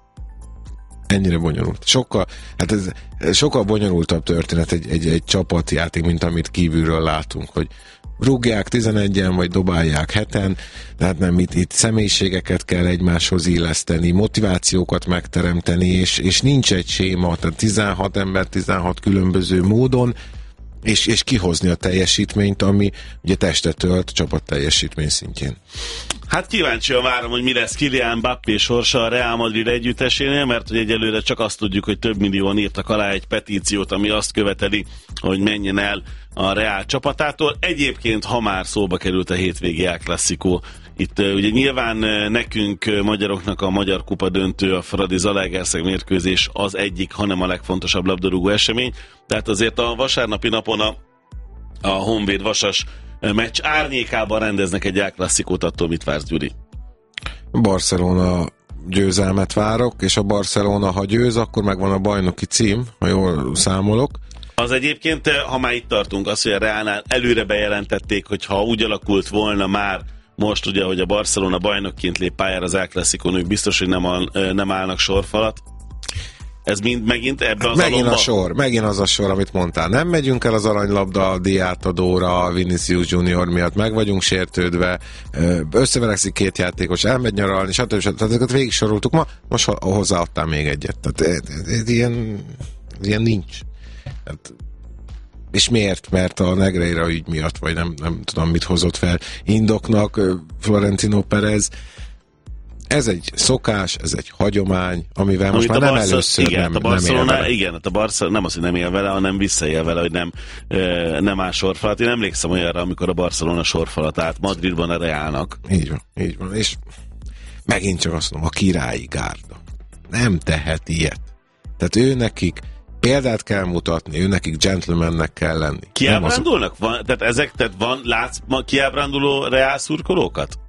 Ennyire bonyolult. Sokkal, hát ez sokkal bonyolultabb történet egy, egy, egy csapatjáték, mint amit kívülről látunk, hogy rúgják tizenegyen, vagy dobálják heten, tehát nem, itt, itt személyiségeket kell egymáshoz illeszteni, motivációkat megteremteni, és, és nincs egy séma, tehát tizenhat ember, tizenhat különböző módon, és, és kihozni a teljesítményt, ami ugye testet ölt csapat teljesítmény szintjén. Hát kíváncsian várom, hogy mi lesz Kylian Mbappé sorsa a Real Madrid együttesénél, mert hogy egyelőre csak azt tudjuk, hogy több millióan írtak alá egy petíciót, ami azt követeli, hogy menjen el a Real csapatától. Egyébként, ha már szóba került a hétvégi El Clasico, itt uh, ugye nyilván uh, nekünk uh, magyaroknak a Magyar Kupa döntő, a Fradi Zalaegerszeg mérkőzés az egyik, hanem a legfontosabb labdarúgó esemény. Tehát azért a vasárnapi napon a, a Honvéd Vasas meccs árnyékában rendeznek egy El Clasicót, attól mit vársz, Gyuri? Barcelona győzelmet várok, és a Barcelona, ha győz, akkor megvan a bajnoki cím, ha jól számolok. Az egyébként, ha már itt tartunk, az, hogy a Reálnál előre bejelentették, hogy ha úgy alakult volna már most ugye, hogy a Barcelona bajnokként lép pályára az El Clasicón, ők biztos, hogy nem, áll, nem állnak sorfalat. Ez mind megint ebbe az megint alomba? a sor, megint az a sor, amit mondtál. Nem megyünk el az aranylabda díjátadóra Vinicius Junior miatt, meg vagyunk sértődve, összeverekszik két játékos, elmegy nyaralni, stb. stb. Tehát ezeket végig soroltuk ma, most hozzáadtál még egyet. Tehát ez ilyen, ilyen nincs. Tehát, és miért? Mert a Negreira ügy miatt, vagy nem, nem tudom, mit hozott fel indoknak Florentino Perez. Ez egy szokás, ez egy hagyomány, amivel most Amit már nem Barca, először igen, nem, a Barcelona, nem él vele. Igen, a Barca nem az, hogy nem él vele, hanem visszaél vele, hogy nem, nem áll sorfalat. Én emlékszem olyanra, amikor a Barcelona sorfalat állt Madridban a Reálnak. Így van, így van. És megint csak azt mondom, a királyi gárda nem tehet ilyet. Tehát ő nekik példát kell mutatni, ő nekik gentlemannek kell lenni. Kiábrándulnak? Van, tehát ezek, tehát van, látsz ma kiábránduló Reál szurkolókat?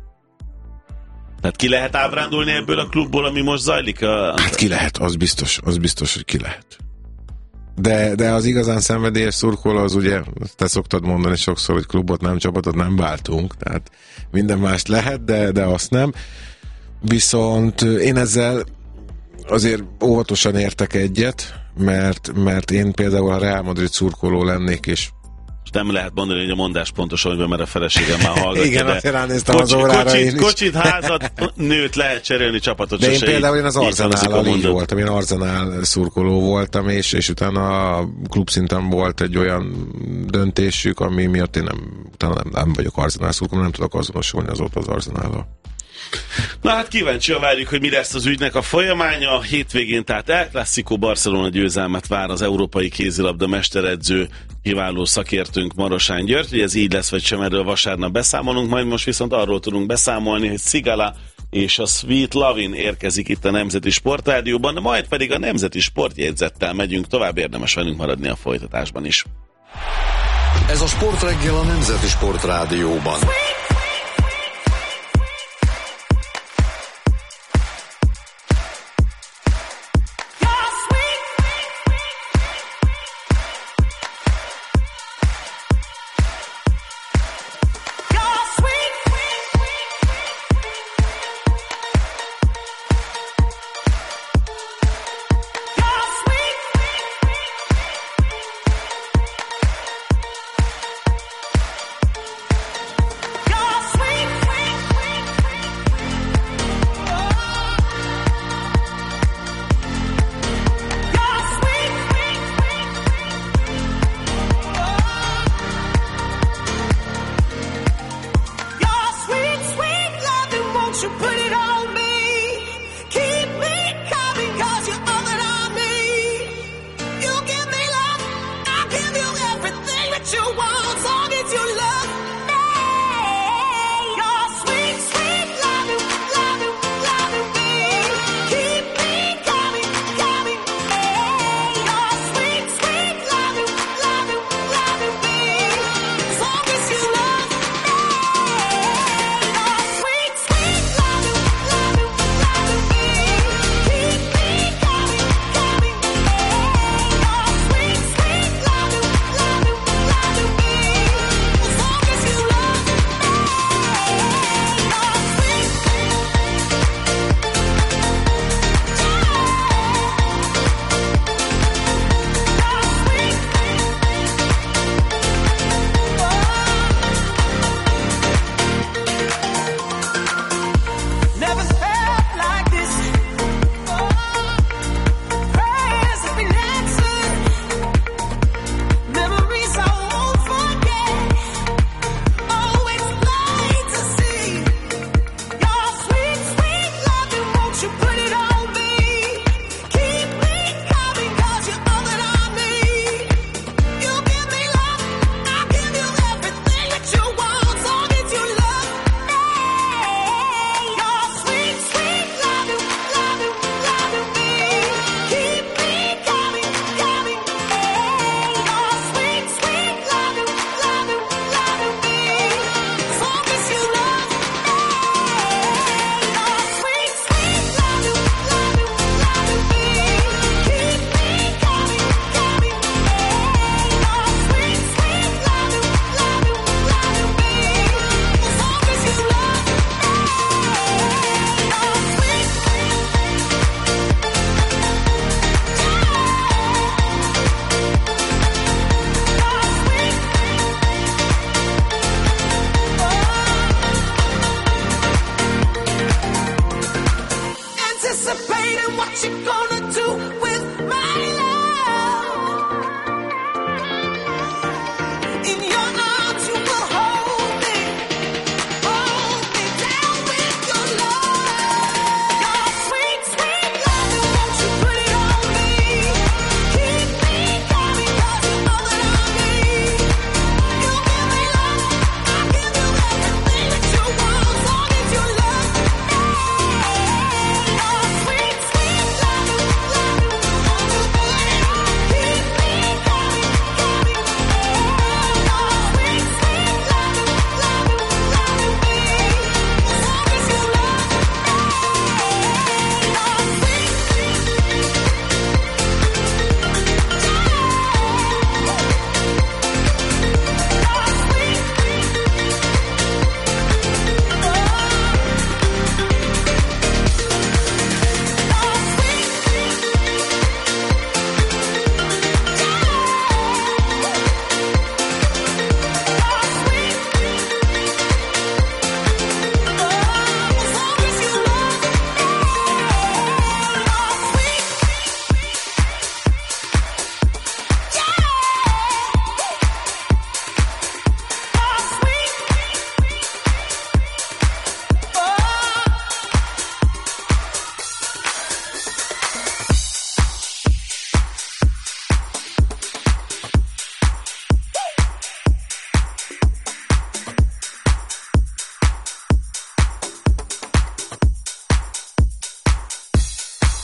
Tehát ki lehet ábrándulni ebből a klubból, ami most zajlik? A... Hát ki lehet, az biztos, az biztos, hogy ki lehet. De, de az igazán szenvedélyes szurkoló az ugye, te szoktad mondani sokszor, hogy klubot nem, csapatot nem váltunk, tehát minden mást lehet, de, de azt nem. Viszont én ezzel azért óvatosan értek egyet, mert, mert én például a Real Madrid szurkoló lennék, és nem lehet mondani, hogy a mondás pontosan, hogy mert a feleségem már hallgatja. Igen, de azért ránéztem kocsi, az órára kocsit, én is. Kocsit, házat, nőt lehet cserélni, csapatot. De én például én az Arzenállal így mondat. voltam, én Arzenál szurkoló voltam, és, és utána a klubszinten volt egy olyan döntésük, ami miatt én nem, utána nem, nem vagyok Arzenál szurkoló, nem tudok azonosulni azóta az Arzenállal. Na hát kíváncsian várjuk, hogy mi lesz az ügynek a folyamánya. A hétvégén tehát El Clasico Barcelona győzelmet vár az európai kézilabda mesteredző, kiváló szakértőnk Marosán György, hogy ez így lesz vagy sem, erről vasárnap beszámolunk, majd most viszont arról tudunk beszámolni, hogy Szigala és a Sweet Lovin érkezik itt a Nemzeti Sportrádióban, majd pedig a Nemzeti Sportjegyzettel megyünk tovább, érdemes velünk maradni a folytatásban is. Ez a Sportreggel a Nemzeti Sportrádióban.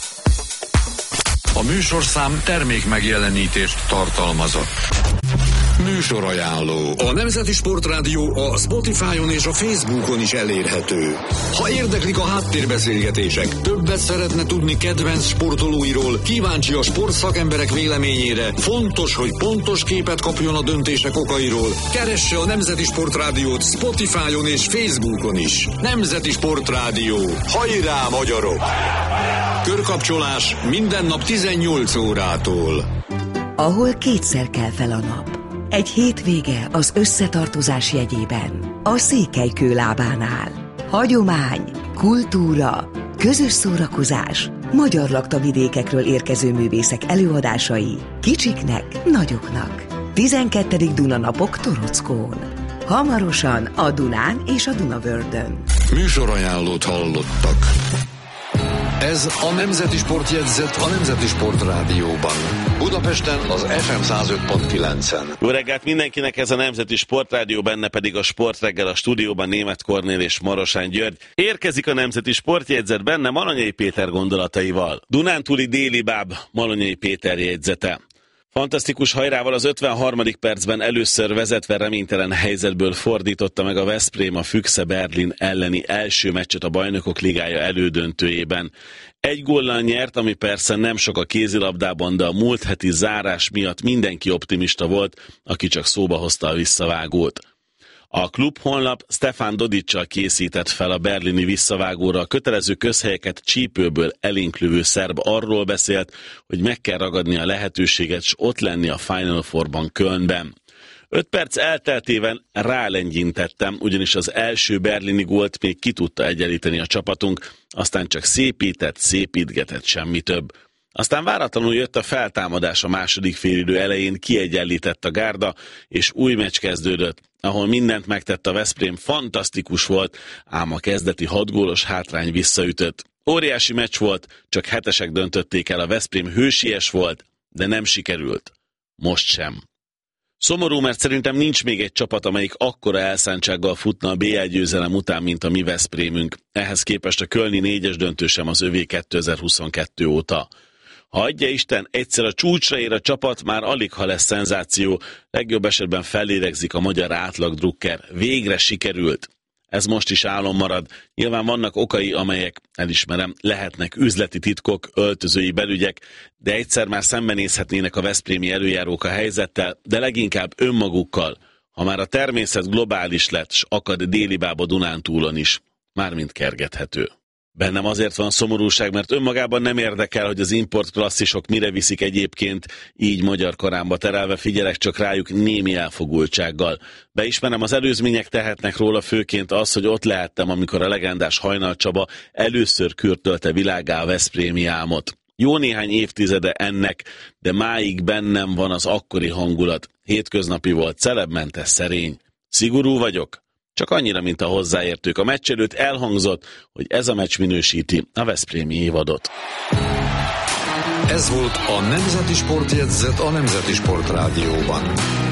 A műsorszám termék megjelenítést tartalmazott. Műsorajánló. A Nemzeti Sportrádió a Spotify-on és a Facebookon is elérhető. Ha érdeklik a háttérbeszélgetések, többet szeretne tudni kedvenc sportolóiról, kíváncsi a sportszakemberek véleményére, fontos, hogy pontos képet kapjon a döntések okairól, keresse a Nemzeti Sportrádiót Spotify-on és Facebookon is. Nemzeti Sportrádió. Hajrá, magyarok! Körkapcsolás minden nap tizennyolc órától. Ahol kétszer kell fel a nap. Egy hétvége az összetartozás jegyében. A Székelykő lábánál. Hagyomány, kultúra, közös szórakozás, magyar laktavidékekről érkező művészek előadásai, kicsiknek, nagyoknak. tizenkettedik Dunanapok Torockón. Hamarosan a Dunán és a Dunavördön. Műsorajánlót hallottak. Ez a Nemzeti Sportjegyzet a Nemzeti Sportrádióban. Budapesten az ef em száz öt pont kilencen. Jó reggelt mindenkinek, ez a Nemzeti Sportrádió, benne pedig a Sportreggel, a stúdióban Németh Kornél és Marosán György. Érkezik a Nemzeti Sportjegyzet, benne Malonyai Péter gondolataival. Dunántúli déli báb Malonyai Péter jegyzete. Fantasztikus hajrával az ötvenharmadik percben először vezetve reménytelen helyzetből fordította meg a Veszprém a Füchse Berlin elleni első meccset a Bajnokok Ligája elődöntőjében. Egy góllal nyert, ami persze nem sok a kézilabdában, de a múlt heti zárás miatt mindenki optimista volt, aki csak szóba hozta a visszavágót. A klub honlap Stefan Dodicsal készített fel a berlini visszavágóra. A kötelező közhelyeket csípőből elénk lövő szerb arról beszélt, hogy meg kell ragadni a lehetőséget, s ott lenni a Final Fourban Kölnben. Öt perc elteltében rálegyintettem, ugyanis az első berlini gólt még ki tudta egyenlíteni a csapatunk, aztán csak szépített, szépítgetett, semmi több. Aztán váratlanul jött a feltámadás a második félidő elején, kiegyenlített a gárda, és új meccs kezdődött, ahol mindent megtett a Veszprém, fantasztikus volt, ám a kezdeti hat gólos hátrány visszaütött. Óriási meccs volt, csak hetesek döntötték el, a Veszprém hősies volt, de nem sikerült. Most sem. Szomorú, mert szerintem nincs még egy csapat, amelyik akkora elszántsággal futna a bé el győzelem után, mint a mi Veszprémünk. Ehhez képest a kölni négyes döntő sem az övé kétezer-huszonkettő óta. Ha adja Isten, egyszer a csúcsra ér a csapat, már alig ha lesz szenzáció, legjobb esetben fellélegzik a magyar átlagdrukker. Végre sikerült. Ez most is álom marad. Nyilván vannak okai, amelyek, elismerem, lehetnek üzleti titkok, öltözői belügyek, de egyszer már szembenézhetnének a veszprémi előjárók a helyzettel, de leginkább önmagukkal, ha már a természet globális lett, s akad déli báb Dunántúlon is, mármint kergethető. Bennem azért van szomorúság, mert önmagában nem érdekel, hogy az import klasszisok mire viszik egyébként, így magyar karámba terelve figyelek csak rájuk némi elfogultsággal. Beismerem, az előzmények tehetnek róla, főként az, hogy ott lehettem, amikor a legendás Hajnal Csaba először kürtölte világgá a veszprémi álmot. Jó néhány évtizede ennek, de máig bennem van az akkori hangulat. Hétköznapi volt, celebmentes, szerény. Szigorú vagyok? Csak annyira, mint a hozzáértők. A meccs előtt elhangzott, hogy ez a meccs minősíti a veszprémi évadot. Ez volt a Nemzeti Sportjegyzet a Nemzeti Sportrádióban.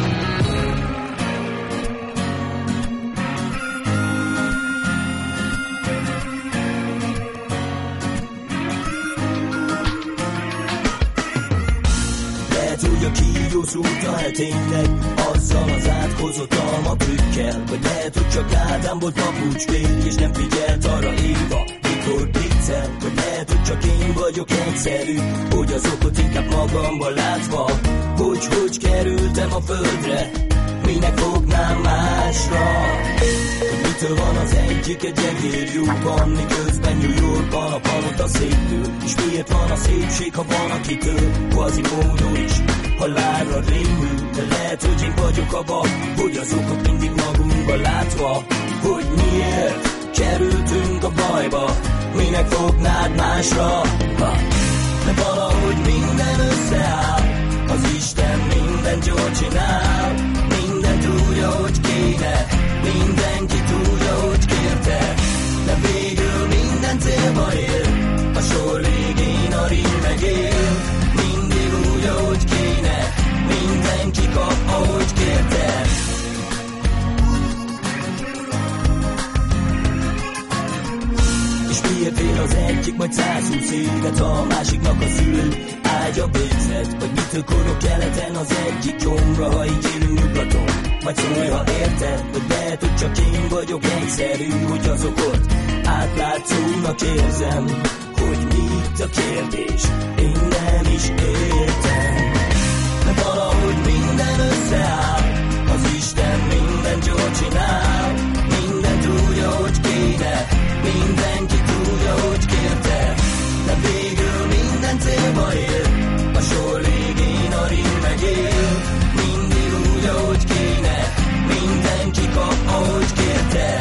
Hogy a kígyóz úta tényleg azzal az átkozott alma trükkel, vagy lehet, hogy csak Ádám volt papucsvék, és nem figyelt arra Éva, mikor bliccel, vagy lehet, hogy csak én vagyok egyszerű, hogy az okot inkább magamban látva, hogy hogy kerültem a földre, minek fognám másra, hogy mitől van az egyik egy egér lyukban, miközben New Yorkban a palota szétül, és miért van a szépség, ha van akitől, Quasimodo is halálra rémül, de lehet, hogy én vagyok a bab, hogy az okot mindig magunkban látva, hogy miért kerültünk a bajba, minek fognád másra, ha, de valahogy minden összeáll, az Isten mindent jól csinál, mindent úgy, ahogy kéne, mindenki tudja, hogy kérte, de végül minden célba ér, a sor végén a rím megél, mindig úgy, ahogy kéne, mindenki kap, ahogy kérte. És miért él az egyik majd százhúsz évet, ha a másiknak a szülő ágya végzett, vagy mitől korok keleten az egyik gyomra, ha így élünk nyugva majd szólj, ha érted, hogy lehet, hogy csak én vagyok egyszerű, hogy azok ott átlátszónak érzem, hogy mi itt a kérdés, én nem is értem. De valahogy minden összeáll, az Isten mindent jól csinál, mindent úgy, ahogy kéne, mindenki úgy, ahogy kérte, de végül minden célba ér, a sor végén a rim megél, mindig úgy, ahogy kéne, mindenki kap, ahogy kérte.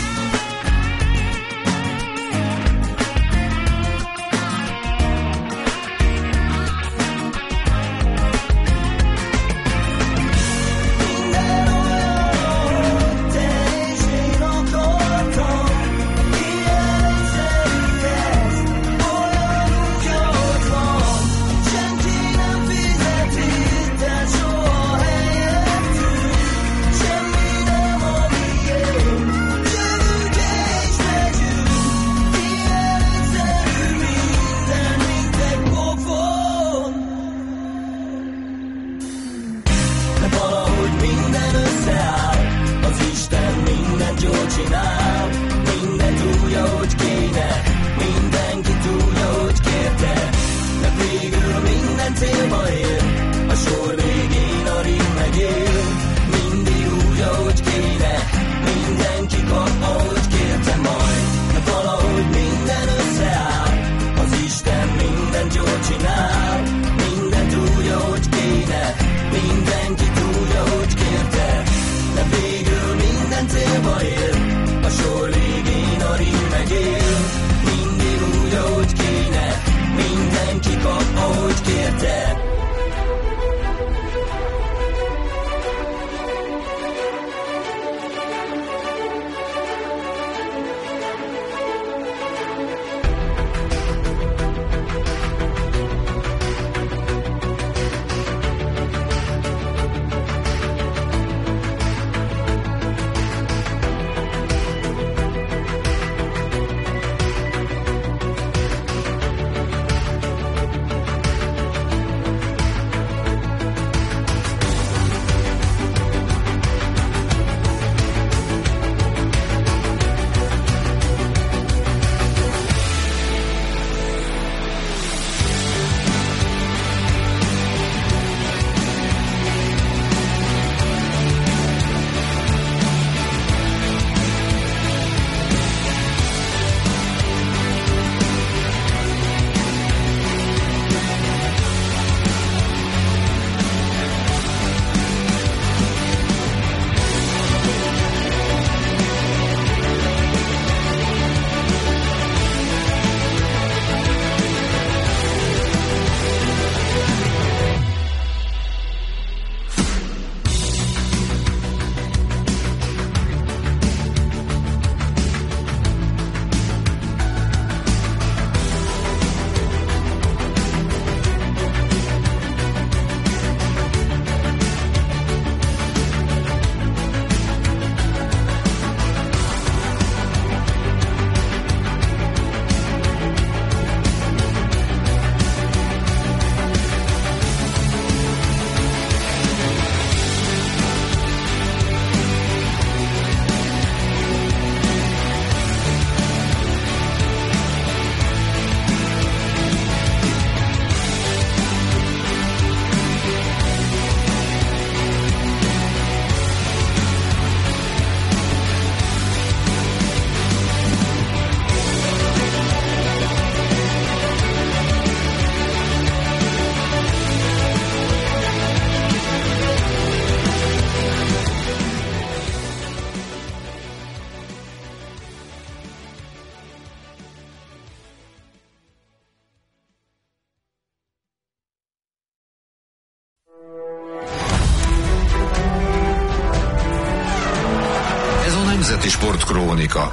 Nemzeti Sportkrónika.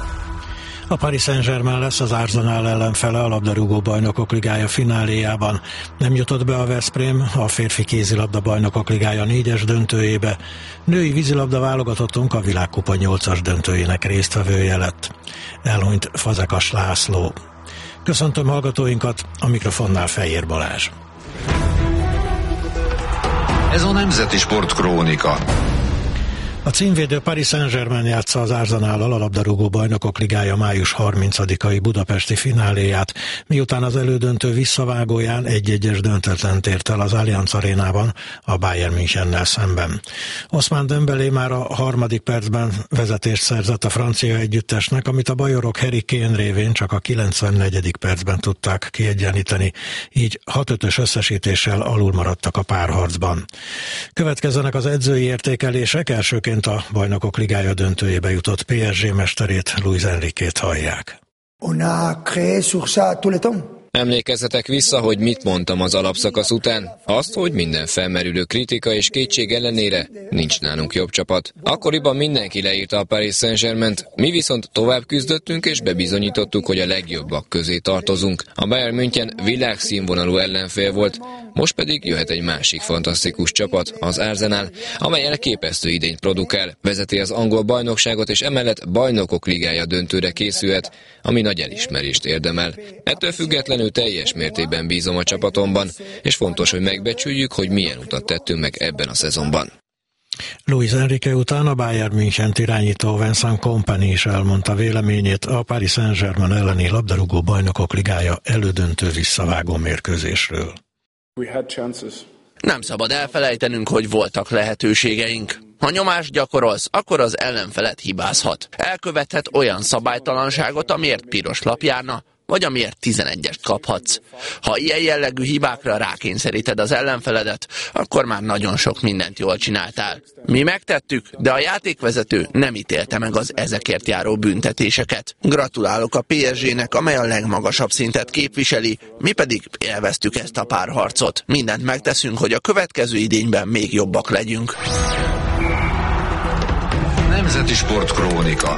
A Paris Saint-Germain lesz az Arsenal ellenfele a labdarúgó bajnokok ligája fináléjában. Nem jutott be a Veszprém a férfi kézilabda bajnokok ligája négyes döntőjébe. Női vízilabda válogatottunk a világkupa nyolcas döntőjének résztvevője lett. Elhunyt Fazekas László. Köszöntöm hallgatóinkat, a mikrofonnál Fejér Balázs. Ez a Nemzeti Sportkrónika. A címvédő Paris Saint-Germain játsza az Arsenállal a labdarúgó bajnokok ligája május harmincadikai budapesti fináléját, miután az elődöntő visszavágóján egy-egyes döntetlent ért el az Allianz Arénában a Bayern Münchennel szemben. Ousmane Dembélé már a harmadik percben vezetést szerzett a francia együttesnek, amit a bajorok Harry Kane révén csak a kilencvennegyedik percben tudták kiegyenlíteni, így hat ötös összesítéssel alul maradtak a párharcban. Következzenek az edzői értékelések, elsőként a Bajnokok Ligája döntőjébe jutott pé es gé mesterét, Luis Enriquét hallják. Emlékezzetek vissza, hogy mit mondtam az alapszakasz után? Azt, hogy minden felmerülő kritika és kétség ellenére nincs nálunk jobb csapat. Akkoriban mindenki leírta a Paris Saint-Germaint, mi viszont tovább küzdöttünk és bebizonyítottuk, hogy a legjobbak közé tartozunk. A Bayern München világszínvonalú ellenfél volt, most pedig jöhet egy másik fantasztikus csapat, az Arsenal, amely elképesztő idényt produkál, vezeti az angol bajnokságot és emellett Bajnokok Ligája döntőre készülhet, ami nagy elismerést érdemel. Ettől függetlenül teljes mértékben bízom a csapatomban, és fontos, hogy megbecsüljük, hogy milyen utat tettünk meg ebben a szezonban. Luis Enrique után a Bayern Münchent irányító Vincent Kompany is elmondta véleményét a Paris Saint-Germain elleni labdarúgó bajnokok ligája elődöntő visszavágó mérkőzésről. Nem szabad elfelejtenünk, hogy voltak lehetőségeink. Ha nyomást gyakorolsz, akkor az ellenfelet hibázhat. Elkövethet olyan szabálytalanságot, amiért piros lap járna, vagy amiért tizenegyest kaphatsz. Ha ilyen jellegű hibákra rákényszeríted az ellenfeledet, akkor már nagyon sok mindent jól csináltál. Mi megtettük, de a játékvezető nem ítélte meg az ezekért járó büntetéseket. Gratulálok a pé es gének, amely a legmagasabb szintet képviseli, mi pedig élveztük ezt a párharcot. Mindent megteszünk, hogy a következő idényben még jobbak legyünk. Nemzeti Sport Krónika.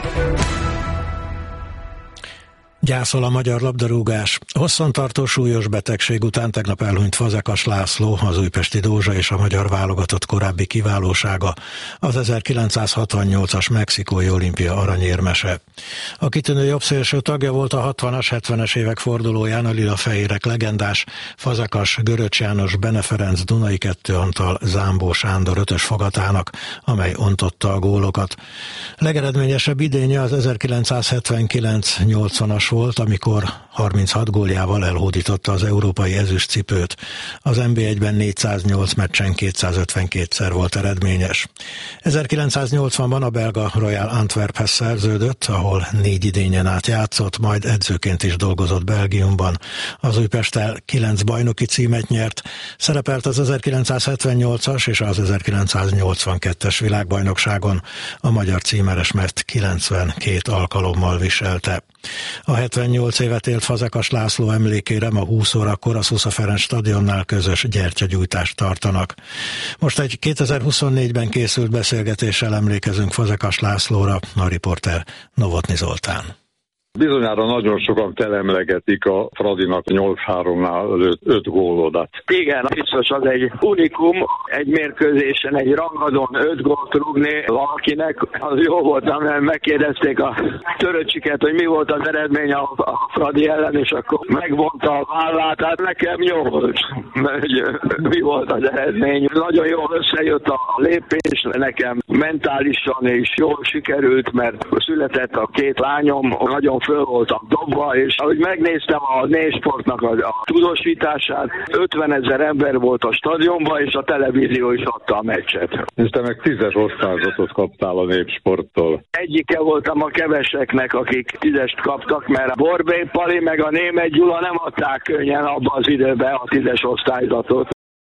Gyászol a magyar labdarúgás. Hosszantartó súlyos betegség után tegnap elhunyt Fazekas László, az újpesti Dózsa és a magyar válogatott korábbi kiválósága, az ezerkilencszázhatvannyolcas mexikói olimpia aranyérmese. A kitűnő jobbszélső tagja volt a hatvanas, hetvenes évek fordulóján a lilafehérek legendás Fazekas, Göröcs János, Bene Ferenc, Dunai Kettő Antal, Zámbó Sándor ötös fogatának, amely ontotta a gólokat. Legeredményesebb idénye az ezerkilencszázhetvenkilenc nyolcvanas volt, amikor harminchat góljával elhódította az európai ezüstcipőt. Az en bé egyben négyszáznyolc meccsen kétszázötvenkétszer volt eredményes. ezerkilencszáznyolcvanban a belga Royal Antwerphez szerződött, ahol négy idényen át játszott, majd edzőként is dolgozott Belgiumban. Az Újpesttel kilenc bajnoki címet nyert, szerepelt az ezerkilencszázhetvennyolcas és az ezerkilencszáznyolcvankettes világbajnokságon, a magyar címeresmet kilencvenkét alkalommal viselte. A hetvennyolc évet élt Fazekas László emlékére ma húsz órakor a Szusza Ferenc stadionnál közös gyertyagyújtást tartanak. Most egy kétezer-huszonnégyben készült beszélgetéssel emlékezünk Fazekas Lászlóra, a riporter Novotny Zoltán. Bizonyára nagyon sokan telemlegetik a Fradinak nyolc háromnál öt gólodat. Igen, biztos az egy unikum, egy mérkőzésen egy rangadon öt gólt rúgni valakinek, az jó volt, mert megkérdezték a Töröcsiket, hogy mi volt az eredmény a, a Fradi ellen, és akkor megvonta a vállát, hát nekem jó volt, hogy mi volt az eredmény. Nagyon jól összejött a lépés, nekem mentálisan is jól sikerült, mert született a két lányom, nagyon föl voltam dobva, és ahogy megnéztem a Népsportnak a, a tudósítását, ötvenezer ember volt a stadionban, és a televízió is adta a meccset. És te meg tízes osztályzatot kaptál a Népsporttól. Egyike voltam a keveseknek, akik tízest kaptak, mert a Borbély Pali meg a Németh Gyula nem adták könnyen abban az időben a tízes osztályzatot.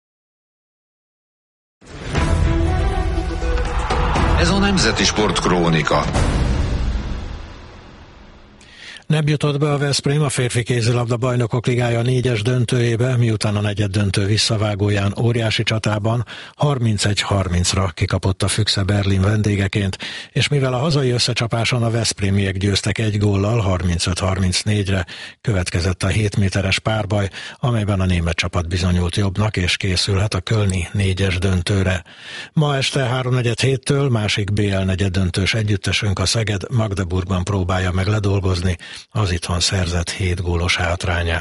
Ez a Nemzeti Sport Krónika. Nem jutott be a Veszprém a férfi kézilabda bajnokok ligája négyes döntőjébe, miután a negyeddöntő visszavágóján óriási csatában harmincegy harmincra kikapott a Füchse Berlin vendégeként, és mivel a hazai összecsapáson a veszprémiek győztek egy góllal harmincöt harmincnégyre, következett a hét méteres párbaj, amelyben a német csapat bizonyult jobbnak, és készülhet a kölni négyes döntőre. Ma este háromnegyed héttől másik bé el negyeddöntős együttesünk, a Szeged Magdeburgban próbálja meg ledolgozni az itthon szerzett hét gólos hátrányát.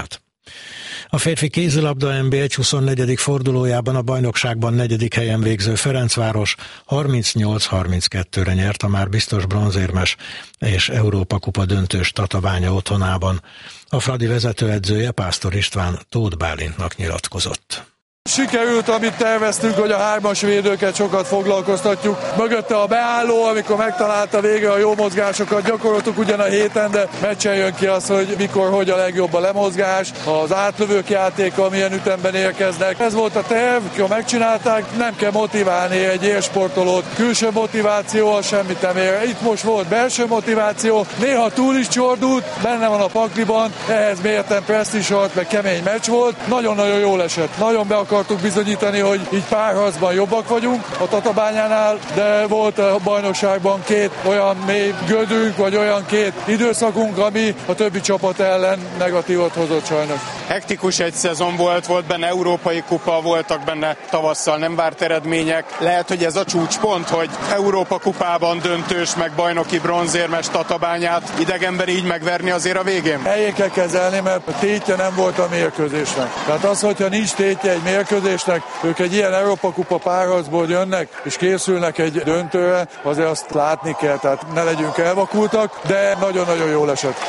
A férfi kézilabda en bé egy huszonnegyedik fordulójában a bajnokságban negyedik helyen végző Ferencváros harmincnyolc harminckettőre nyert a már biztos bronzérmes és Európa kupa döntős Tatabánya otthonában. A Fradi vezetőedzője Pásztor István Tóth Bálintnak nyilatkozott. Sikerült, amit terveztünk, hogy a hármas védőket sokat foglalkoztatjuk. Mögötte a beálló, amikor megtalálta végre a jó mozgásokat, gyakoroltuk ugyan a héten, de meccsen jön ki az, hogy mikor, hogy a legjobb a lemozgás, az átlövők játéka, milyen ütemben érkeznek. Ez volt a terv, ha megcsinálták, nem kell motiválni egy élsportolót. Külső motiváció az semmit nem ér. Itt most volt belső motiváció, néha túl is csordult, benne van a pakliban, ehhez mérten presztízsolt, meg kemény meccs volt. Nagyon-nagyon jól esett. Nagyon be akartuk bizonyítani, hogy így párharcban jobbak vagyunk a Tatabányánál, de volt a bajnokságban két olyan mély gödünk, vagy olyan két időszakunk, ami a többi csapat ellen negatívot hozott sajnos. Hektikus egy szezon volt, volt benne európai kupa, voltak benne tavasszal nem várt eredmények. Lehet, hogy ez a csúcspont, hogy Európa kupában döntős, meg bajnoki bronzérmes Tatabányát idegenben így megverni azért a végén? Helyén kell kezelni, mert a tétje nem volt a mérkőzésnek. Tehát az, hogyha nincs tétje egy mérkőzésnek, ők egy ilyen Európa kupa párharcból jönnek, és készülnek egy döntőre, azért azt látni kell, tehát ne legyünk elvakultak, de nagyon-nagyon jól esett.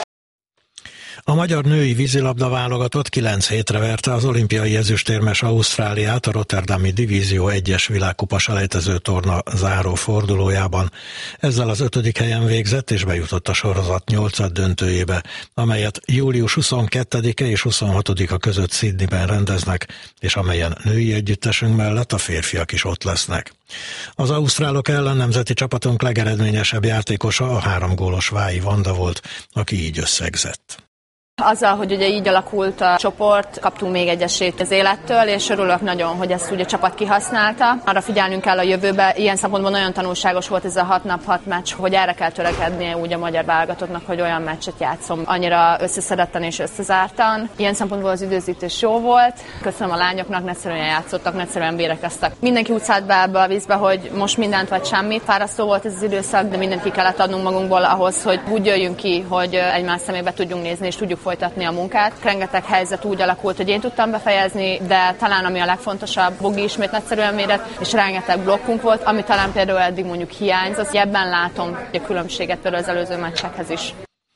A magyar női vízilabda válogatott kilenc hétre verte az olimpiai ezüstérmes Ausztráliát a Rotterdami Divízió egyes világkupa selejtező torna záró fordulójában. Ezzel az ötödik helyen végzett és bejutott a sorozat nyolcad döntőjébe, amelyet július huszonkettedike és huszonhatodika között Sydneyben rendeznek, és amelyen női együttesünk mellett a férfiak is ott lesznek. Az ausztrálok ellen nemzeti csapatunk legeredményesebb játékosa a három gólos Vályi Vanda volt, aki így összegzett. Azzal, hogy ugye így alakult a csoport, kaptunk még egy esélyt az élettől, és örülök nagyon, hogy ezt ugye a csapat kihasználta. Arra figyelnünk kell a jövőbe, ilyen szempontból nagyon tanulságos volt ez a hat nap, hat meccs, hogy erre kell törekednie úgy a magyar válogatottnak, hogy olyan meccset játszom annyira összeszedetten és összezártan. Ilyen szempontból az időzítés jó volt. Köszönöm a lányoknak, nagyszerűen játszottak, nagyszerűen vérekeztek. Mindenki úgy szállt be ebbe a vízbe, hogy most mindent vagy semmit. Fárasztó volt ez az időszak, de mindent ki kellett adnunk magunkból ahhoz, hogy úgy jöjjünk ki, hogy egymás szemébe tudjunk nézni és tudjuk folytatni a munkát. Rengeteg helyzet úgy alakult, hogy én tudtam befejezni, de talán ami a legfontosabb, Bogi ismét nagyszerűen védett, és rengeteg blokkunk volt, ami talán például eddig mondjuk hiányzott. Ebben látom a különbséget például az előző meccsekhez is.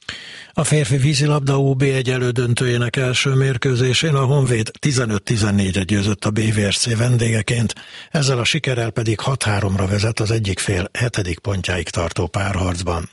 A férfi vízilabda ó bé egy elődöntőjének első mérkőzésén a Honvéd tizenöt tizennégyre győzött a bé vé es cé vendégeként, ezzel a sikerrel pedig hat háromra vezet az egyik fél hetedik pontjáig tartó párharcban.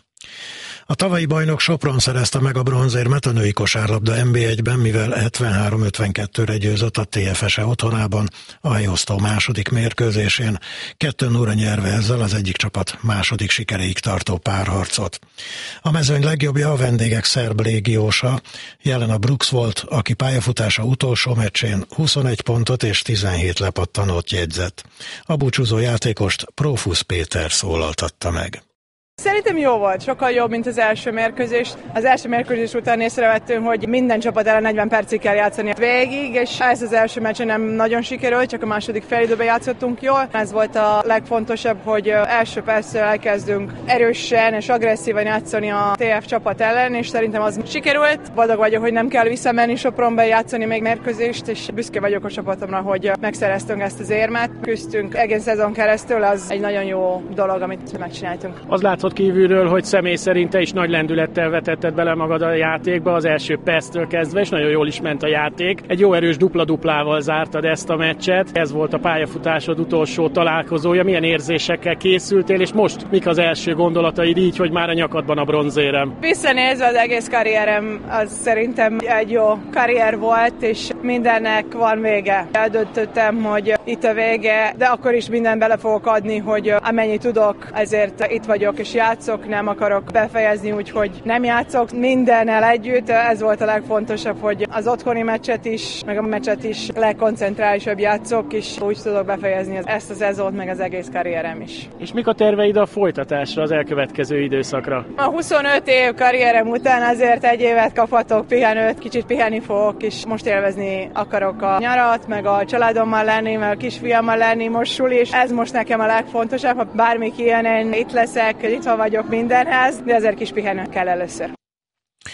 A tavalyi bajnok Sopron szerezte meg a bronzérmet a női kosárlabda en bé egyben, mivel hetvenhárom ötvenkettőre győzött a té ef es e otthonában a helyosztó második mérkőzésén, kettő nulla nyerve ezzel az egyik csapat második sikeréig tartó párharcot. A mezőny legjobbja a vendégek szerb légiósa, Jelena Brooks volt, aki pályafutása utolsó meccsén huszonegy pontot és tizenhét lepattanót jegyzett. A búcsúzó játékost Prófusz Péter szólaltatta meg. Szerintem jó volt, sokkal jobb, mint az első mérkőzés. Az első mérkőzés után észrevettünk, hogy minden csapat ellen negyven percig kell játszani végig, és ez az első meccsen nem nagyon sikerült, csak a második félidőben játszottunk jól. Ez volt a legfontosabb, hogy első perctől elkezdünk erősen és agresszívan játszani a té ef csapat ellen, és szerintem az sikerült. Boldog vagyok, hogy nem kell visszamenni Sopronba játszani még mérkőzést, és büszke vagyok a csapatomra, hogy megszereztünk ezt az érmet. Küzdtünk egész szezon keresztül, az egy nagyon jó dolog, amit megcsináltunk. Az látszott kívülről, hogy személy szerint te is nagy lendülettel vetetted bele magad a játékba az első perctől kezdve, és nagyon jól is ment a játék. Egy jó erős dupla-duplával zártad ezt a meccset. Ez volt a pályafutásod utolsó találkozója. Milyen érzésekkel készültél, és most mik az első gondolataid így, hogy már a nyakadban a bronzérem? Visszanézve az egész karrierem, az szerintem egy jó karrier volt, és mindennek van vége. Eldöntöttem, hogy itt a vége, de akkor is minden bele fogok adni, hogy amennyit tudok, ezért itt vagyok, és játszok, nem akarok befejezni, úgyhogy nem játszok mindennel együtt. Ez volt a legfontosabb, hogy az otthoni meccset is, meg a meccset is legkoncentrálisabb játszok, és úgy tudok befejezni ezt a szezont, meg az egész karrierem is. És mik a terveid a folytatásra, az elkövetkező időszakra? A huszonöt év karrierem után azért egy évet kaphatok pihenőt, kicsit pihenni fogok, és most élvezni akarok a nyarat, meg a családommal lenni, meg a kisfiammal lenni, most suli, és ez most nekem a legfontosabb. Ha bármik ilyen, én itt leszek, itt vagyok mindenhez, de azért kis pihenő kell először.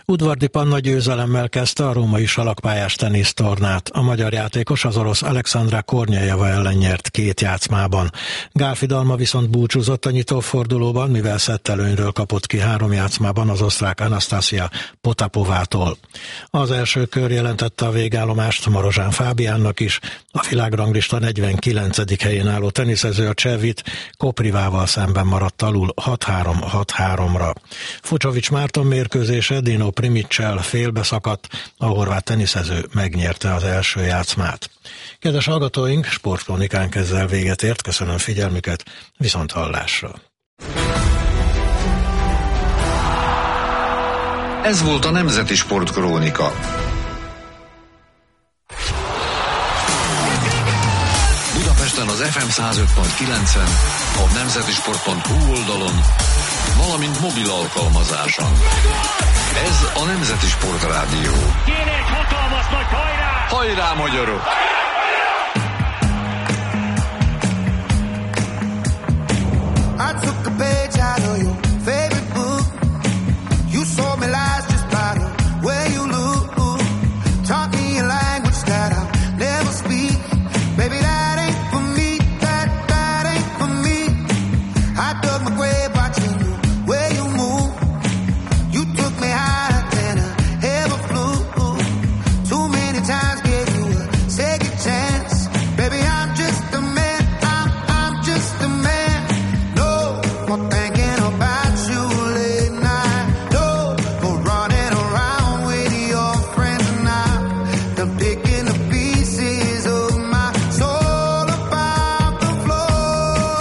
Udvardi Panna győzelemmel kezdte a római salakpályás tenisztornát. A magyar játékos az orosz Alexandra Kornyejeva ellen nyert két játszmában. Gálfi Dalma viszont búcsúzott a nyitófordulóban, mivel szettelőnyről kapott ki három játszmában az osztrák Anastasia Potapovától. Az első kör jelentette a végállomást Marozsán Fábiánnak is. A világranglista negyvenkilencedik helyén álló teniszező a Csevit Koprivával szemben maradt alul hat három hat háromra. Fucsovics Márton mérkőzése Dino Primiccel félbeszakadt, a horvát teniszező megnyerte az első játszmát. Kedves hallgatóink, sportkronikánk ezzel véget ért, köszönöm figyelmüket, viszont hallásra. Ez volt a Nemzeti Sportkrónika. Budapesten az ef em száz öt pont kilencen, a nemzetisport pont hu oldalon, valamint mobil alkalmazáson. Ez a Nemzeti Sport Rádió. Kéne egy hatalmas nagy hajrá! Hajrá, magyarok! I took a page out of your favorite book. You sold me lies just by the way you look. Taught me a language that I'll never speak. Baby, that ain't for me. That, that ain't for me. I dug my grave watching the way you move. You took me higher than I ever flew. Too many times gave you a second chance. Baby, I'm just a man. I'm, I'm just a man. No more thinking about you late night. No more running around with your friends now. Them picking the pieces of my soul about the floor.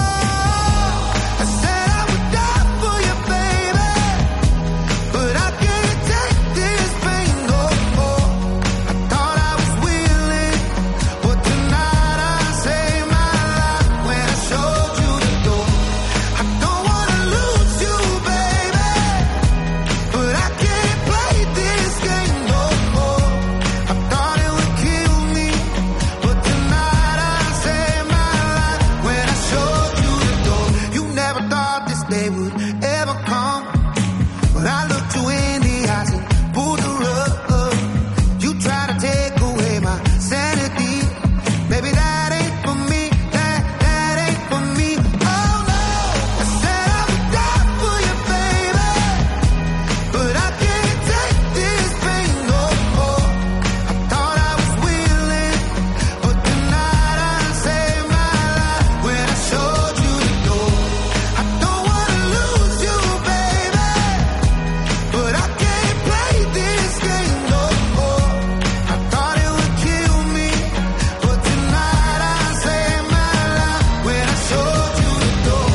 I said I would die for you, baby, but I can't take this pain no more. I thought I was willing, but tonight I saved my life when I showed you the door. I don't wanna lose you, baby, but I can't play this game no more. I thought it would kill me, but tonight I saved my life when I showed you the door. You never thought this day would ever come, but I looked you in the eyes and pulled the rug. You try to take away my sanity. Baby, that ain't for me. That, that ain't for me. Oh no. I said I would die for you, baby, but I can't take this pain no more. I thought I was willing, but tonight I saved my life when I showed you the door. I don't wanna lose you, baby, but I can't play this game no more. I thought it would kill me, but tonight I saved my life when I showed you the door.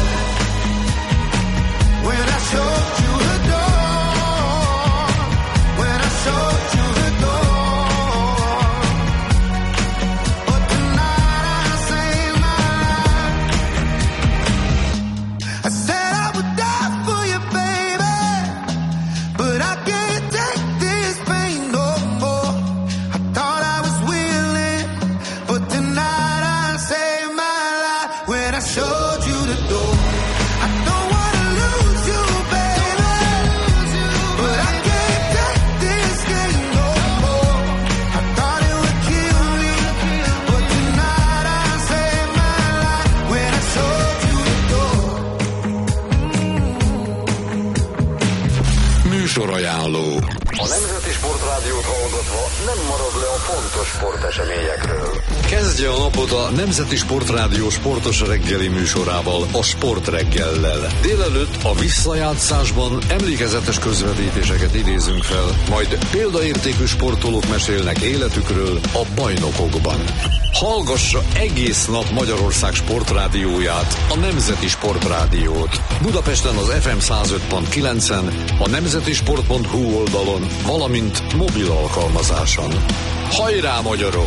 When I showed you the door. When I showed you the door. But tonight I saved my life. I said I would die for you, baby, but I can't take this pain no more. I thought I was willing, but tonight I saved my life when I showed you the door. I don't wanna lose you, baby, but I can't take this game no more. I thought it would kill me, but tonight I saved my life when I showed you the door. Műsorajánló. A Nemzeti Sportrádiót hallgatva nem marad le a fontos sporteseményekről. Kezdje a napot a Nemzeti Sportrádió sportos reggeli műsorával, a Sportreggellel. Délelőtt a visszajátszásban emlékezetes közvetítéseket idézünk fel, majd példaértékű sportolók mesélnek életükről a bajnokokban. Hallgassa egész nap Magyarország sportrádióját, a Nemzeti Sportrádiót. Budapesten az ef em száz öt pont kilencen, a nemzetisport pont hu oldalon, valamint mobil alkalmazáson. Hajrá, magyarok!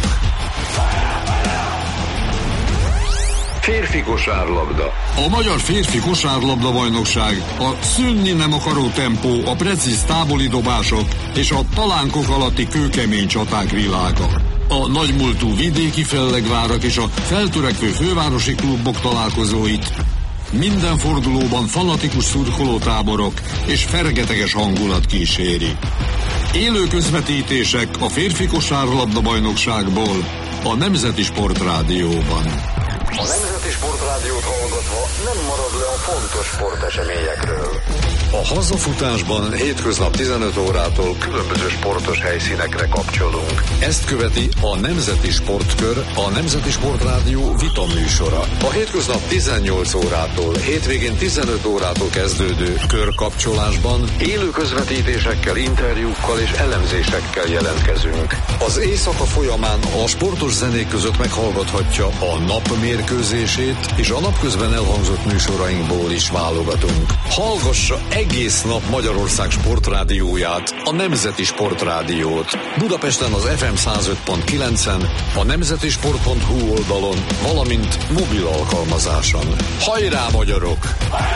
Férfi kosárlabda. A Magyar Férfi Kosárlabda Bajnokság a szűnni nem akaró tempó, a precíz távoli dobások és a talánkok alatti kőkemény csaták világa. A nagymúltú vidéki fellegvárak és a feltörekvő fővárosi klubok találkozóit Minden fordulóban fanatikus szurkolótáborok és fergeteges hangulat kíséri. Élő közvetítések a férfi kosárlabda bajnokságból a Nemzeti Sportrádióban. A Nemzeti Sportrádiót hallgatva nem marad le a fontos sporteseményekről. A hazafutásban hétköznap tizenöt órától különböző sportos helyszínekre kapcsolunk. Ezt követi a Nemzeti Sportkör, a Nemzeti Sportrádió vita műsora. A hétköznap tizennyolc órától, hétvégén tizenöt órától kezdődő körkapcsolásban élő közvetítésekkel, interjúkkal és elemzésekkel jelentkezünk. Az éjszaka folyamán a sportos zenék között meghallgathatja a nap mérkőzését, és a napközben elhangzott műsorainkból is válogatunk. Hallgassa egész nap Magyarország sportrádióját, a Nemzeti Sportrádiót. Budapesten az ef em száz öt pont kilencen, a nemzetisport pont hu oldalon, valamint mobil alkalmazáson. Hajrá, magyarok!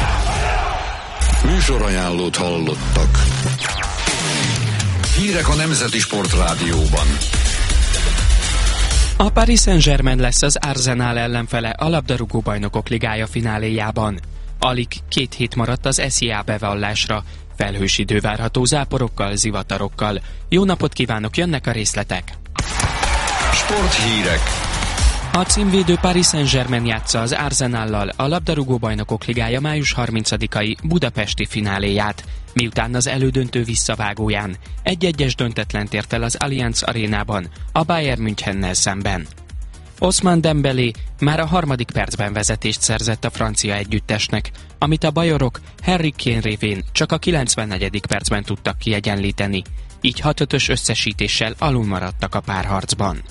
Műsorajánlót hallottak. Hírek a Nemzeti Sportrádióban. A Paris Saint-Germain lesz az Arsenal ellenfele a labdarúgó bajnokok ligája fináléjában. Alig két hét maradt az es zé á bevallásra. Felhős idő várható záporokkal, zivatarokkal. Jó napot kívánok, jönnek a részletek! Sporthírek. A címvédő Paris Saint-Germain játsza az Arsenallal a labdarúgó bajnokok ligája május harmincadikai budapesti fináléját, miután az elődöntő visszavágóján egy-egyes döntetlent ért el az Allianz arénában a Bayern Münchennel szemben. Ousmane Dembélé már a harmadik percben vezetést szerzett a francia együttesnek, amit a bajorok Harry Kane révén csak a kilencvennegyedik percben tudtak kiegyenlíteni, így hat ötös összesítéssel alulmaradtak a párharcban.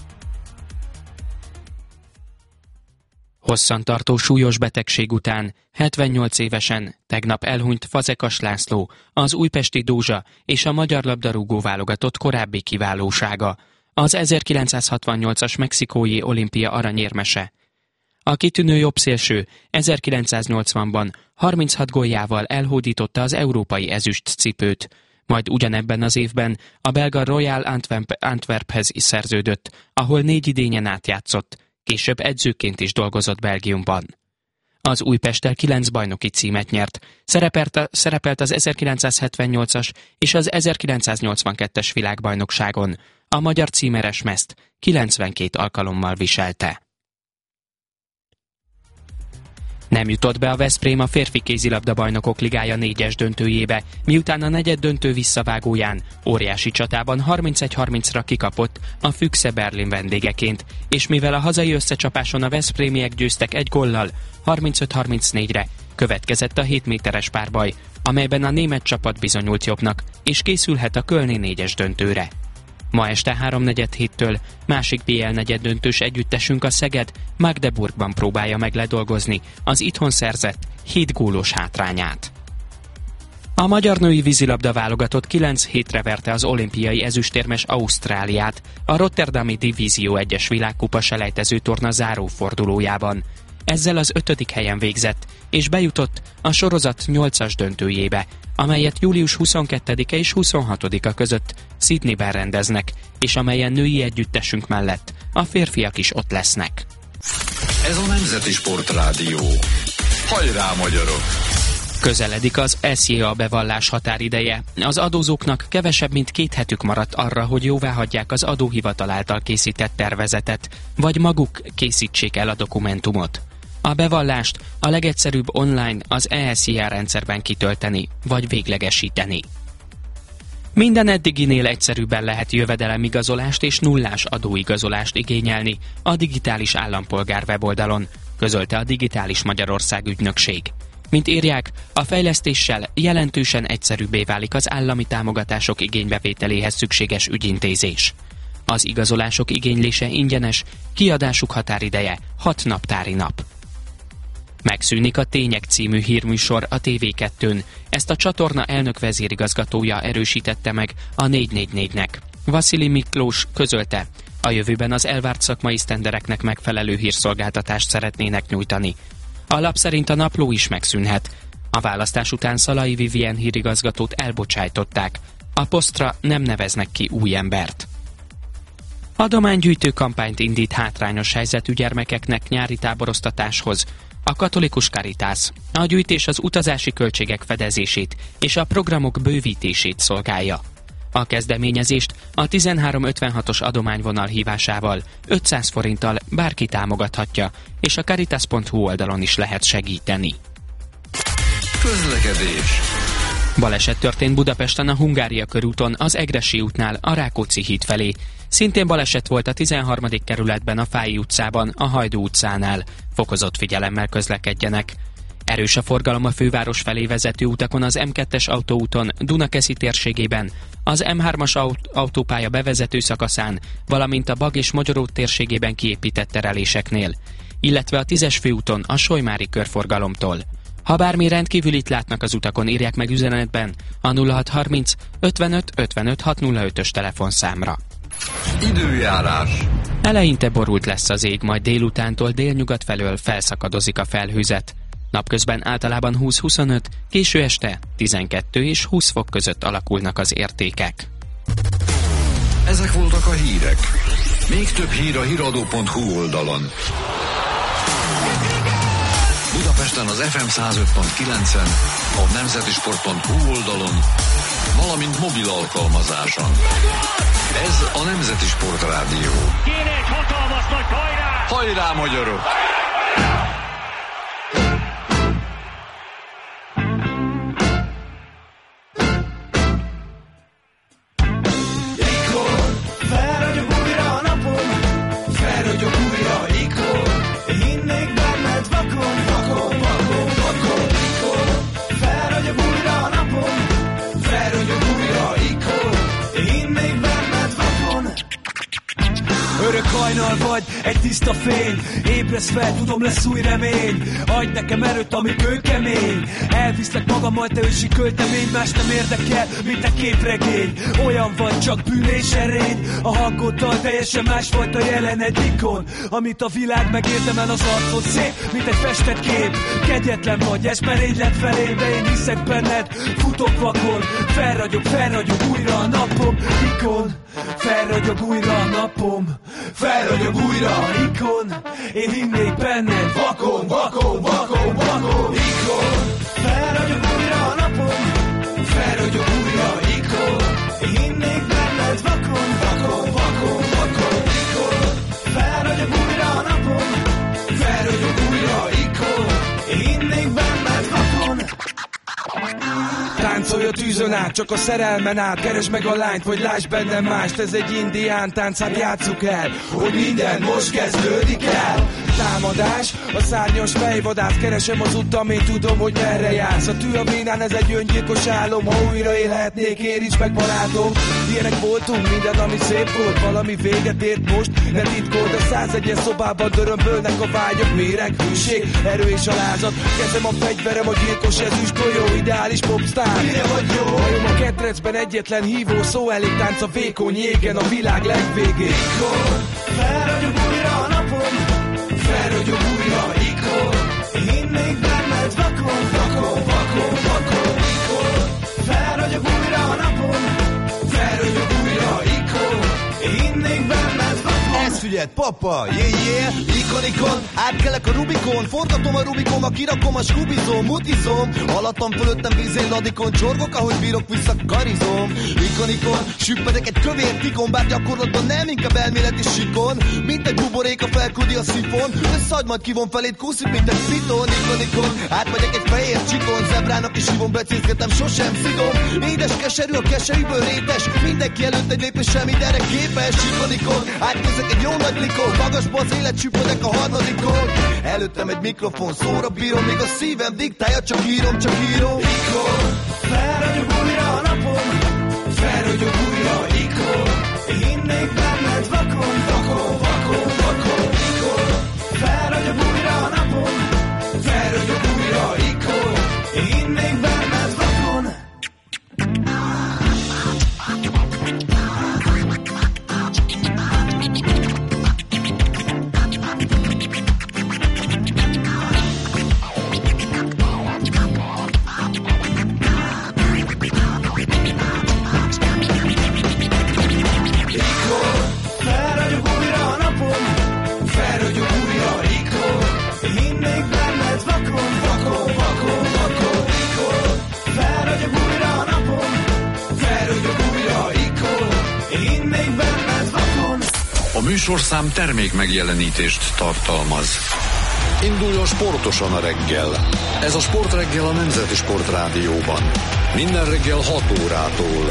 Hosszantartó súlyos betegség után hetvennyolc évesen tegnap elhunyt Fazekas László, az újpesti Dózsa és a magyar labdarúgó válogatott korábbi kiválósága, az ezerkilencszázhatvannyolcas mexikói olimpia aranyérmese. A kitűnő jobbszélső ezerkilencszáznyolcvanban harminchat góljával elhódította az európai ezüst cipőt, majd ugyanebben az évben a belga Royal Antwerp- Antwerphez is szerződött, ahol négy idényen átjátszott, később edzőként is dolgozott Belgiumban. Az Újpesttel kilenc bajnoki címet nyert, szerepelt, a, szerepelt az ezerkilencszázhetvennyolcas és az ezerkilencszáznyolcvankettes világbajnokságon, a magyar címeres mezt kilencvenkét alkalommal viselte. Nem jutott be a Veszprém a férfi kézilabda bajnokok ligája négyes döntőjébe, miután a negyed döntő visszavágóján óriási csatában harmincegy harmincra kikapott a Füchse Berlin vendégeként, és mivel a hazai összecsapáson a veszprémiek győztek egy góllal, harmincöt harmincnégyre következett a hét méteres párbaj, amelyben a német csapat bizonyult jobbnak, és készülhet a kölni négyes döntőre. Ma este háromnegyed héttől másik bé el negyeddöntős együttesünk a Szeged Magdeburgban próbálja meg ledolgozni az itthon szerzett hét gólos hátrányát. A magyar női vízilabda válogatott kilenc hétre verte az olimpiai ezüstérmes Ausztráliát a Rotterdami Divízió egyes világkupa selejtező torna zárófordulójában. Ezzel az ötödik helyen végzett, és bejutott a sorozat nyolcas döntőjébe, amelyet július huszonkettedike és huszonhatodika között Sydneyben rendeznek, és amelyen női együttesünk mellett a férfiak is ott lesznek. Ez a Nemzeti Sportrádió. Hajrá, magyarok! Közeledik az es zé á bevallás határideje. Az adózóknak kevesebb, mint két hetük maradt arra, hogy jóváhagyják az adóhivatal által készített tervezetet, vagy maguk készítsék el a dokumentumot. A bevallást a legegyszerűbb online az e es zé á rendszerben kitölteni, vagy véglegesíteni. Minden eddiginél egyszerűbben lehet jövedelemigazolást és nullás adóigazolást igényelni a Digitális Állampolgár weboldalon, közölte a Digitális Magyarország ügynökség. Mint írják, a fejlesztéssel jelentősen egyszerűbbé válik az állami támogatások igénybevételéhez szükséges ügyintézés. Az igazolások igénylése ingyenes, kiadásuk határideje hat naptári nap. Megszűnik a Tények című hírműsor a té vé kettőn. Ezt a csatorna elnök vezérigazgatója erősítette meg a négy négy négynek. Vasili Miklós közölte, a jövőben az elvárt szakmai sztendereknek megfelelő hírszolgáltatást szeretnének nyújtani. A lap szerint a napló is megszűnhet. A választás után Szalai Vivien hírigazgatót elbocsájtották. A posztra nem neveznek ki új embert. Adománygyűjtő kampányt indít hátrányos helyzetű gyermekeknek nyári táboroztatáshoz a katolikus Caritas. A gyűjtés az utazási költségek fedezését és a programok bővítését szolgálja. A kezdeményezést a tizenhárom ötvenhatos adományvonal hívásával ötszáz forinttal bárki támogathatja, és a caritas pont hu oldalon is lehet segíteni. Közlekedés. Baleset történt Budapesten a Hungária körúton, az Egressy útnál, a Rákóczi híd felé. Szintén baleset volt a tizenharmadik kerületben, a Fályi utcában, a Hajdú utcánál. Fokozott figyelemmel közlekedjenek. Erős a forgalom a főváros felé vezető utakon, az em kettes autóúton, Dunakeszi térségében, az em hármas aut- autópálya bevezető szakaszán, valamint a Bag és Magyaród térségében kiépített tereléseknél, illetve a tízes főúton a Solymári körforgalomtól. Ha bármi rendkívülit látnak az utakon, írják meg üzenetben a nulla hat harminc ötvenöt ötvenöt hatszázötös telefonszámra. Időjárás. Eleinte borult lesz az ég, majd délutántól délnyugat felől felszakadozik a felhőzet. Napközben általában húsz-huszonöt, késő este tizenkettő és húsz fok között alakulnak az értékek. Ezek voltak a hírek. Még több hír a hiradó pont hu oldalon. Budapesten az ef em száz öt pont kilencen, a nemzeti sport pont hu oldalon, valamint mobil alkalmazáson. Ez a Nemzeti Sportrádió. Kéne egy hatalmas nagy hajrá! Hajrá, magyarok! Örök hajnal vagy, egy tiszta fény. Ébresz fel, tudom, lesz új remény. Adj nekem erőt, ami kőkemény. Elviszlek magammal, te ősi költemény. Más nem érdekel, mint a képregény. Olyan vagy, csak bűn és erény. A hangoddal teljesen másfajta jelen, egy ikon, amit a világ megérdemel, az arcod szép, mint egy festett kép. Kegyetlen vagy, eszmerény felé, de én hiszek benned. Futok vakon, felragyog, felragyog újra a napom. Ikon, felragyog újra a napom. Felragyog újra, ikon, én hinnék benned. Vakon, vakon, vakon, vakon, ikon. Felragyog újra a napom. Felragyog újra, ikon, én hinnék benned. Vakon, vakon, vakon, vakon, ikon. Felragyog újra a napom. Felragyog újra, ikon, én hinnék benned. Vakon. Táncolj a tűzön át, csak a szerelmen át. Keresd meg a lányt, vagy láss bennem mást. Ez egy indián tánc, hát játsszuk el, hogy minden most kezdődik el. Támadás, a szárnyas fejvadász. Keresem az utam, én tudom, hogy merre jársz. A tű a vénán, ez egy öngyilkos álom. Ha újra élhetnék, érints meg barátom. Ilyenek voltunk, minden ami szép volt. Valami véget ért most, ne titkold. A százegyen szobában dörömbölnek a vágyak. Méreg, hűség, erő és alázat. Kezem a fegyverem, a gyilkos ezüst golyó. Ideális popstar, ide vagy jó. Hajom a ketrecben egyetlen hívó szó. Elég tánc a vékony jégen, a világ legvégén. Ikon, felragyog újra a napom. Felragyog újra, ikon, én hinnék benned. Vakon, vakon, vakon, vakon, ikon. Felragyog újra a napom. Felragyog újra, ikon, én hinnék benned. Vakon. Ez figyeld, papa, yeah, yeah. Ikon, ikon, átkelek a Rubikon. Forgatom a Rubikon, a kirakom a skubizom. Mutizom, alattam fölöttem vízén ladikon. Csorgok, ahogy bírok, vissza karizom. Ikon, ikon, süppedek egy kövér tikon. Bár gyakorlatban nem, inkább elméleti sikon. Mint egy buborék, a felküldi a szifon. Összehagy, majd kivon felét, kúszik, mint egy piton. Ikon, ikon, átmegyek egy fehér csikon. Zebrának is hívom, becézgetem, sosem szidom. Édes, keserű, a keserűből rétes. Mindenki előtt egy lépéssel mindenre képes. Ikon, ikon, átnézek egy jó nagy likon. Magasba az élet, süppedek a harmadikon. Előttem egy mikrofon, szóra bírom, még a szívem diktálja, csak írom, csak írom. Ikon, felragyog újra a napom. Felragyog újra, ikon, én hinnék benned. Vakon, vakon, vakon, vakon, ikon. Felragyog újra a napom. Felragyog újra, ikon, én hinnék benned. Vakon. műsorszám termék megjelenítést tartalmaz. Induljon sportosan a reggel. Ez a Sportreggel a Nemzeti Sportrádióban. Minden reggel hat órától.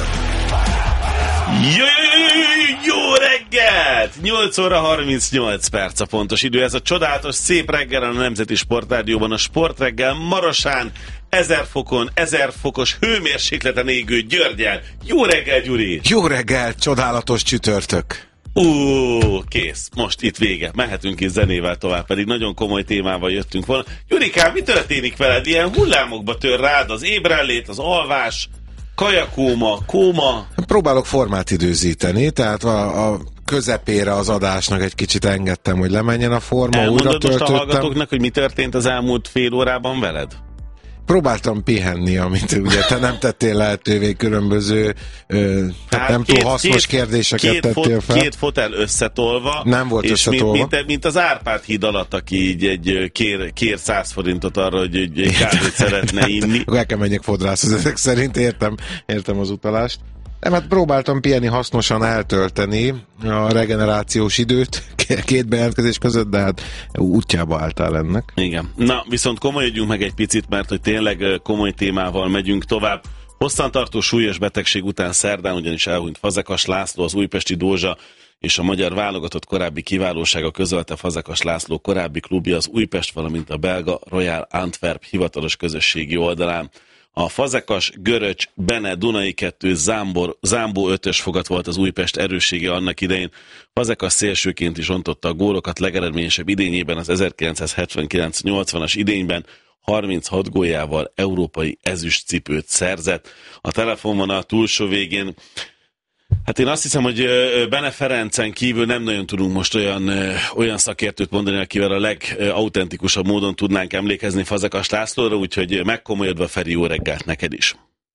Jó, jó reggelt! nyolc óra harmincnyolc perc a pontos idő. Ez a csodálatos szép reggel a Nemzeti Sportrádióban, a Sportreggel Marosán, ezer fokon, ezer fokos hőmérsékleten égő Györgyen. Jó reggel, Gyuri! Jó reggel, csodálatos csütörtök! Ó, kész, most itt vége. Mehetünk is zenével tovább, pedig nagyon komoly témával jöttünk volna. Gyurikám, mi történik veled? Ilyen hullámokba tör rád az ébrenlét, az alvás, kajakóma, kóma? Próbálok formát időzíteni, tehát a, a közepére az adásnak egy kicsit engedtem, hogy lemenjen a forma. Elmondod újra most töltöttem. a hallgatóknak, hogy mi történt az elmúlt fél órában veled? Próbáltam pihenni, amit ugye te nem tettél lehetővé, különböző ö, hát nem túl hasznos két, kérdéseket két tettél fot, fel. Két fotel összetolva. Nem volt és összetolva. Mint, mint, mint az Árpád híd alatt, aki így egy kér, kér száz forintot arra, hogy egy kávét szeretne inni. El kell menjek fodrászhoz, ezek szerint értem, értem az utalást. Nem, hát próbáltam pihenni, hasznosan eltölteni a regenerációs időt két bejelentkezés között, de hát útjába álltál ennek. Igen. Na, viszont komolyodjunk meg egy picit, mert hogy tényleg komoly témával megyünk tovább. Hosszantartó súlyos betegség után szerdán ugyanis elhunyt Fazekas László, az újpesti Dózsa és a magyar válogatott korábbi kiválósága közölte Fazekas László korábbi klubja az Újpest, valamint a belga Royal Antwerp hivatalos közösségi oldalán. A Fazekas, Göröcs, Bene, Dunai kettő, Zámbor, Zámbó ötös fogat volt az Újpest erőssége annak idején. Fazekas szélsőként is ontotta a gólokat, legeredményesebb idényében az ezerkilencszázhetvenkilenc nyolcvanas idényben harminchat góljával európai ezüstcipőt szerzett. A telefonvonal túlsó végén, hát én azt hiszem, hogy Bene Ferencen kívül nem nagyon tudunk most olyan, olyan szakértőt mondani, akivel a legautentikusabb módon tudnánk emlékezni Fazekas Lászlóra, úgyhogy megkomolyodva, Feri, jó reggelt neked is!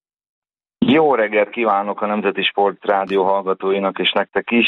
Jó reggelt kívánok a Nemzeti Sport Rádió hallgatóinak és nektek is.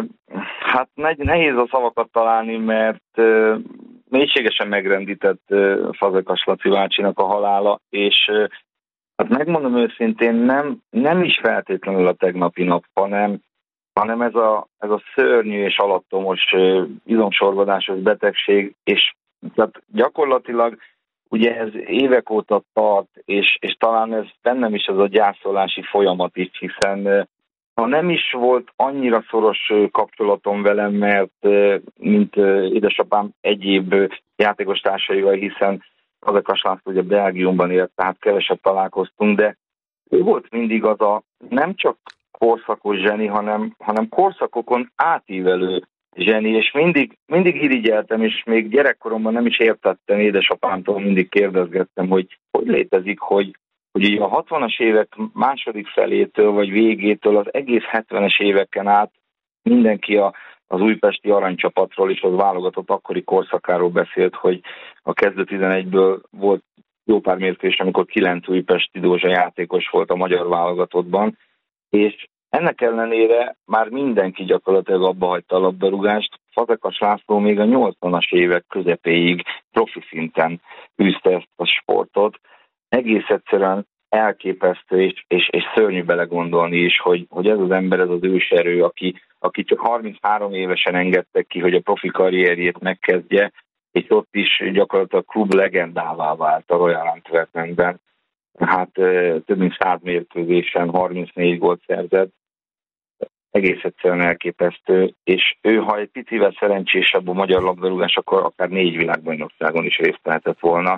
Hát nehéz a szavakat találni, mert mélységesen megrendített Fazekas Laci bácsinak a halála, és hát megmondom őszintén, nem, nem is feltétlenül a tegnapi nap, hanem, hanem ez, a, ez a szörnyű és alattomos izomsorvadásos betegség, és tehát gyakorlatilag ugye ez évek óta tart, és, és talán ez bennem is az a gyászolási folyamat is, hiszen ha nem is volt annyira szoros kapcsolatom velem, mert mint édesapám egyéb játékos társaival, hiszen Fazekas László ugye Belgiumban élt, tehát keveset találkoztunk, de ő volt mindig az a nem csak korszakos zseni, hanem, hanem korszakokon átívelő zseni, és mindig, mindig irigyeltem, és még gyerekkoromban nem is értettem, édesapámtól mindig kérdezgettem, hogy hogy létezik, hogy, hogy így a hatvanas évek második felétől, vagy végétől az egész hetvenes éveken át mindenki a az újpesti aranycsapatról és az válogatott akkori korszakáról beszélt, hogy a kezdő tizenegyből volt jó pár mérkőzés, amikor kilenc újpesti Dózsa játékos volt a magyar válogatottban, és ennek ellenére már mindenki gyakorlatilag abba hagyta a labdarúgást. Fazekas László még a nyolcvanas évek közepéig profi szinten űzte ezt a sportot. Egész egyszerűen elképesztő, és, és, és szörnyű belegondolni is, hogy, hogy ez az ember, ez az őserő, aki, aki csak harminchárom évesen engedtek ki, hogy a profi karrierjét megkezdje, és ott is gyakorlatilag klub legendává vált a Royal Antwerpenben. Hát több mint száz mérkőzésen harmincnégy gólt szerzett. Egész egyszerűen elképesztő, és ő, ha egy picivel szerencsésebb a magyar labdarúgás, akkor akár négy világbajnokságon is részt vehetett volna.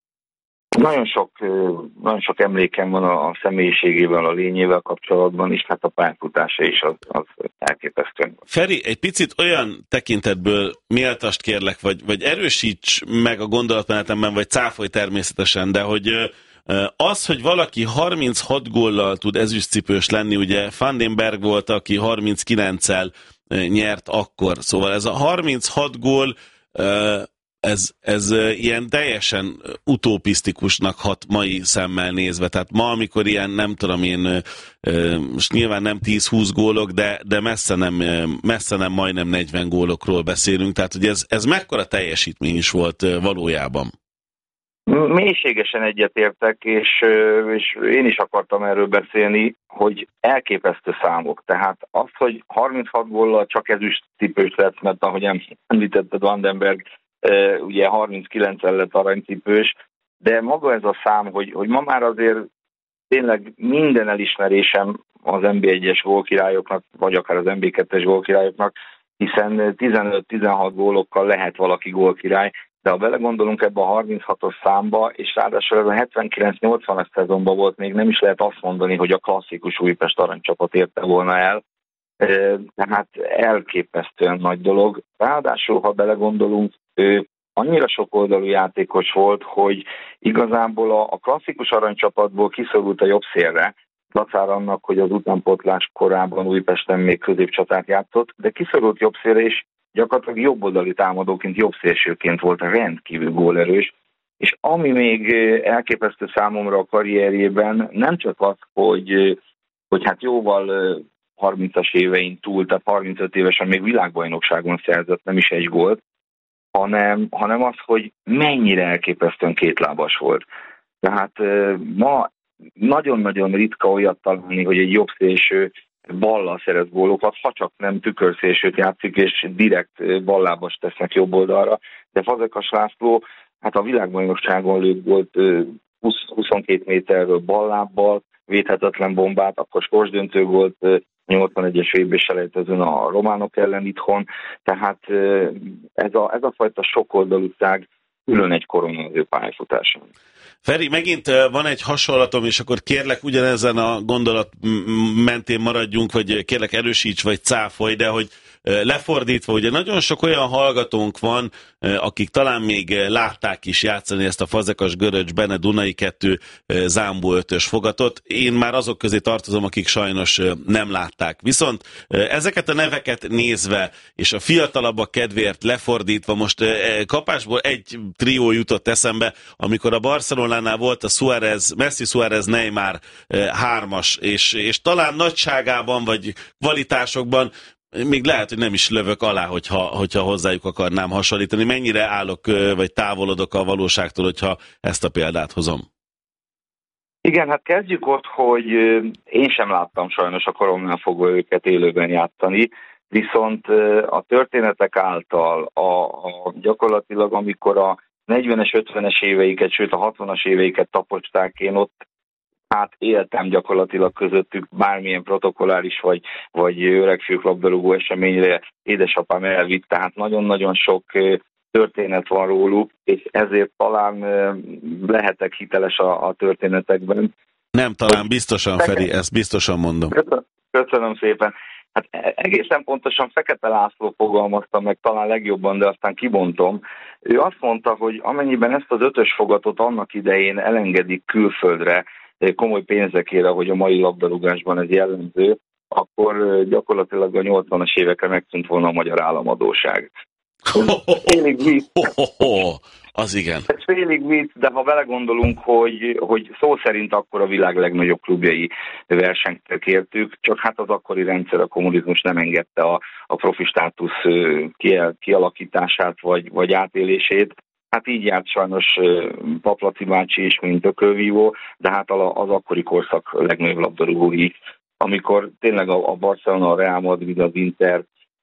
Nagyon sok, nagyon sok emlékem van a személyiségével, a lényével kapcsolatban, és hát a pályafutása is az, az elképesztő. Feri, egy picit olyan tekintetből méltast kérlek, vagy, vagy erősíts meg a gondolatmenetemben, vagy cáfolj természetesen, de hogy az, hogy valaki harminchat góllal tud ezüstcipős lenni, ugye Van den Berg volt, aki harminckilenccel nyert akkor, szóval ez a harminchat gól, Ez, ez ilyen teljesen utopisztikusnak hat mai szemmel nézve. Tehát ma, amikor ilyen, nem tudom én, most nyilván nem tíz-húsz gólok, de, de messze, nem, messze nem majdnem negyven gólokról beszélünk. Tehát, hogy ez, ez mekkora teljesítmény is volt valójában? Mélységesen egyetértek, és, és én is akartam erről beszélni, hogy elképesztő számok. Tehát az, hogy harminchat góllal csak ezüst cipős lett, mert ahogy említetted, Vandenberg ugye harminckilenccel lett aranycipős, de maga ez a szám, hogy, hogy ma már azért tényleg minden elismerésem az en bé egyes gólkirályoknak, vagy akár az en bé kettes gólkirályoknak, hiszen tizenöt-tizenhat gólokkal lehet valaki gólkirály, de ha belegondolunk ebbe a harminchatos számba, és ráadásul ez a hetvenkilenc-nyolcvanas szezonban volt, még nem is lehet azt mondani, hogy a klasszikus Újpest aranycsapat érte volna el, tehát elképesztően nagy dolog. Ráadásul, ha belegondolunk, ő annyira sokoldalú játékos volt, hogy igazából a, a klasszikus aranycsapatból kiszorult a jobb szélre, dacára annak, hogy az utánpótlás korában Újpesten még középcsatát játszott, de kiszorult jobb szélre, és gyakorlatilag jobboldali támadóként, jobbszélsőként volt rendkívül gólerős, és ami még elképesztő számomra a karrierjében, nem csak az, hogy, hogy hát jóval harmincas évein túl, tehát harmincöt évesen még világbajnokságon szerzett nem is egy gólt, hanem, hanem az, hogy mennyire elképesztően kétlábas volt. Tehát ma nagyon-nagyon ritka olyat találni, hogy egy jobbszélső ballal szerez gólokat, ha csak nem tükörszélsőt játszik, és direkt ballábas tesznek jobb oldalra. De Fazekas László, hát a világbajnokságon lőtt volt huszonkét méterről ballábbal, védhetetlen bombát, akkor sorsdöntő volt nyolcvanegyes vé bé selejtezőn a románok ellen itthon. Tehát ez a, ez a fajta sokoldalúság külön egy korona az ő pályafutáson. Feri, megint van egy hasonlatom, és akkor kérlek ugyanezen a gondolat mentén maradjunk, vagy kérlek erősíts, vagy cáfolj, de hogy lefordítva, ugye nagyon sok olyan hallgatónk van, akik talán még látták is játszani ezt a Fazekas, Göröcs, Bene, Dunai kettő, Zámbó ötös fogatot. Én már azok közé tartozom, akik sajnos nem látták. Viszont ezeket a neveket nézve, és a fiatalabbak kedvéért lefordítva, most kapásból egy trió jutott eszembe, amikor a Barcelonánál volt a Suárez, Messi, Suárez, Neymar hármas, és, és talán nagyságában, vagy kvalitásokban még lehet, hogy nem is lövök alá, hogyha, hogyha hozzájuk akarnám hasonlítani. Mennyire állok, vagy távolodok a valóságtól, hogyha ezt a példát hozom? Igen, hát kezdjük ott, hogy én sem láttam sajnos a koromnál fogva őket élőben játszani, viszont a történetek által, a, a gyakorlatilag amikor a negyvenes, ötvenes éveiket, sőt a hatvanas éveiket taposták, én ott hát éltem gyakorlatilag közöttük bármilyen protokolláris vagy, vagy öregfiúk labdarúgó eseményre édesapám elvitt, tehát nagyon-nagyon sok történet van róluk, és ezért talán lehetek hiteles a, a történetekben. Nem talán, biztosan, Feri, ezt biztosan mondom. Köszönöm, köszönöm szépen. Hát egészen pontosan Fekete László fogalmazta meg talán legjobban, de aztán kibontom. Ő azt mondta, hogy amennyiben ezt az ötös fogatot annak idején elengedik külföldre, komoly pénzekére, hogy a mai labdarúgásban ez jellemző, akkor gyakorlatilag a nyolcvanas évekre megszűnt volna a magyar államadóság. Félig vicc. Az igen. Ez félig vicc, de ha belegondolunk, hogy, hogy szó szerint akkor a világ legnagyobb klubjai versenyt kértük, csak hát az akkori rendszer, a kommunizmus nem engedte a, a profi státusz kialakítását vagy, vagy átélését. Hát így járt sajnos Paplaci bácsi is, mint ökölvívó, de hát az akkori korszak legnagyobb labdarúgói, amikor tényleg a Barcelona, a Real Madrid, az Inter,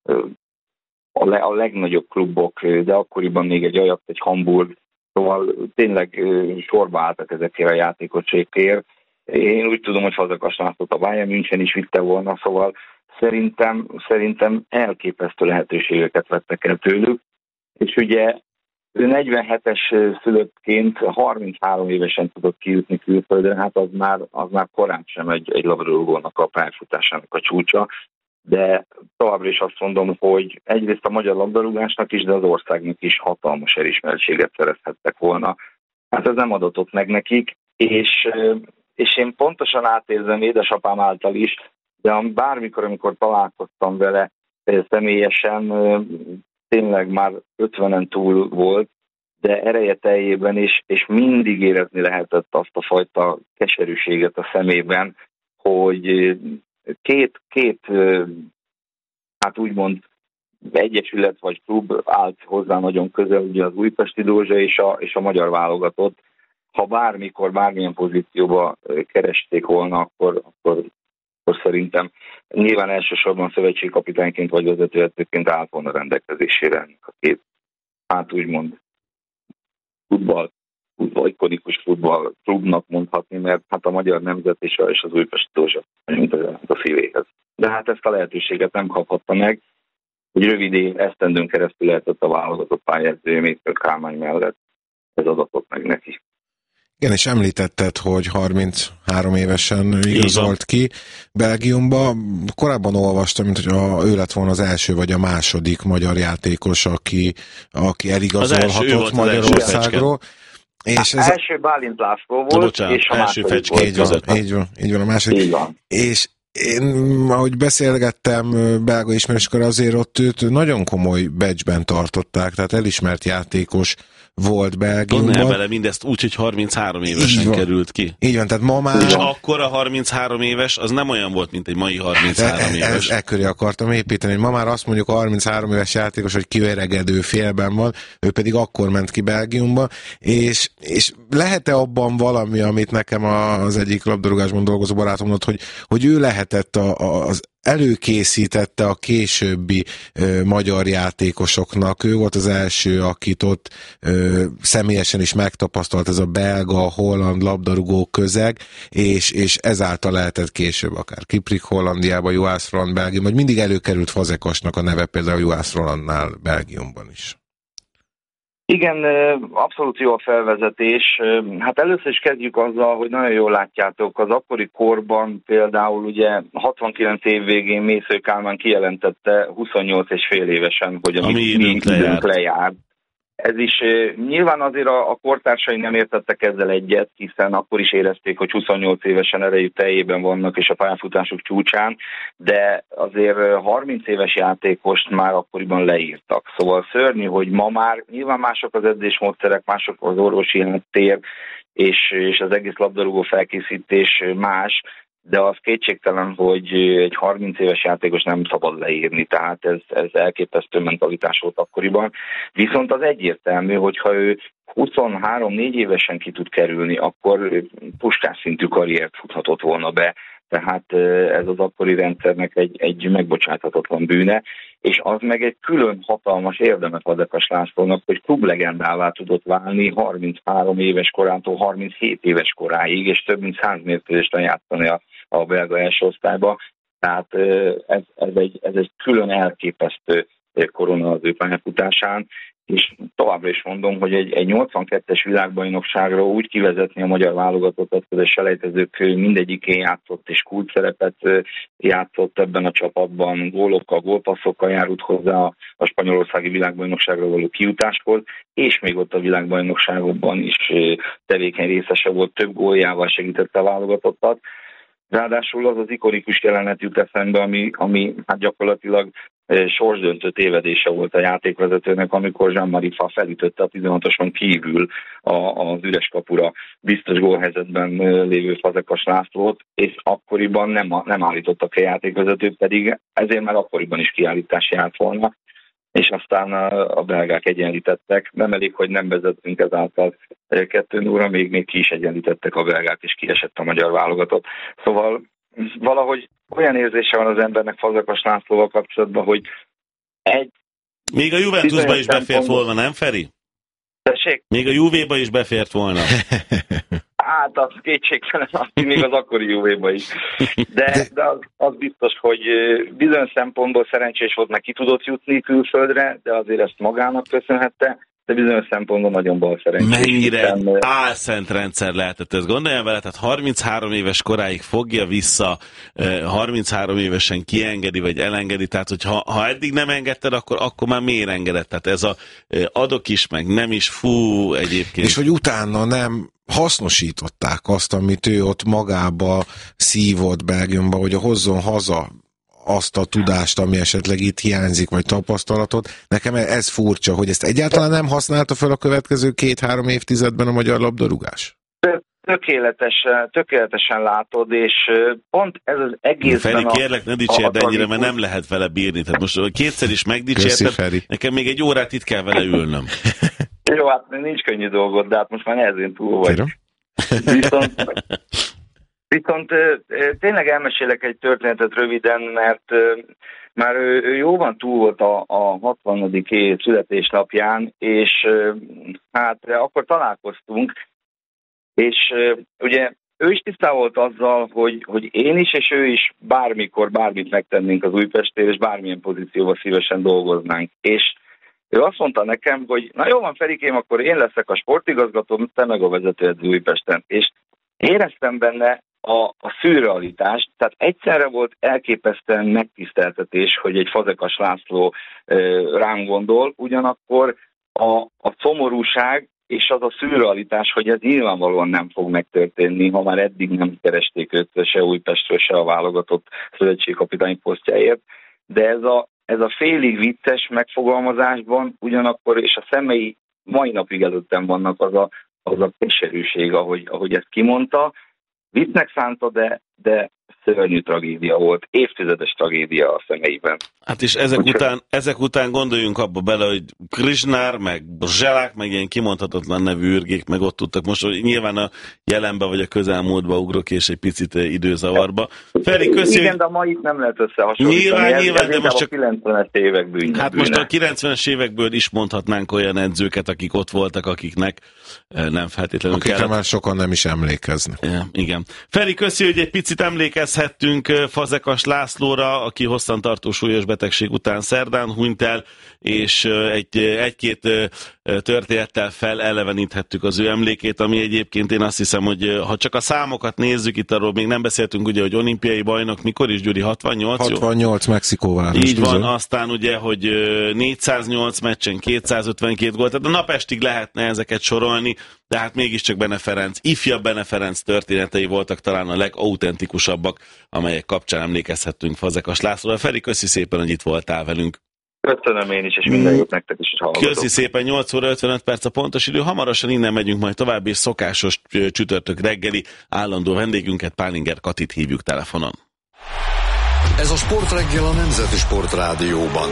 a, le, a legnagyobb klubok, de akkoriban még egy Ajax, egy Hamburg, szóval tényleg sorba álltak ezekért a játékosségért. Én úgy tudom, hogy Fazekas Lászlót a Bayern München is vitte volna, szóval szerintem, szerintem elképesztő lehetőségeket vettek el tőlük, és ugye ő negyvenhetes szülöttként harminchárom évesen tudott kijutni külföldre, hát az már, az már korán sem egy, egy labdarúgónak a pályafutásának a csúcsa, de továbbra is azt mondom, hogy egyrészt a magyar labdarúgásnak is, de az országnak is hatalmas elismertséget szerezhettek volna. Hát ez nem adott ott meg nekik, és, és én pontosan átérzem édesapám által is, de bármikor, amikor találkoztam vele személyesen, tényleg már ötvenen túl volt, de ereje teljében is, és mindig érezni lehetett azt a fajta keserűséget a szemében, hogy két, két hát úgymond egyesület vagy klub állt hozzá nagyon közel, ugye az újpesti Dózsa és a, és a magyar válogatott, ha bármikor, bármilyen pozícióba keresték volna, akkor, akkor, akkor szerintem nyilván elsősorban szövetségkapitányként vagy vezetőedzőként állt volna rendelkezésére a két, hát úgymond futball, futball, ikonikus futball klubnak mondhatni, mert hát a magyar nemzet és az Újpesti Dózsa, mint a szívéhez. De hát ezt a lehetőséget nem kaphatta meg. Egy rövid év esztendőn keresztül lehetett a válogatott pályázója még a Kálmán mellett. Ez adatott meg neki. Igen, és említetted, hogy harminchárom évesen igazolt ki Belgiumba. Korábban olvastam, mint hogy ő lett volna az első vagy a második magyar játékos, aki, aki eligazolhatott Magyarországról. És ez az első Bálint László volt, bocsánat, és a második volt. Így van, így van, így van, a második. Így van. És én, ahogy beszélgettem belga ismerőskor, azért ott őt nagyon komoly badge-ben tartották, tehát elismert játékos volt Belgiumban. Gondolj bele mindezt úgy, hogy harminchárom évesen került ki. Így van, tehát ma már... És akkor a harminchárom éves, az nem olyan volt, mint egy mai harminchárom e, éves. E köré akartam építeni, hogy ma már azt mondjuk a harminchárom éves játékos, hogy kiveregedő félben van, ő pedig akkor ment ki Belgiumba, és, és lehet-e abban valami, amit nekem az egyik labdarúgásban dolgozó barátom mondott, hogy, hogy ő lehetett a, a, az előkészítette a későbbi ö, magyar játékosoknak. Ő volt az első, akit ott ö, személyesen is megtapasztalt ez a belga, holland labdarúgó közeg, és, és ezáltal lehetett később akár Kiprik Hollandiában, Juhász Roland Belgiumban, vagy mindig előkerült Fazekasnak a neve például Juhász Rolandnál Belgiumban is. Igen, abszolút jó a felvezetés. Hát először is kezdjük azzal, hogy nagyon jól látjátok, az akkori korban például ugye hatvankilenc év végén Mésző Kálmán kijelentette huszonnyolc és fél évesen, hogy a mi időnk lejár. lejár. Ez is nyilván azért a, a kortársai nem értettek ezzel egyet, hiszen akkor is érezték, hogy huszonnyolc évesen erejük teljében vannak és a pályafutásuk csúcsán, de azért harminc éves játékost már akkoriban leírtak. Szóval szörnyű, hogy ma már nyilván mások az edzésmódszerek, mások az orvosi háttér, és, és az egész labdarúgó felkészítés más, de az kétségtelen, hogy egy harminc éves játékos nem szabad leírni, tehát ez, ez elképesztő mentalitás volt akkoriban. Viszont az egyértelmű, hogyha ő huszonhárom-négy évesen ki tud kerülni, akkor Puskás szintű karriert futhatott volna be. Tehát ez az akkori rendszernek egy, egy megbocsáthatatlan bűne, és az meg egy külön hatalmas érdeme Fazekas Lászlónak, hogy klublegendává tudott válni harminchárom éves korától harminchét éves koráig, és több mint száz mérkőzést játszani a, a belga első osztályba. Tehát ez, ez, egy, ez egy külön elképesztő korona az ő pályafutásán, és továbbra is mondom, hogy egy, egy nyolcvankettes világbajnokságra úgy kivezetni a magyar válogatottat, hogy a selejtezők mindegyikén játszott és kult szerepet játszott ebben a csapatban, gólokkal, gólpasszokkal járult hozzá a, a spanyolországi világbajnokságra való kijutáshoz, és még ott a világbajnokságokban is tevékeny részese volt, több góljával segítette a válogatottat. Ráadásul az az ikonikus jelenet jut eszembe, ami, ami hát gyakorlatilag sorsdöntő tévedése volt a játékvezetőnek, amikor Jean-Marie Fa felütötte a tizenhatoson kívül a, az üres kapura biztos gólhelyzetben lévő Fazekas Lászlót, és akkoriban nem, nem állítottak a játékvezetőt, pedig ezért már akkoriban is kiállítás járt volna, és aztán a, a belgák egyenlítettek. Nem elég, hogy nem vezettünk ezáltal kettő nulla, még, még ki is egyenlítettek a belgák, és kiesett a magyar válogatott. Szóval valahogy olyan érzése van az embernek Fazekas Lászlóval kapcsolatban, hogy egy... Még a Juventusba is befért volna, nem Feri? Tessék? Még a Juvéba is befért volna. Hát az kétségtelen, még az akkori Juvéba is. De, de az, az biztos, hogy bizonyos szempontból szerencsés volt, meg ki tudott jutni külföldre, de azért ezt magának köszönhette, de bizonyos szempontból nagyon bal szerencsés. Mennyire hiszen... álszent rendszer lehetett ez. Gondoljál vele, tehát harminchárom éves koráig fogja vissza, harminchárom évesen kiengedi, vagy elengedi, tehát hogy ha, ha eddig nem engedted, akkor, akkor már miért engedett? Tehát ez a adok is, meg nem is, fú, egyébként. És hogy utána nem hasznosították azt, amit ő ott magába szívott Belgiumba, hogy hozzon haza azt a tudást, ami esetleg itt hiányzik, vagy tapasztalatot. Nekem ez furcsa, hogy ezt egyáltalán nem használta fel a következő két-három évtizedben a magyar labdarúgás. Tökéletesen, tökéletesen látod, és pont ez az egészben... Feri, kérlek, ne dicsérd ennyire, mert nem lehet vele bírni. Tehát most kétszer is megdicsérted, nekem még egy órát itt kell vele ülnöm. Jó, hát nincs könnyű dolgod, de hát most már nehezén túl vagy. Viszont, viszont tényleg elmesélek egy történetet röviden, mert már ő, ő jóban túl volt a, a hatvanadik születésnapján, és hát akkor találkoztunk, és ugye ő is tisztában volt azzal, hogy, hogy én is, és ő is bármikor, bármit megtennénk az Újpestért, és bármilyen pozícióban szívesen dolgoznánk. És ő azt mondta nekem, hogy na jó van, Ferikém, akkor én leszek a sportigazgató, te meg a vezetőedző Újpesten. És éreztem benne a, a szürrealitást, tehát egyszerre volt elképesztően megtiszteltetés, hogy egy Fazekas László e, rám gondol, ugyanakkor a, a szomorúság és az a szürrealitás, hogy ez nyilvánvalóan nem fog megtörténni, ha már eddig nem keresték őt se Újpestről, se a válogatott szövetségkapitány posztjáért, de ez a, ez a félig vicces megfogalmazásban ugyanakkor, és a szemei mai napig előttem vannak, az a, az a keserűség, ahogy, ahogy ezt kimondta. Viccnek szánta, de, de szörnyű tragédia volt, évtizedes tragédia a szemeiben. Hát és ezek, Úgy, után, ezek után gondoljunk abba bele, hogy Krisnár, meg Zselák, meg ilyen kimondhatatlan nevű ürgék, meg ott tudtak most, hogy nyilván a jelenbe vagy a közelmúltba ugrok, és egy picit időzavarba. Feri, köszi, igen, de a mait nem lehet összehasonlítani. Nyilván, ez, nyilván, ez de most csak a kilencvenes évek bűnje. Hát most a kilencvenes évekből is mondhatnánk olyan edzőket, akik ott voltak, akiknek nem feltétlenül Akikre kellett. már sokan nem is emlékeznek. Ja, igen. Feri, köszi, hogy egy picit emlékezhettünk Fazekas Lászlóra, aki hosszantartó súlyos betegség után szerdán hunyt el, és egy, egy-két történettel feleleveníthettük az ő emlékét, ami egyébként én azt hiszem, hogy ha csak a számokat nézzük, itt arról még nem beszéltünk, ugye, hogy olimpiai bajnok, mikor is, Gyuri, hatvannyolc? hatvannyolc Mexikóváros. Így van, bizony. aztán ugye, hogy négyszáznyolc meccsen kétszázötvenkét gólt, tehát a napestig lehetne ezeket sorolni, de hát mégiscsak Bene Ferenc, ifjabb Bene Ferenc történetei voltak talán a legautentikusabbak, amelyek kapcsán emlékezhettünk Fazekas Lászlóra. Feri, köszi szépen, hogy itt voltál velünk. Köszönöm én is, és minden jót nektek is, hogy hallgatok. Köszi szépen, nyolc óra ötvenöt perc a pontos idő. Hamarosan innen megyünk majd tovább, és szokásos csütörtök reggeli állandó vendégünket, Pálinger Katit hívjuk telefonon. Ez a Sportreggel a Nemzeti Sport Rádióban.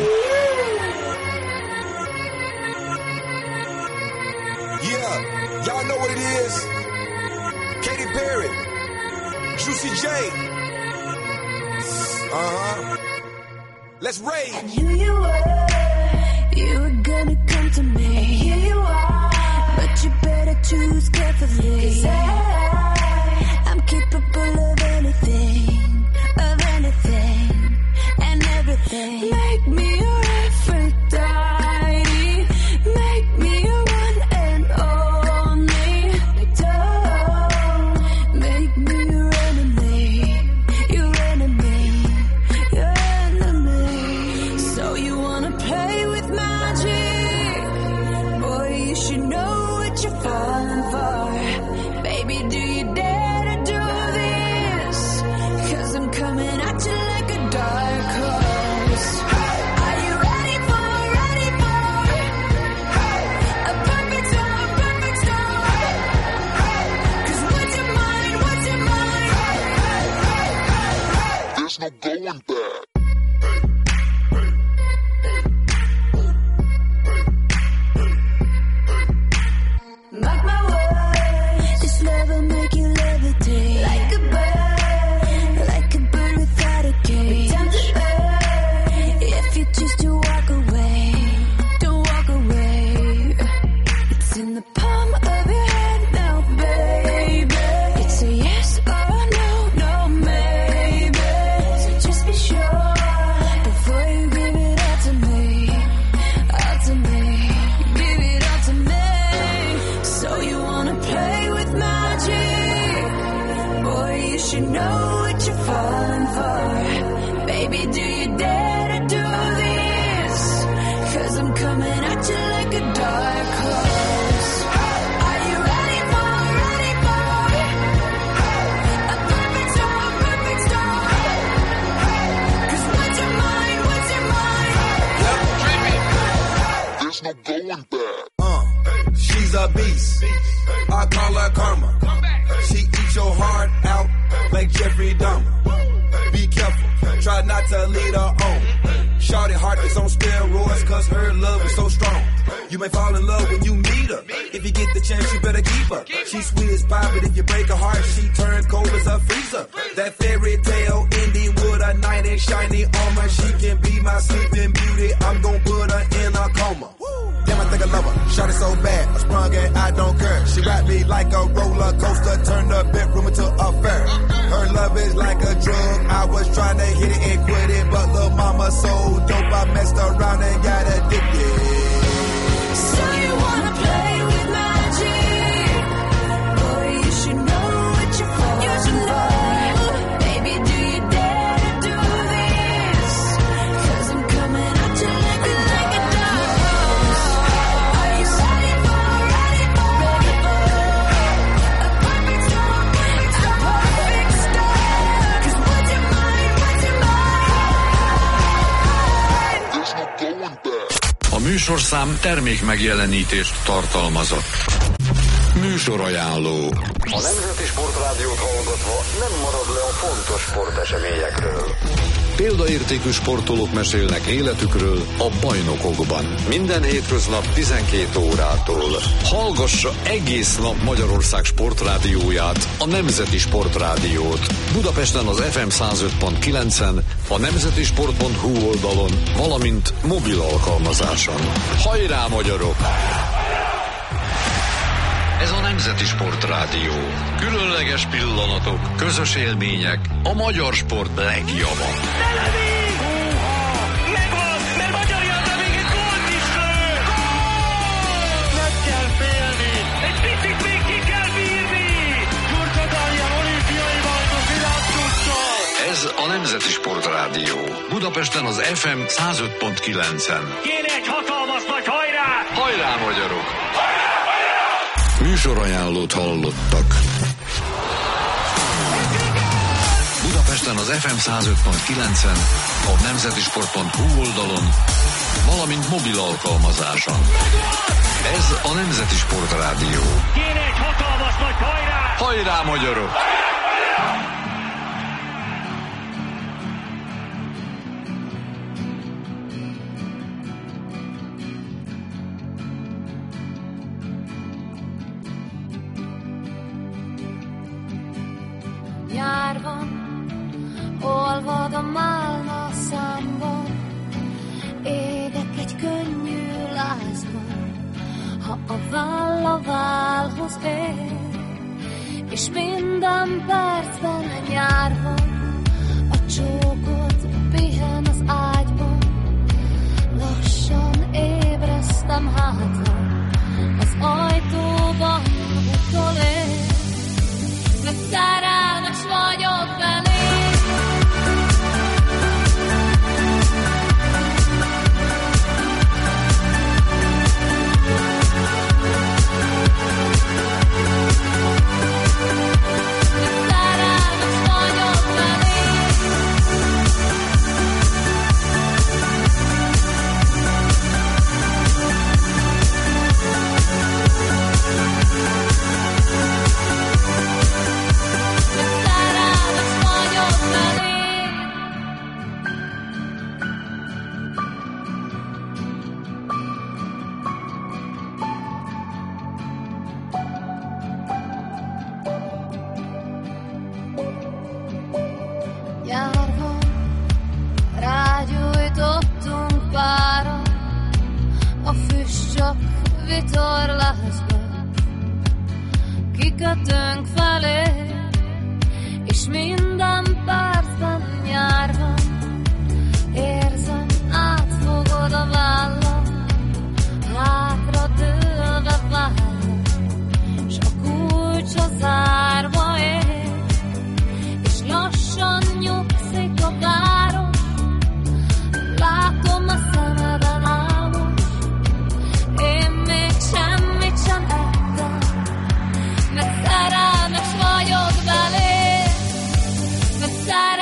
Yeah, y'all know what it is. Katy Perry, Juicy J. Uh-huh. Let's rage. I knew you were, you were gonna come to me. And here you are, but you better choose carefully. 'Cause I, I'm capable of anything, of anything, and everything. Make me your Aphrodite, make me your one and only. Don't make me your enemy, your enemy, your enemy. So you wanna play with magic? Boy, you should know what you're falling for. Baby, do you dare to do this? 'Cause I'm coming at you like a dark horse. Are you ready for, ready for a perfect storm, perfect storm? 'Cause what's your mind, what's your mind? There's no going back. Mark my words, this love will make you levitate like a bird, like a bird without a cage. Time to earn if you choose to walk away. Don't walk away. It's in the palm of your hand now, baby. It's a yes or a no, no maybe. So just be sure before you give it all to me, all to me. Give it all to me. So you wanna play with magic? Boy, you should know what you're falling for. Baby, do you dare to do this? 'Cause I'm coming at you like a dark horse. Are you ready for, ready for a perfect storm, perfect storm? 'Cause what's your mind, what's your mind? There's no going back. Uh, she's a beast. I call her karma. She eats your heart out like Jeffrey Dahmer. Be careful, try not to lead her on. Shorty heart is on steroids 'cause her love is so strong. You may fall in love when you meet her. If you get the chance, you better keep her. She's sweet as pie, but if you break her heart, she turn cold as a freezer. That fairy tale ending with a knight in shiny armor. She can be my sleeping beauty. I'm gon' put her in a coma. Damn, I think I love her. Shot it so bad, I sprung and I don't care. She wrapped me like a roller coaster, turned the bedroom into a fair. Her love is like a drug. I was trying to hit it and quit it, but little mama so dope, I messed around and got addicted. So you wanna play with magic? Boy, you should know what you're for. You should know. Baby, do you dare to do this? 'Cause I'm coming at you like a, like a dog. Are you ready for, ready for, ready for a perfect storm, a perfect storm? 'Cause what's your mind, what's your mind? There's no going back. A műsorszám termék megjelenítést tartalmazott. Műsorajánló. A Nemzeti Sportrádiót hallgatva nem marad le a fontos sporteseményekről. Példaértékű sportolók mesélnek életükről a bajnokokban. Minden hétköznap tizenkét órától. Hallgassa egész nap Magyarország sportrádióját, a Nemzeti Sportrádiót. Budapesten az ef em száz öt pont kilencen, a nemzetisport pont hu oldalon, valamint mobil alkalmazáson. Hajrá, magyarok! Ez a Nemzeti Sportrádió. Különleges pillanatok, közös élmények, a magyar sport legjava. Megvan, mert Magyar János még egy gólt is lő! Nem kell félni, egy picit még ki kell bírni! Gyurcsa Dániel olimpiai bajnok világcsúccsal! Ez a Nemzeti Sportrádió. Budapesten az ef em száz öt pont kilencen. Kéne egy hatalmas nagy hajrá! Hajrá, magyarok! Műsorajánlót hallottak. Budapesten az ef em száz öt pont kilencen, a nemzetisport pont hu oldalon, valamint mobil alkalmazáson. Ez a Nemzeti Sportrádió. Kéne egy hatalmas nagy hajrá! Hajrá, magyarok! Nyár van, olvad a málna számban, égek egy könnyű lázban, ha a váll a vállhoz ér, és minden percben nyár van, a csókot pihen az ágyban, lassan ébresztem hátra, az ajtóban utolér, mert szerelmes vagyok beléd. Vitorlásban kikötünk felé, és minden percben nyár van. Érzem, átfogod a vállam, hátra dőlve várom, s a kulcs a zárba ér, és lassan nyugszik a város. Látom a szemeden álmos, én még semmit sem ettem, mert szerelmes vagyok beléd, mert szerelmes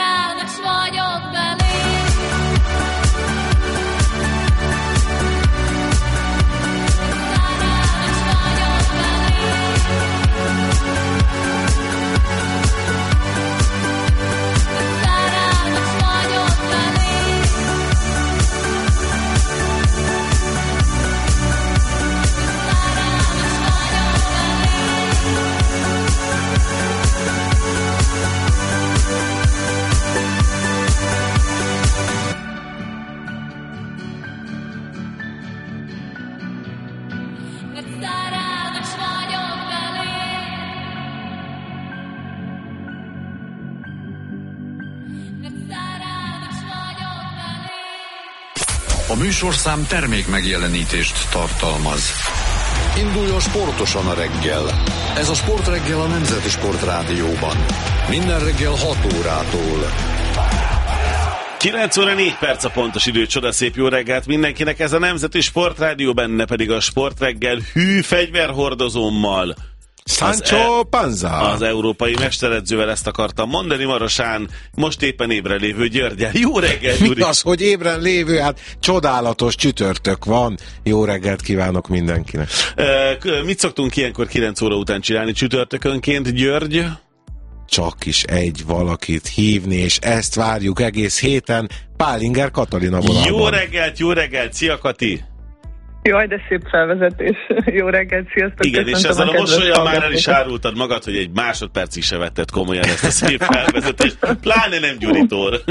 A műsorszám termék megjelenítést tartalmaz. Induljon sportosan a reggel. Ez a Sportreggel a Nemzeti Sportrádióban. Minden reggel hat órától. kilenc óra négy perc a pontos idő, csodaszép jó reggelt mindenkinek. Ez a Nemzeti Sportrádió, benne pedig a Sportreggel hű fegyverhordozómmal. Sancho az Panza. Az európai mesteredzővel, ezt akartam mondani, Marosán, most éppen ébren lévő Györgyel. Jó reggelt, Gyuri! Mi az, hogy ébren lévő? Hát csodálatos csütörtök van. Jó reggelt kívánok mindenkinek. Uh, mit szoktunk ilyenkor kilenc óra után csinálni csütörtökönként, György? Csak is egy valakit hívni, és ezt várjuk egész héten. Pálinger Katalina vonalban. Jó reggelt, jó reggelt, szia Kati! Jaj, de szép felvezetés. Jó reggelt, sziasztok! Igen, és ezzel a mosolya már el is árultad magad, hogy egy másodpercig se vetted komolyan ezt a szép felvezetést, pláne nem Gyuritól.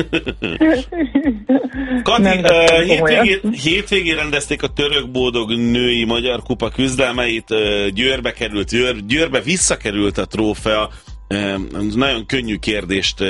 Kati, uh, hétvégén, hétvégén rendezték a török bódog női magyar kupa küzdelmeit, uh, Győrbe került, Győr, Győrbe visszakerült a trófea. Uh, nagyon könnyű kérdést uh,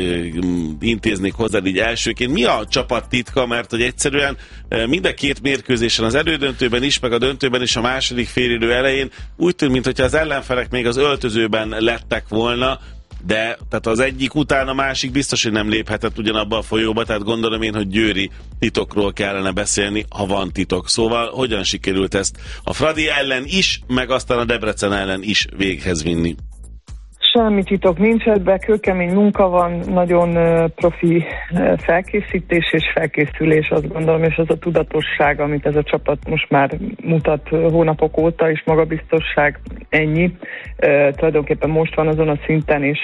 intéznék hozzád így elsőként. Mi a csapat titka? Mert hogy egyszerűen uh, mind a két mérkőzésen, az elődöntőben is, meg a döntőben is a második félidő elején úgy tűnt, mintha az ellenfelek még az öltözőben lettek volna, de tehát az egyik után a másik biztos, hogy nem léphetett ugyanabba a folyóba, tehát gondolom én, hogy győri titokról kellene beszélni, ha van titok. Szóval hogyan sikerült ezt a Fradi ellen is, meg aztán a Debrecen ellen is véghez vinni? Semmi titok nincs ebben, kőkemény munka van, nagyon profi felkészítés és felkészülés, azt gondolom, és az a tudatosság, amit ez a csapat most már mutat hónapok óta, és magabiztosság, ennyi. E, tulajdonképpen most van azon a szinten, és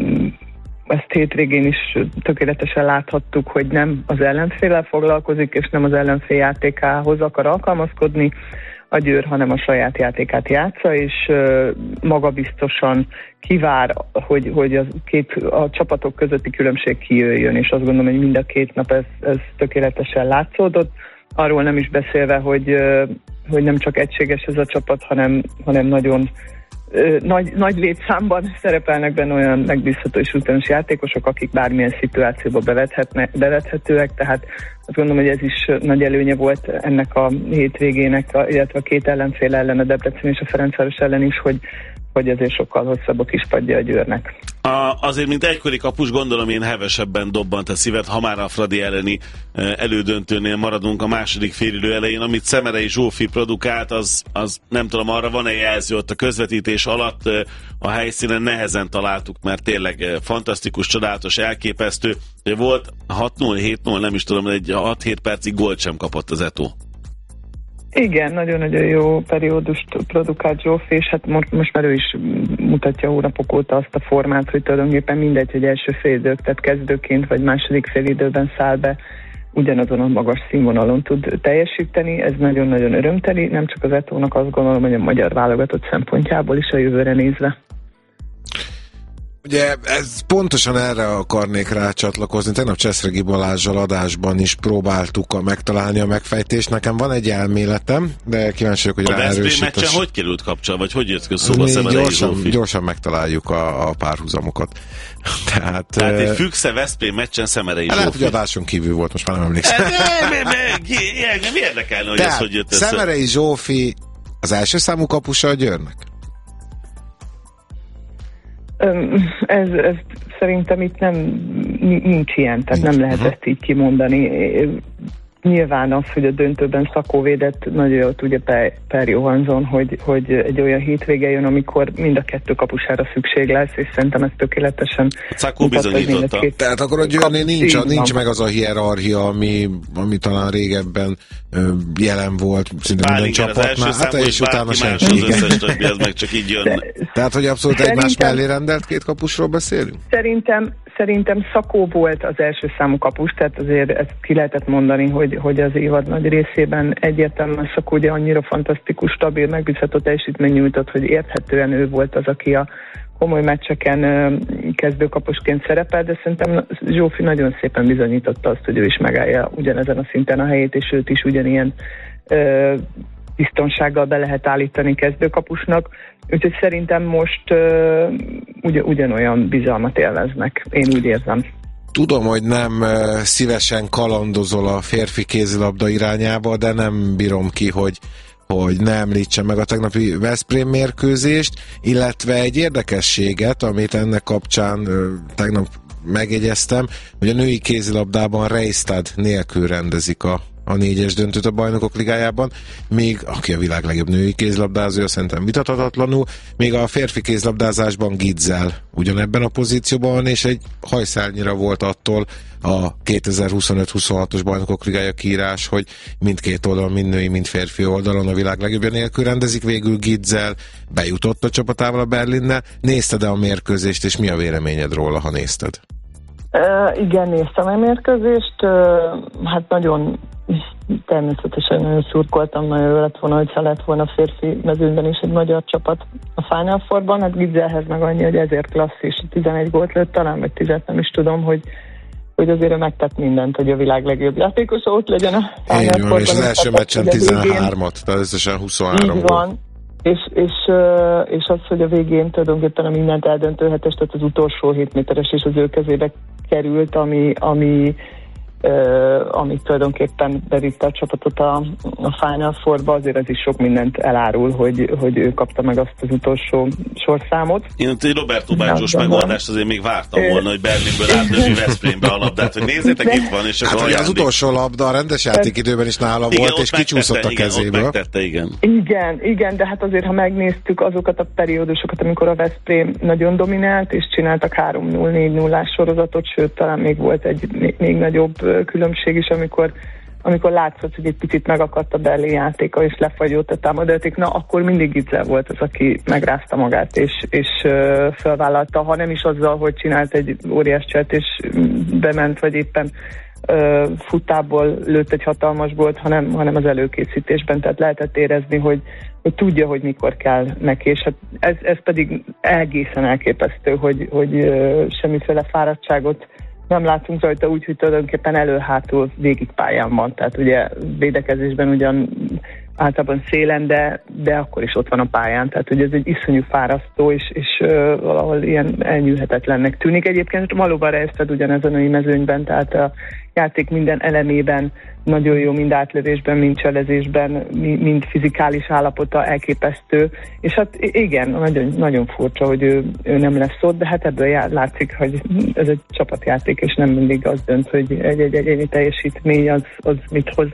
ezt hétvégén is tökéletesen láthattuk, hogy nem az ellenféllel foglalkozik, és nem az ellenfél játékához akar alkalmazkodni a Győr, hanem a saját játékát játsza, és uh, magabiztosan kivár, hogy, hogy a, két, a csapatok közötti különbség kijöjjön, és azt gondolom, hogy mind a két nap ez, ez tökéletesen látszódott. Arról nem is beszélve, hogy, uh, hogy nem csak egységes ez a csapat, hanem, hanem nagyon uh, nagy, nagy létszámban szerepelnek benne olyan megbízható és utános játékosok, akik bármilyen szituációba bevethetőek, tehát azt gondolom, hogy ez is nagy előnye volt ennek a hétvégének, illetve a két ellenfél ellen, a Debrecen és a Ferencváros ellen is, hogy, hogy ezért sokkal hosszabb a kispadja a Győrnek. A, azért, mint egykori kapus, gondolom én hevesebben dobbant a szíved, ha már a Fradi elleni elődöntőnél maradunk a második félidő elején, amit Szemerei Zsófi produkált, az, az nem tudom, arra van-e jelző ott a közvetítés alatt, a helyszínen nehezen találtuk, mert tényleg fantasztikus, csodálatos, elképesztő. Volt hat null, hét null, nem is tudom, egy hat-hét percig gólt sem kapott az Eto. Igen, nagyon-nagyon jó periódust produkált Zsófi, és hát most, most már ő is mutatja hónapok óta azt a formát, hogy tulajdonképpen mindegy, hogy első félidők, tehát kezdőként vagy második félidőben száll be, ugyanazon a magas színvonalon tud teljesíteni. Ez nagyon-nagyon örömteli, nem csak az Etónak, azt gondolom, hogy a magyar válogatott szempontjából is a jövőre nézve. Ugye ez pontosan erre akarnék rácsatlakozni. Tegnap Cseszregi Balázsral adásban is próbáltuk a megtalálni a megfejtést. Nekem van egy elméletem, de kíváncsi vagyok, hogy ráerősítés. A Veszprém meccsen hogy került kapcsol, vagy hogy jött ki szóba Szemerei gyorsan, Zsófi? gyorsan megtaláljuk a, a párhuzamokat. Tehát, Tehát egy Füchse Veszprém meccsen Szemerei Zsófi. Lehet, hogy adáson kívül volt, most már nem emlékszem. Nem érdekelne, hogy ez hogy jött össze. Szemerei Zsófi az első számú kapusa a Győrnek? Ez, ez szerintem itt nem nincs ilyen, tehát nem lehet ezt így kimondani. Nyilván az, hogy a döntőben Szakó védett, nagyon jól tudja Per, per Johansson, hogy, hogy egy olyan hétvége jön, amikor mind a kettő kapusára szükség lesz, és szerintem ez tökéletesen Szakó bizonyította. Tehát akkor a Győrnél nincs, nincs meg az a hierarchia, ami, ami talán régebben ö, jelen volt szinte minden csapatnál. Hát, és utána senki. Ez meg csak így jön. De, tehát, hogy abszolút szerintem, egymás mellé rendelt két kapusról beszélünk? Szerintem, szerintem Szakó volt az első számú kapus, tehát azért ezt ki lehetett mondani, hogy hogy az évad nagy részében egyértelműen Szakó ugye annyira fantasztikus, stabil, megbízható teljesítmény nyújtott, hogy érthetően ő volt az, aki a komoly meccseken kezdőkapusként szerepel, de szerintem Zsófi nagyon szépen bizonyította azt, hogy ő is megállja ugyanezen a szinten a helyét, és őt is ugyanilyen ö, biztonsággal be lehet állítani kezdőkapusnak. Úgyhogy szerintem most ö, ugy, ugyanolyan bizalmat élveznek. Én úgy érzem. tudom, hogy nem szívesen kalandozol a férfi kézilabda irányába, de nem bírom ki, hogy hogy ne említsem meg a tegnapi Veszprém mérkőzést, illetve egy érdekességet, amit ennek kapcsán tegnap megjegyeztem, hogy a női kézilabdában Reistad nélkül rendezik a, a négyes döntőt a Bajnokok Ligájában, még aki a világ legjobb női kézilabdázója, szerintem vitathatatlanul, még a férfi kézilabdázásban Gitzel ugyanebben a pozícióban van, és egy hajszárnyira volt attól a kétezer-huszonöt huszonhatos Bajnokok Ligája kiírás, hogy mindkét oldalon, mind női, mind férfi oldalon a világ legjobbja nélkül rendezik. Végül Gitzel bejutott a csapatával a Berlinnel. Nézted-e a mérkőzést, és mi a véleményed róla, ha nézted? Uh, igen, néztem a mérkőzést. Uh, hát nagyon természetesen nagyon szurkoltam, nagyon jó lett volna, hogyha lett volna férfi mezőnyben is egy magyar csapat a Final Fourban. Hát Gitzelhez meg annyi, hogy ezért klasszis, tizenegy gólt lőtt, talán vagy tíz, nem is tudom, hogy hogy azért ő megtett mindent, hogy a világ legjobb játékosa ott legyen a Final Fourban. És az első meccsen tizenhármat, tehát összesen huszonhárom. Így van. És, és, és az, hogy a végén tulajdonképpen a mindent eldöntőhetes, tehát az utolsó hét méteres is az ő kezébe került, ami, ami, uh, ami tulajdonképpen bevitte a csapatot a, a Final Fourba, azért ez is sok mindent elárul, hogy, hogy ő kapta meg azt az utolsó sorszámot. Én egy Roberto Baggio-s megoldást azért még vártam volna, hogy Berlinből átlövi Veszprémbe a labdát, hogy nézzétek, itt van, és hát, az utolsó labda a rendes játékidőben is nála igen, volt, és kicsúszott a kezéből. Megtette, igen. igen, igen, de hát azért, ha megnéztük azokat a periódusokat, amikor a Veszprém nagyon dominált, és csináltak három null, négy nullás sorozatot, sőt, talán még volt egy még, még nagyobb különbség is, amikor amikor látszott, hogy egy picit megakadt a Berlin játéka, és lefagyott a támadójáték, na akkor mindig Gitzel volt az, aki megrázta magát, és, és uh, felvállalta, ha nem is azzal, hogy csinált egy óriás cselt, és bement, vagy éppen uh, futából lőtt egy hatalmas gólt, hanem, hanem az előkészítésben, tehát lehetett érezni, hogy, hogy tudja, hogy mikor kell neki, és hát ez, ez pedig egészen elképesztő, hogy, hogy uh, semmiféle fáradtságot nem látunk rajta, úgy, hogy tulajdonképpen elő-hátul végig pályán van. Tehát ugye védekezésben ugyan általában szélen, de, de akkor is ott van a pályán. Tehát ugye ez egy iszonyú fárasztó, és, és uh, valahol ilyen elnyűhetetlennek tűnik. Egyébként valóban Reistad ugyanez a női mezőnyben, tehát a játék minden elemében nagyon jó, mind átlövésben, mind cselezésben, mind fizikális állapota elképesztő. És hát igen, nagyon, nagyon furcsa, hogy ő, ő nem lesz ott, de hát ebből jár, látszik, hogy ez egy csapatjáték, és nem mindig az dönt, hogy egy-egy egyéni teljesítmény az, az mit hoz.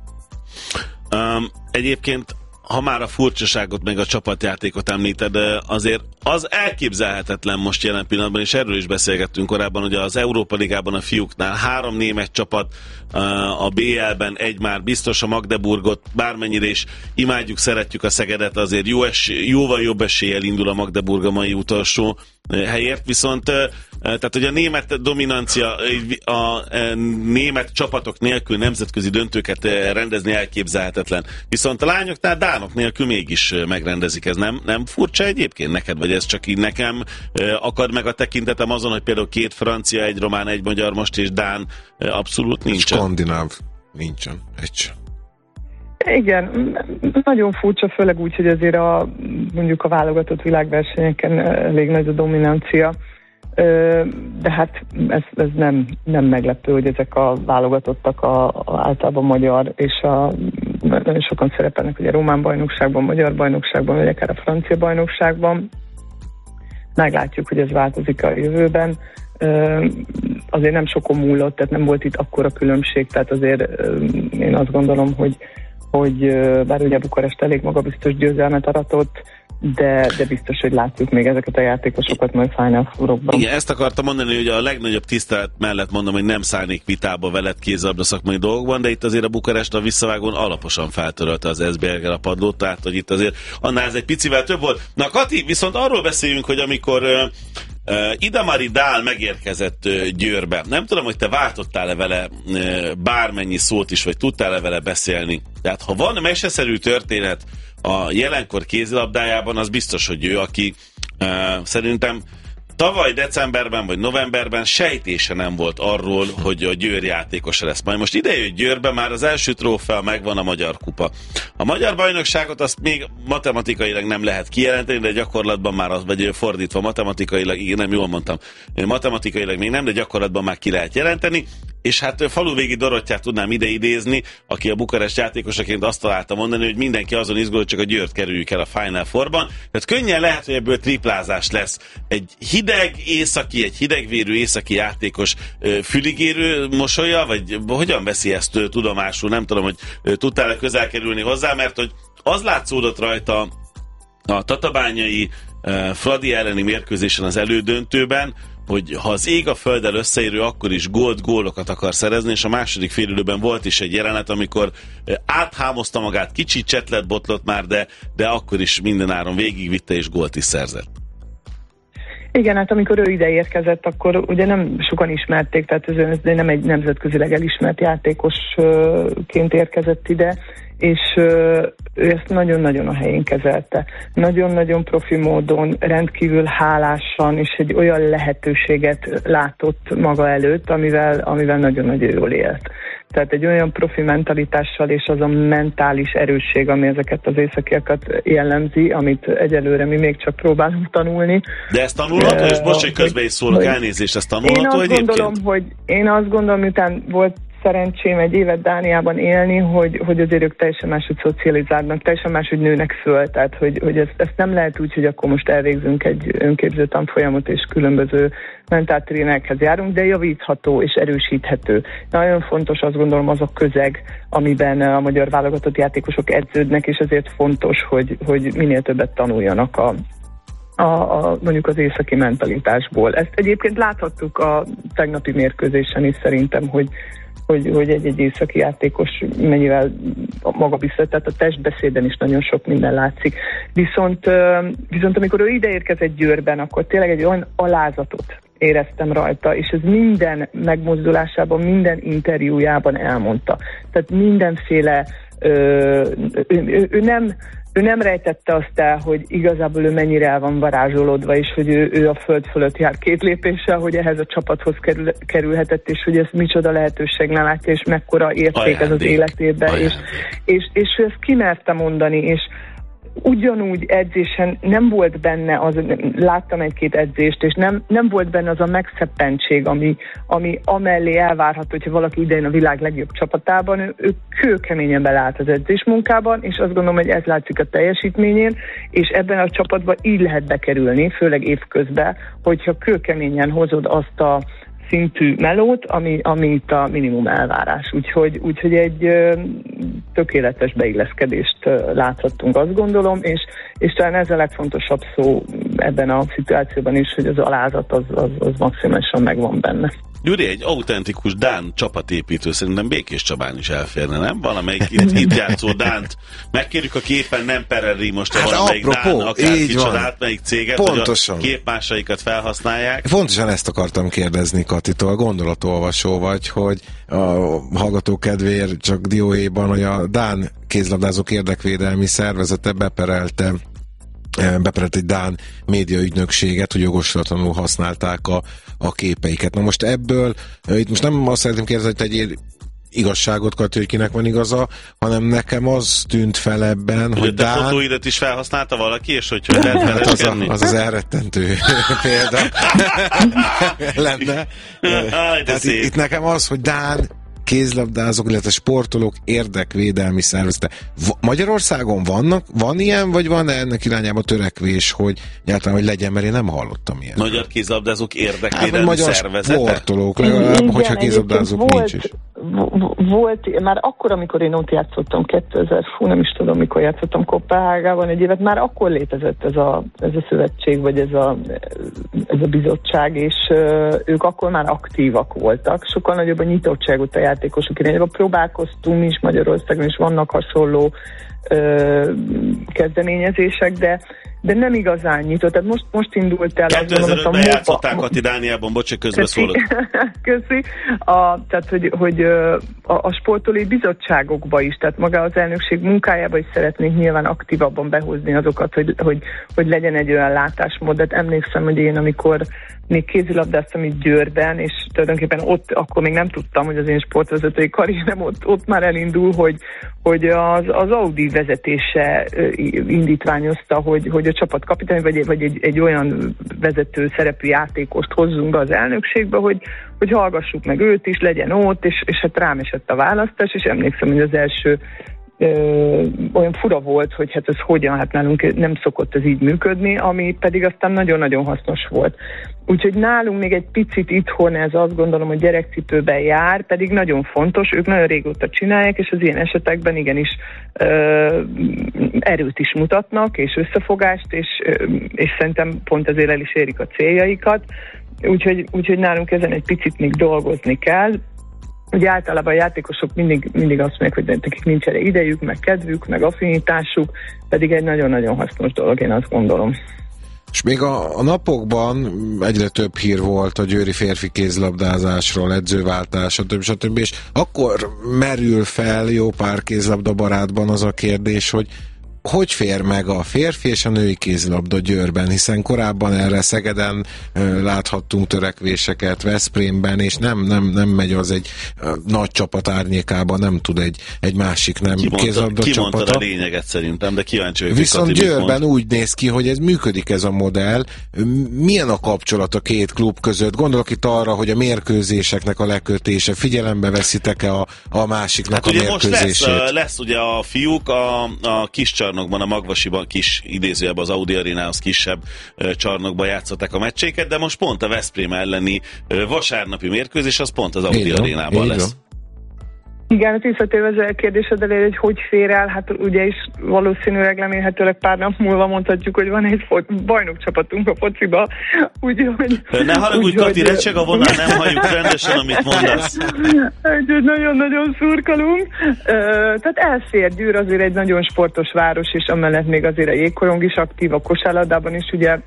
Um, egyébként, ha már a furcsaságot meg a csapatjátékot említed, azért az elképzelhetetlen most jelen pillanatban, és erről is beszélgettünk korábban, hogy az Európa Ligában a fiúknál három német csapat, a bé el-ben egy már biztos, a Magdeburgot, bármennyire is imádjuk, szeretjük a Szegedet, azért jó esély, jóval jobb eséllyel indul a Magdeburg a mai utolsó helyért, viszont tehát, hogy a német dominancia, a német csapatok nélkül nemzetközi döntőket rendezni elképzelhetetlen. Viszont a lányoknál dánok nélkül mégis megrendezik. Ez nem, nem furcsa egyébként neked, vagy ez csak így nekem akad meg a tekintetem azon, hogy például két francia, egy román, egy magyar most, és dán abszolút nincsen. Skandináv nincsen, egy sem. Igen, nagyon furcsa, főleg úgy, hogy azért a, mondjuk a válogatott világversenyeken elég nagy a dominancia, de hát ez, ez nem, nem meglepő, hogy ezek a válogatottak a, a általában magyar, és a, nagyon sokan szerepelnek ugye román bajnokságban, magyar bajnokságban, vagy akár a francia bajnokságban. Meglátjuk, hogy ez változik a jövőben. Azért nem sokon múlott, tehát nem volt itt akkora különbség, tehát azért én azt gondolom, hogy hogy bár ugye Bukarest elég magabiztos győzelmet aratott, de, de biztos, hogy látjuk még ezeket a játékosokat majd Final Fourokban. Igen, ezt akartam mondani, hogy a legnagyobb tisztelet mellett mondom, hogy nem szállnék vitába veled kézilabda szakmai dolgokban, de itt azért a Bukarest a visszavágón alaposan feltörölte az Esbjerg-el a padlót, tehát hogy itt azért annál ez egy picivel több volt. Na Kati, viszont arról beszéljünk, hogy amikor uh, uh, Idamari Dál megérkezett uh, Győrbe, nem tudom, hogy te váltottál-e vele uh, bármennyi szót is, vagy tudtál-e vele beszélni. Tehát ha van meseszerű történet a jelenkor kézilabdájában, az biztos, hogy ő, aki uh, szerintem Tavaly decemberben vagy novemberben sejtése nem volt arról, hogy a Győr játékosa lesz. Majd most ide jött Győrbe, már az első trófea megvan, a Magyar Kupa. A magyar bajnokságot azt még matematikailag nem lehet kijelenteni, de gyakorlatban már az, vagy fordítva matematikailag, igen, nem jól mondtam, matematikailag még nem, de gyakorlatban már ki lehet jelenteni. És hát Faluvégi Dorottyát tudnám ide idézni, aki a Bukarest játékosaként azt találta mondani, hogy mindenki azon izgul, hogy csak a Győrt kerüljük el a Final Fourban. Tehát könnyen lehet, hogy ebből triplázás lesz. Egy hideg északi, egy hidegvérű északi játékos füligérő mosolya, vagy hogyan veszi ezt tudomásul? Nem tudom, hogy tudtál-e közel kerülni hozzá, mert hogy az látszódott rajta a tatabányai Fradi elleni mérkőzésen az elődöntőben, hogy ha az ég a földdel összeérő, akkor is gólt, gólokat akar szerezni, és a második félidőben volt is egy jelenet, amikor áthámozta magát, kicsit csetlet botlott már, de, de akkor is mindenáron végigvitte és gólt is szerzett. Igen, hát amikor ő ide érkezett, akkor ugye nem sokan ismerték, tehát ez nem egy nemzetközileg elismert játékosként érkezett ide, és ő ezt nagyon-nagyon a helyén kezelte. Nagyon-nagyon profi módon, rendkívül hálásan, és egy olyan lehetőséget látott maga előtt, amivel, amivel nagyon-nagyon jól élt. Tehát egy olyan profi mentalitással, és az a mentális erősség, ami ezeket az északiakat jellemzi, amit egyelőre mi még csak próbálunk tanulni. De ezt tanulható, és most, hogy közben is szólok, elnézést, ezt tanulható én azt gondolom, hogy Én azt gondolom, miután volt szerencsém egy évet Dániában élni, hogy, hogy azért ők teljesen máshogy szocializálnak, teljesen máshogy nőnek föl, tehát hogy, hogy ezt, ezt nem lehet úgy, hogy akkor most elvégzünk egy önképző tanfolyamot, és különböző mentáltrénerekhez járunk, de javítható és erősíthető. Nagyon fontos, azt gondolom, az a közeg, amiben a magyar válogatott játékosok edződnek, és ezért fontos, hogy, hogy minél többet tanuljanak a A, a, mondjuk az északi mentalitásból. Ezt egyébként láthattuk a tegnapi mérkőzésen is szerintem, hogy, hogy, hogy egy-egy északi játékos mennyivel magabiztos, tehát a testbeszéden is nagyon sok minden látszik. Viszont, viszont amikor ő ideérkezett Győrben, akkor tényleg egy olyan alázatot éreztem rajta, és ez minden megmozdulásában, minden interjújában elmondta. Tehát mindenféle ő, ő, ő nem Ő nem rejtette azt el, hogy igazából ő mennyire el van varázsolódva, és hogy ő, ő a föld fölött jár két lépéssel, hogy ehhez a csapathoz kerül, kerülhetett, és hogy ez micsoda lehetőségnek látja, és mekkora érték ez az életében. És, és, és ő ezt kimerte mondani, és ugyanúgy edzésen nem volt benne az, láttam egy-két edzést, és nem, nem volt benne az a megszeppentség, ami, ami amellé elvárható, hogyha valaki idején a világ legjobb csapatában, ő, ő kőkeményen belállt az edzésmunkában, és azt gondolom, hogy ez látszik a teljesítményén, és ebben a csapatban így lehet bekerülni, főleg évközben, hogyha kőkeményen hozod azt a szintű melót, ami, ami itt a minimum elvárás. Úgyhogy, úgyhogy egy ö, tökéletes beilleszkedést ö, láthattunk, azt gondolom, és, és talán ez a legfontosabb szó ebben a szituációban is, hogy az alázat az, az, az maximálisan megvan benne. Gyuri, egy autentikus dán csapatépítő szerintem Békés Csabán is elférne, nem? Valamelyik itt, itt játszó dánt. Megkérjük a képen, nem pereli most a hát valamelyik apropó, dán, akár kicsodát, melyik céget, pontosan, hogy a képmásaikat felhasználják. Pontosan ezt akartam kérdezni Katitól, gondolatolvasó vagy, hogy a hallgató kedvéért csak dióhéjban, hogy a dán kézlabdázók érdekvédelmi szervezete beperelte beperelt egy dán médiaügynökséget, hogy jogosulatlanul használták a, a képeiket. Na most ebből, itt most nem azt szeretném kérdezni, hogy tegyél igazságot, Kati, hogy kinek van igaza, hanem nekem az tűnt fel ebben, hogy, hogy Dán... Dán... fotóidat is felhasználta valaki, és hogy hogy lehet hát az, a, az az elrettentő példa lenne. Hát itt, itt nekem az, hogy Dán kézlabdázók, illetve sportolók érdekvédelmi szervezete. Magyarországon vannak, van ilyen, vagy van ennek irányába törekvés, hogy egyáltalán, hogy legyen, mert én nem hallottam ilyen. Magyar kézlabdázók érdekvédelmi hát, magyar szervezete? Magyar sportolók, legalább, igen, hogyha kézlabdázók volt, nincs is. Volt, már akkor, amikor én ott játszottam, kétezer, fú, nem is tudom, mikor játszottam Koppenhágában egy évet, már akkor létezett ez a, ez a szövetség, vagy ez a, ez a bizottság, és uh, ők akkor már aktívak voltak. Sokkal nagyobb a nyitottságot a játékosok irányába. Próbálkoztunk is Magyarországon, és vannak hasonló uh, kezdeményezések, de de nem igazán nyitott. Tehát most, most indult el. kétezer-ötben játszották Kati Dániában, bocs, hogy közbeszólok. Köszi. A, tehát, hogy, hogy a, a sportolói bizottságokba is, tehát maga az elnökség munkájába is szeretnénk nyilván aktívabban behozni azokat, hogy, hogy, hogy legyen egy olyan látásmód. De emlékszem, hogy én amikor még kézilabdáztam itt Győrben, és tulajdonképpen ott akkor még nem tudtam, hogy az én sportvezetői karrierem ott, ott már elindul, hogy, hogy az, az Audi vezetése indítványozta, hogy, hogy a csapatkapitány, vagy, vagy egy, egy olyan vezető szerepű játékost hozzunk be az elnökségbe, hogy, hogy hallgassuk meg őt is, legyen ott, és, és hát rám esett a választás, és emlékszem, hogy az első Ö, olyan fura volt, hogy hát ez hogyan, hát nálunk nem szokott ez így működni, ami pedig aztán nagyon-nagyon hasznos volt. Úgyhogy nálunk még egy picit itthon ez azt gondolom, hogy gyerekcipőben jár, pedig nagyon fontos, ők nagyon régóta csinálják, és az ilyen esetekben igenis ö, erőt is mutatnak, és összefogást, és, ö, és szerintem pont ezért el is érik a céljaikat. Úgyhogy, úgyhogy nálunk ezen egy picit még dolgozni kell. Ugye általában a játékosok mindig, mindig azt mondják, hogy nekik nincs elég idejük, meg kedvük, meg affinitásuk, pedig egy nagyon-nagyon hasznos dolog, én azt gondolom. És még a, a napokban egyre több hír volt a győri férfi kézilabdázásról, edzőváltás, stb. stb. És akkor merül fel jó pár kézilabda barátban az a kérdés, hogy hogy fér meg a férfi és a női kézilabda Győrben, hiszen korábban erre Szegeden ö, láthattunk törekvéseket, Veszprémben, és nem, nem, nem megy az egy ö, nagy csapat árnyékában, nem tud egy, egy másik nem ki kézilabda ki csapata. Kimondtad a lényeget szerintem, de kíváncsi vagyok. Viszont Győrben úgy néz ki, hogy ez működik ez a modell. Milyen a kapcsolat a két klub között? Gondolok itt arra, hogy a mérkőzéseknek a lekötése, figyelembe veszitek-e a, a másiknak hát a mérkőzését? Most lesz, lesz ugye a fiúk a, a kis csarnokban, a Magvasiban, kis idézőjebb az Audi arénához kisebb uh, csarnokban játszották a meccséket, de most pont a Veszprém elleni uh, vasárnapi mérkőzés, az pont az Audi így arénában így lesz. Igen, hát visszatérve az kérdésed elé, hogy hogy fér el, hát ugye is valószínűleg remélhetőleg pár nap múlva mondhatjuk, hogy van egy fo- bajnokcsapatunk a fociba, úgyhogy... Ne haragudj, Kati, recseg a vonal, nem halljuk rendesen, amit mondasz. Úgyhogy nagyon-nagyon szurkolunk. Tehát elfér, Győr azért egy nagyon sportos város, és amellett még azért a jégkorong is aktív, a kosárlabdában is ugye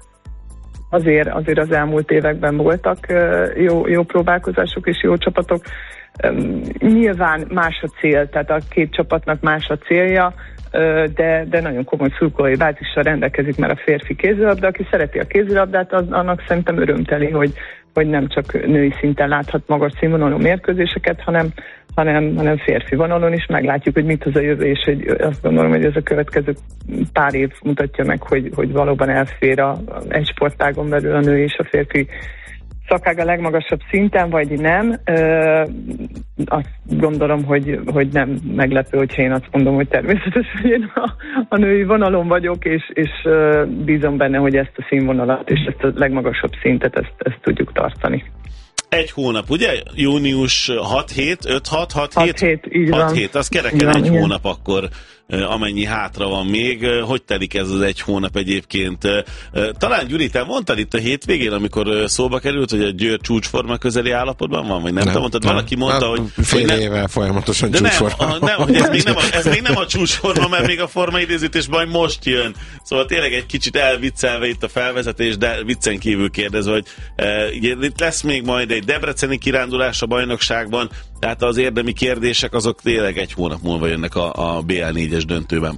azért, azért az elmúlt években voltak jó, jó próbálkozások és jó csapatok. Um, nyilván más a cél, tehát a két csapatnak más a célja, uh, de, de nagyon komoly szurkolói bázissal rendelkezik már a férfi kézilabda, aki szereti a kézilabdát, az, annak szerintem örömteli, hogy, hogy nem csak női szinten láthat magas színvonalú mérkőzéseket, hanem, hanem, hanem férfi vonalon is meglátjuk, hogy mit hoz a jövő, és hogy azt gondolom, hogy ez a következő pár év mutatja meg, hogy, hogy valóban elfér a, egy sportágon belül a nő és a férfi szakág a legmagasabb szinten, vagy nem. Ö, azt gondolom, hogy, hogy nem meglepő, hogyha én azt mondom, hogy természetesen én a, a női vonalon vagyok, és, és ö, bízom benne, hogy ezt a színvonalat és ezt a legmagasabb szintet ezt, ezt tudjuk tartani. Egy hónap, ugye? Június hat hét, öt hat, hat hét? hat hét, így van. hat hét, az kereken van, egy igen. hónap akkor, amennyi hátra van még. Hogy telik ez az egy hónap egyébként? Talán Gyuri, te mondtad itt a hétvégén, amikor szóba került, hogy a Győr csúcsforma közeli állapotban van, vagy nem? nem te mondtad, nem. Valaki mondta, hogy... Fél hogy éve folyamatosan csúcsforma. Nem, nem, hogy ez még nem, a, ez még nem a csúcsforma, mert még a formaidézítés majd most jön. Szóval tényleg egy kicsit elviccelve itt a felvezetés, de viccen kívül kérdezve, hogy e, itt lesz még majd egy debreceni kirándulás a bajnokságban, tehát az érdemi kérdések azok tényleg egy hónap múlva jönnek a, a bé el négyes döntőben.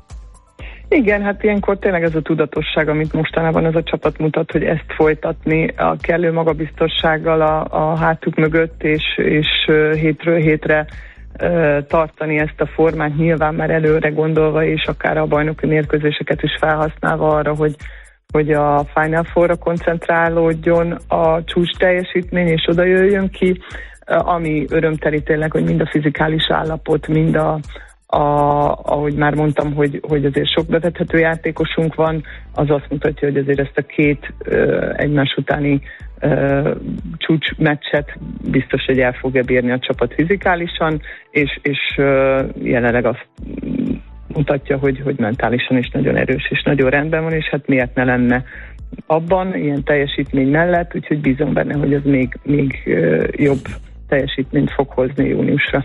Igen, hát ilyenkor tényleg ez a tudatosság, amit mostanában ez a csapat mutat, hogy ezt folytatni a kellő magabiztossággal a, a hátuk mögött, és, és hétről hétre uh, tartani ezt a formát, nyilván már előre gondolva, és akár a bajnoki mérkőzéseket is felhasználva arra, hogy hogy a Final Four-ra koncentrálódjon a csúcs teljesítmény, és oda jöjjön ki, ami örömteli tényleg, hogy mind a fizikális állapot, mind a, a ahogy már mondtam, hogy, hogy azért sok bevethető játékosunk van, az azt mutatja, hogy azért ezt a két uh, egymás utáni uh, csúcsmeccset biztos, hogy el fogja bírni a csapat fizikálisan, és, és uh, jelenleg azt mutatja, hogy, hogy mentálisan is nagyon erős és nagyon rendben van, és hát miért ne lenne abban, ilyen teljesítmény mellett, úgyhogy bízom benne, hogy ez még, még uh, jobb teljesítményt fog hozni júniusra.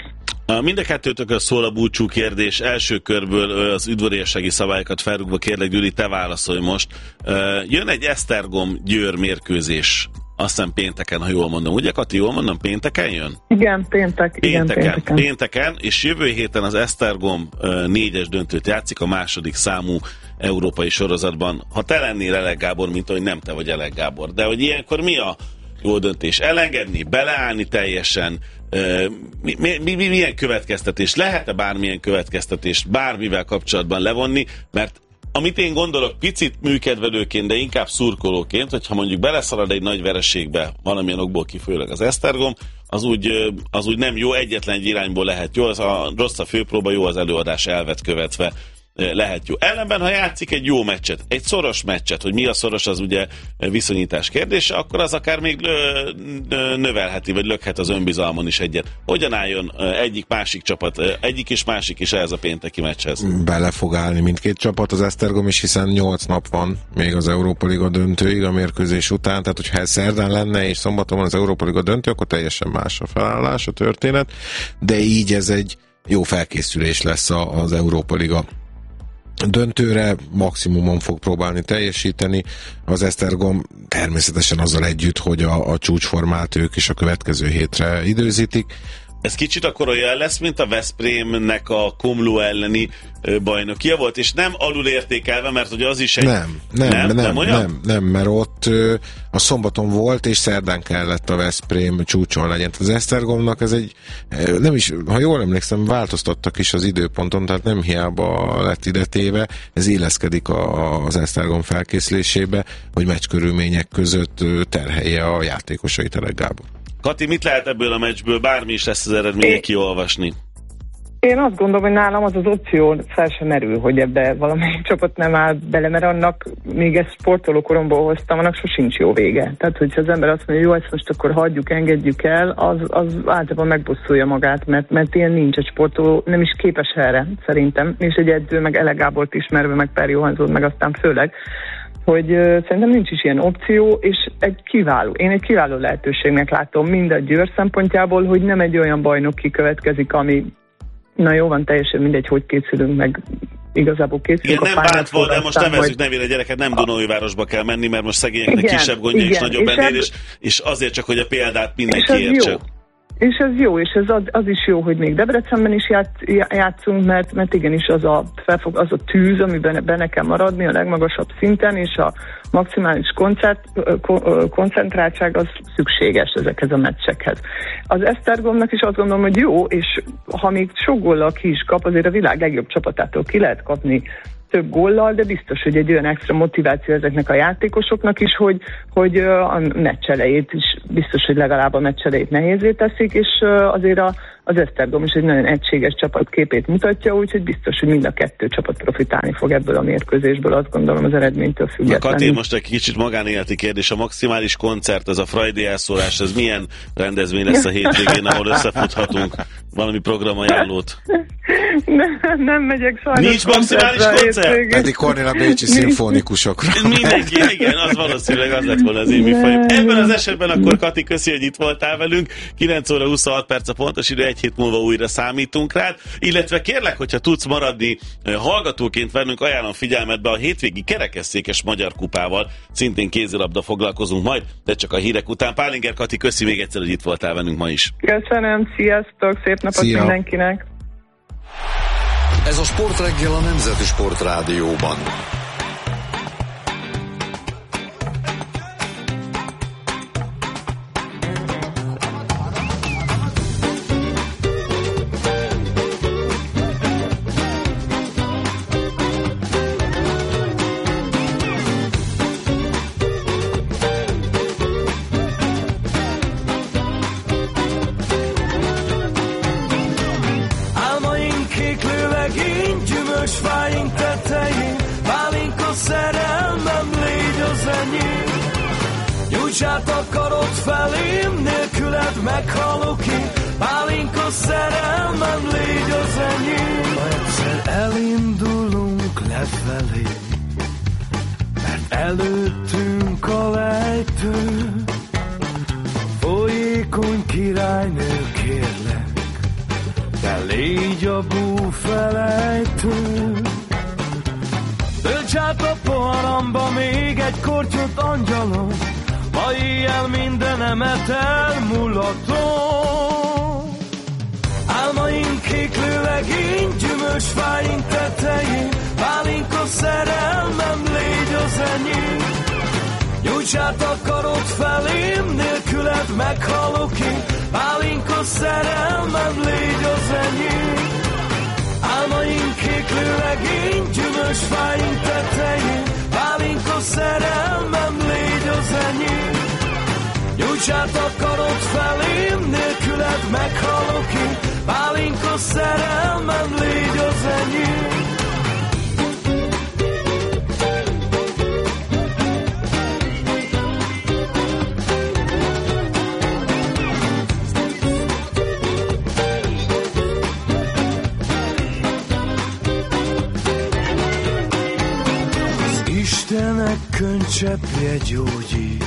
Mind a kettőtökön szól a búcsú kérdés. Első körből az udvariassági szabályokat felrúgva kérlek, Gyuri, te válaszolj most. Jön egy Esztergom-Győr mérkőzés, azt hiszem pénteken, ha jól mondom. Ugye, Kati, jól mondom, pénteken jön? Igen, péntek. Pénteken, igen, pénteken. pénteken, és jövő héten az Esztergom négyes döntőt játszik a második számú európai sorozatban. Ha te lennél Elek Gábor, mint hogy nem te vagy Elek Gábor, de hogy ilyenkor mi a jó döntés? Elengedni, beleállni teljesen? Mi, mi, mi, milyen következtetés? Lehet-e bármilyen következtetést bármivel kapcsolatban levonni? Mert amit én gondolok picit műkedvelőként, de inkább szurkolóként, hogyha mondjuk beleszalad egy nagy vereségbe valamilyen okból kifolyólag az Esztergom, az úgy, az úgy nem jó, egyetlen egy irányból lehet jó, az a rossz a főpróba, jó az előadás elvet követve lehet jó. Ellenben, ha játszik egy jó meccset, egy szoros meccset, hogy mi a szoros, az ugye viszonyítás kérdése, akkor az akár még növelheti, vagy lökhet az önbizalmon is egyet. Hogyan álljon egyik-másik csapat, egyik és másik is ehhez a pénteki meccshez? Bele fog állni mindkét csapat, az Esztergom is, hiszen nyolc nap van még az Európa Liga döntőig a mérkőzés után, tehát hogyha ez szerdán lenne és szombaton van az Európa Liga döntő, akkor teljesen más a felállás, a történet, de így ez egy jó felkészülés lesz az Európa Liga döntőre, maximumon fog próbálni teljesíteni. Az Esztergom természetesen azzal együtt, hogy a, a csúcsformát ők is a következő hétre időzítik. Ez kicsit akkor olyan lesz, mint a Veszprémnek a Komló elleni bajnokia volt, és nem alul értékelve, mert ugye az is egy... Nem, nem, nem, nem, nem, nem, nem mert ott a szombaton volt, és szerdán kellett a Veszprém csúcson legyen. Az Esztergomnak ez egy, nem is, ha jól emlékszem, változtattak is az időponton, tehát nem hiába lett ide téve, ez illeszkedik a, az Esztergom felkészülésébe, hogy meccskörülmények között terhelje a játékosait, Elek Gábor. Kati, mit lehet ebből a meccsből, bármi is lesz az eredménye, kiolvasni? Én azt gondolom, hogy nálam az az opció fel sem merül, hogy ebbe valamelyik csapat nem áll bele, mert annak, még ezt sportoló koromból hoztam, annak sosincs jó vége. Tehát, hogyha az ember azt mondja, jó, ezt most akkor hagyjuk, engedjük el, az, az általában megbosszulja magát, mert, mert ilyen nincs, egy sportoló nem is képes erre, szerintem, és egy edző, meg Elek Gábort ismerve, meg Per Johannsson, meg aztán főleg, hogy uh, szerintem nincs is ilyen opció, és egy kiváló, én egy kiváló lehetőségnek látom mind a Győr szempontjából, hogy nem egy olyan bajnok kikövetkezik, ami, na jó van, teljesen mindegy, hogy készülünk, meg igazából készülünk. Igen, nem bántva, de most nevezzük nevére gyereket, nem Dunaújvárosba kell menni, mert most szegényeknek igen, kisebb gondja és nagyobb ennél, és, és azért csak, hogy a példát mindenki értse. És ez jó, és ez az, az is jó, hogy még Debrecenben is játsz, játszunk, mert, mert igenis az a, felfog, az a tűz, amiben benne kell maradni a legmagasabb szinten, és a maximális koncert, koncentráltság az szükséges ezekhez a meccsekhez. Az Esztergomnak is azt gondolom, hogy jó, és ha még sok góllal ki is kap, azért a világ legjobb csapatától ki lehet kapni több góllal, de biztos, hogy egy olyan extra motiváció ezeknek a játékosoknak is, hogy, hogy a meccs elejét is biztos, hogy legalább a meccs elejét nehézé teszik, és azért a, az Esztergom is egy nagyon egységes csapatképét mutatja, úgyhogy biztos, hogy mind a kettő csapat profitálni fog ebből a mérkőzésből, azt gondolom az eredménytől függetlenül. Kati, most egy kicsit magánéleti kérdés, a maximális koncert, ez a Friday elszólás, ez milyen rendezvény lesz a hétvégén, ahol összefuthatunk valami programajánlót? Nem, nem megyek sajnos. Nincs maximális koncert? Pedig Kornél a bécsi szimfonikusokra. Mindenki, igen, az valószínűleg az lett volna az én műfajom. Ebben az esetben akkor, Kati, köszi, hogy itt voltál velünk. kilenc óra huszonhat perc a pontos idő, egy hét múlva újra számítunk rád. Illetve kérlek, hogyha tudsz maradni hallgatóként vennünk, ajánlom figyelmetbe a hétvégi kerekesszékes Magyar Kupával. Szintén kézilabda foglalkozunk majd, de csak a hírek után. Pálinger Kati, köszi még egyszer, hogy itt voltál velünk ma is. Köszönöm, sziasztok, szép napot Szia. mindenkinek. Ez a Sportreggel a Nemzeti Sportrádióban. Nyújtsát a karod felém, nélküled meghalok én. Pálinka szerelmem, légy az enyém. Ha egyszer elindulunk lefelé, mert előttünk a lejtő. Folyékony királynő, kérlek, te így a búfelejtő. Tölts át a poharamba még egy kortyot, angyalom, ma éjjel mindenemet elmulatom. Álmaink kéklő legény, gyümölcs fáink tetején, pálinka szerelmem, légy az enyém. Nyújts át a karod felém, nélküled meghalok én, pálinka szerelmem, légy az enyém. Álmaink kéklő legény, gyümölcs fáink tetején, pálinka szerelmem, légy az enyém. Nyújts át a karod felém, nélküled meghalok én, pálinka szerelmem, légy az enyém. Istenek könycseppje gyógyít,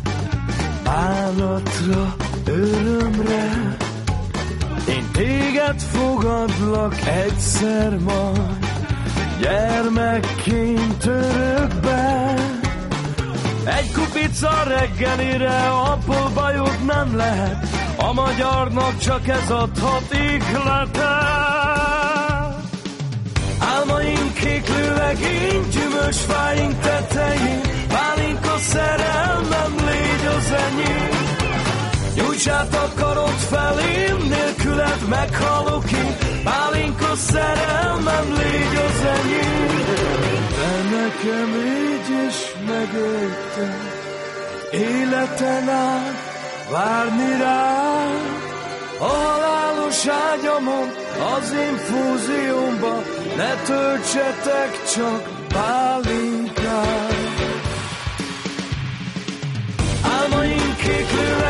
bánatra, örömre. Én téged fogadlak egyszer majd, gyermekként örökbe. Egy kupica reggelire, abból bajod nem lehet, a magyarnak csak ez adhat ihletet. Álmaink kéklő legény, gyümölcs fáink tetején, pálinka szerelmem, légy az enyém. Nyújts át a karod felém, nélküled meghalok én, pálinka szerelmem, légy az enyém. De nekem így is megérte, életen át várni rád. A halálos ágyamon, az infúziómba, ne töltsetek csak pálinkát. Álmaink kéklő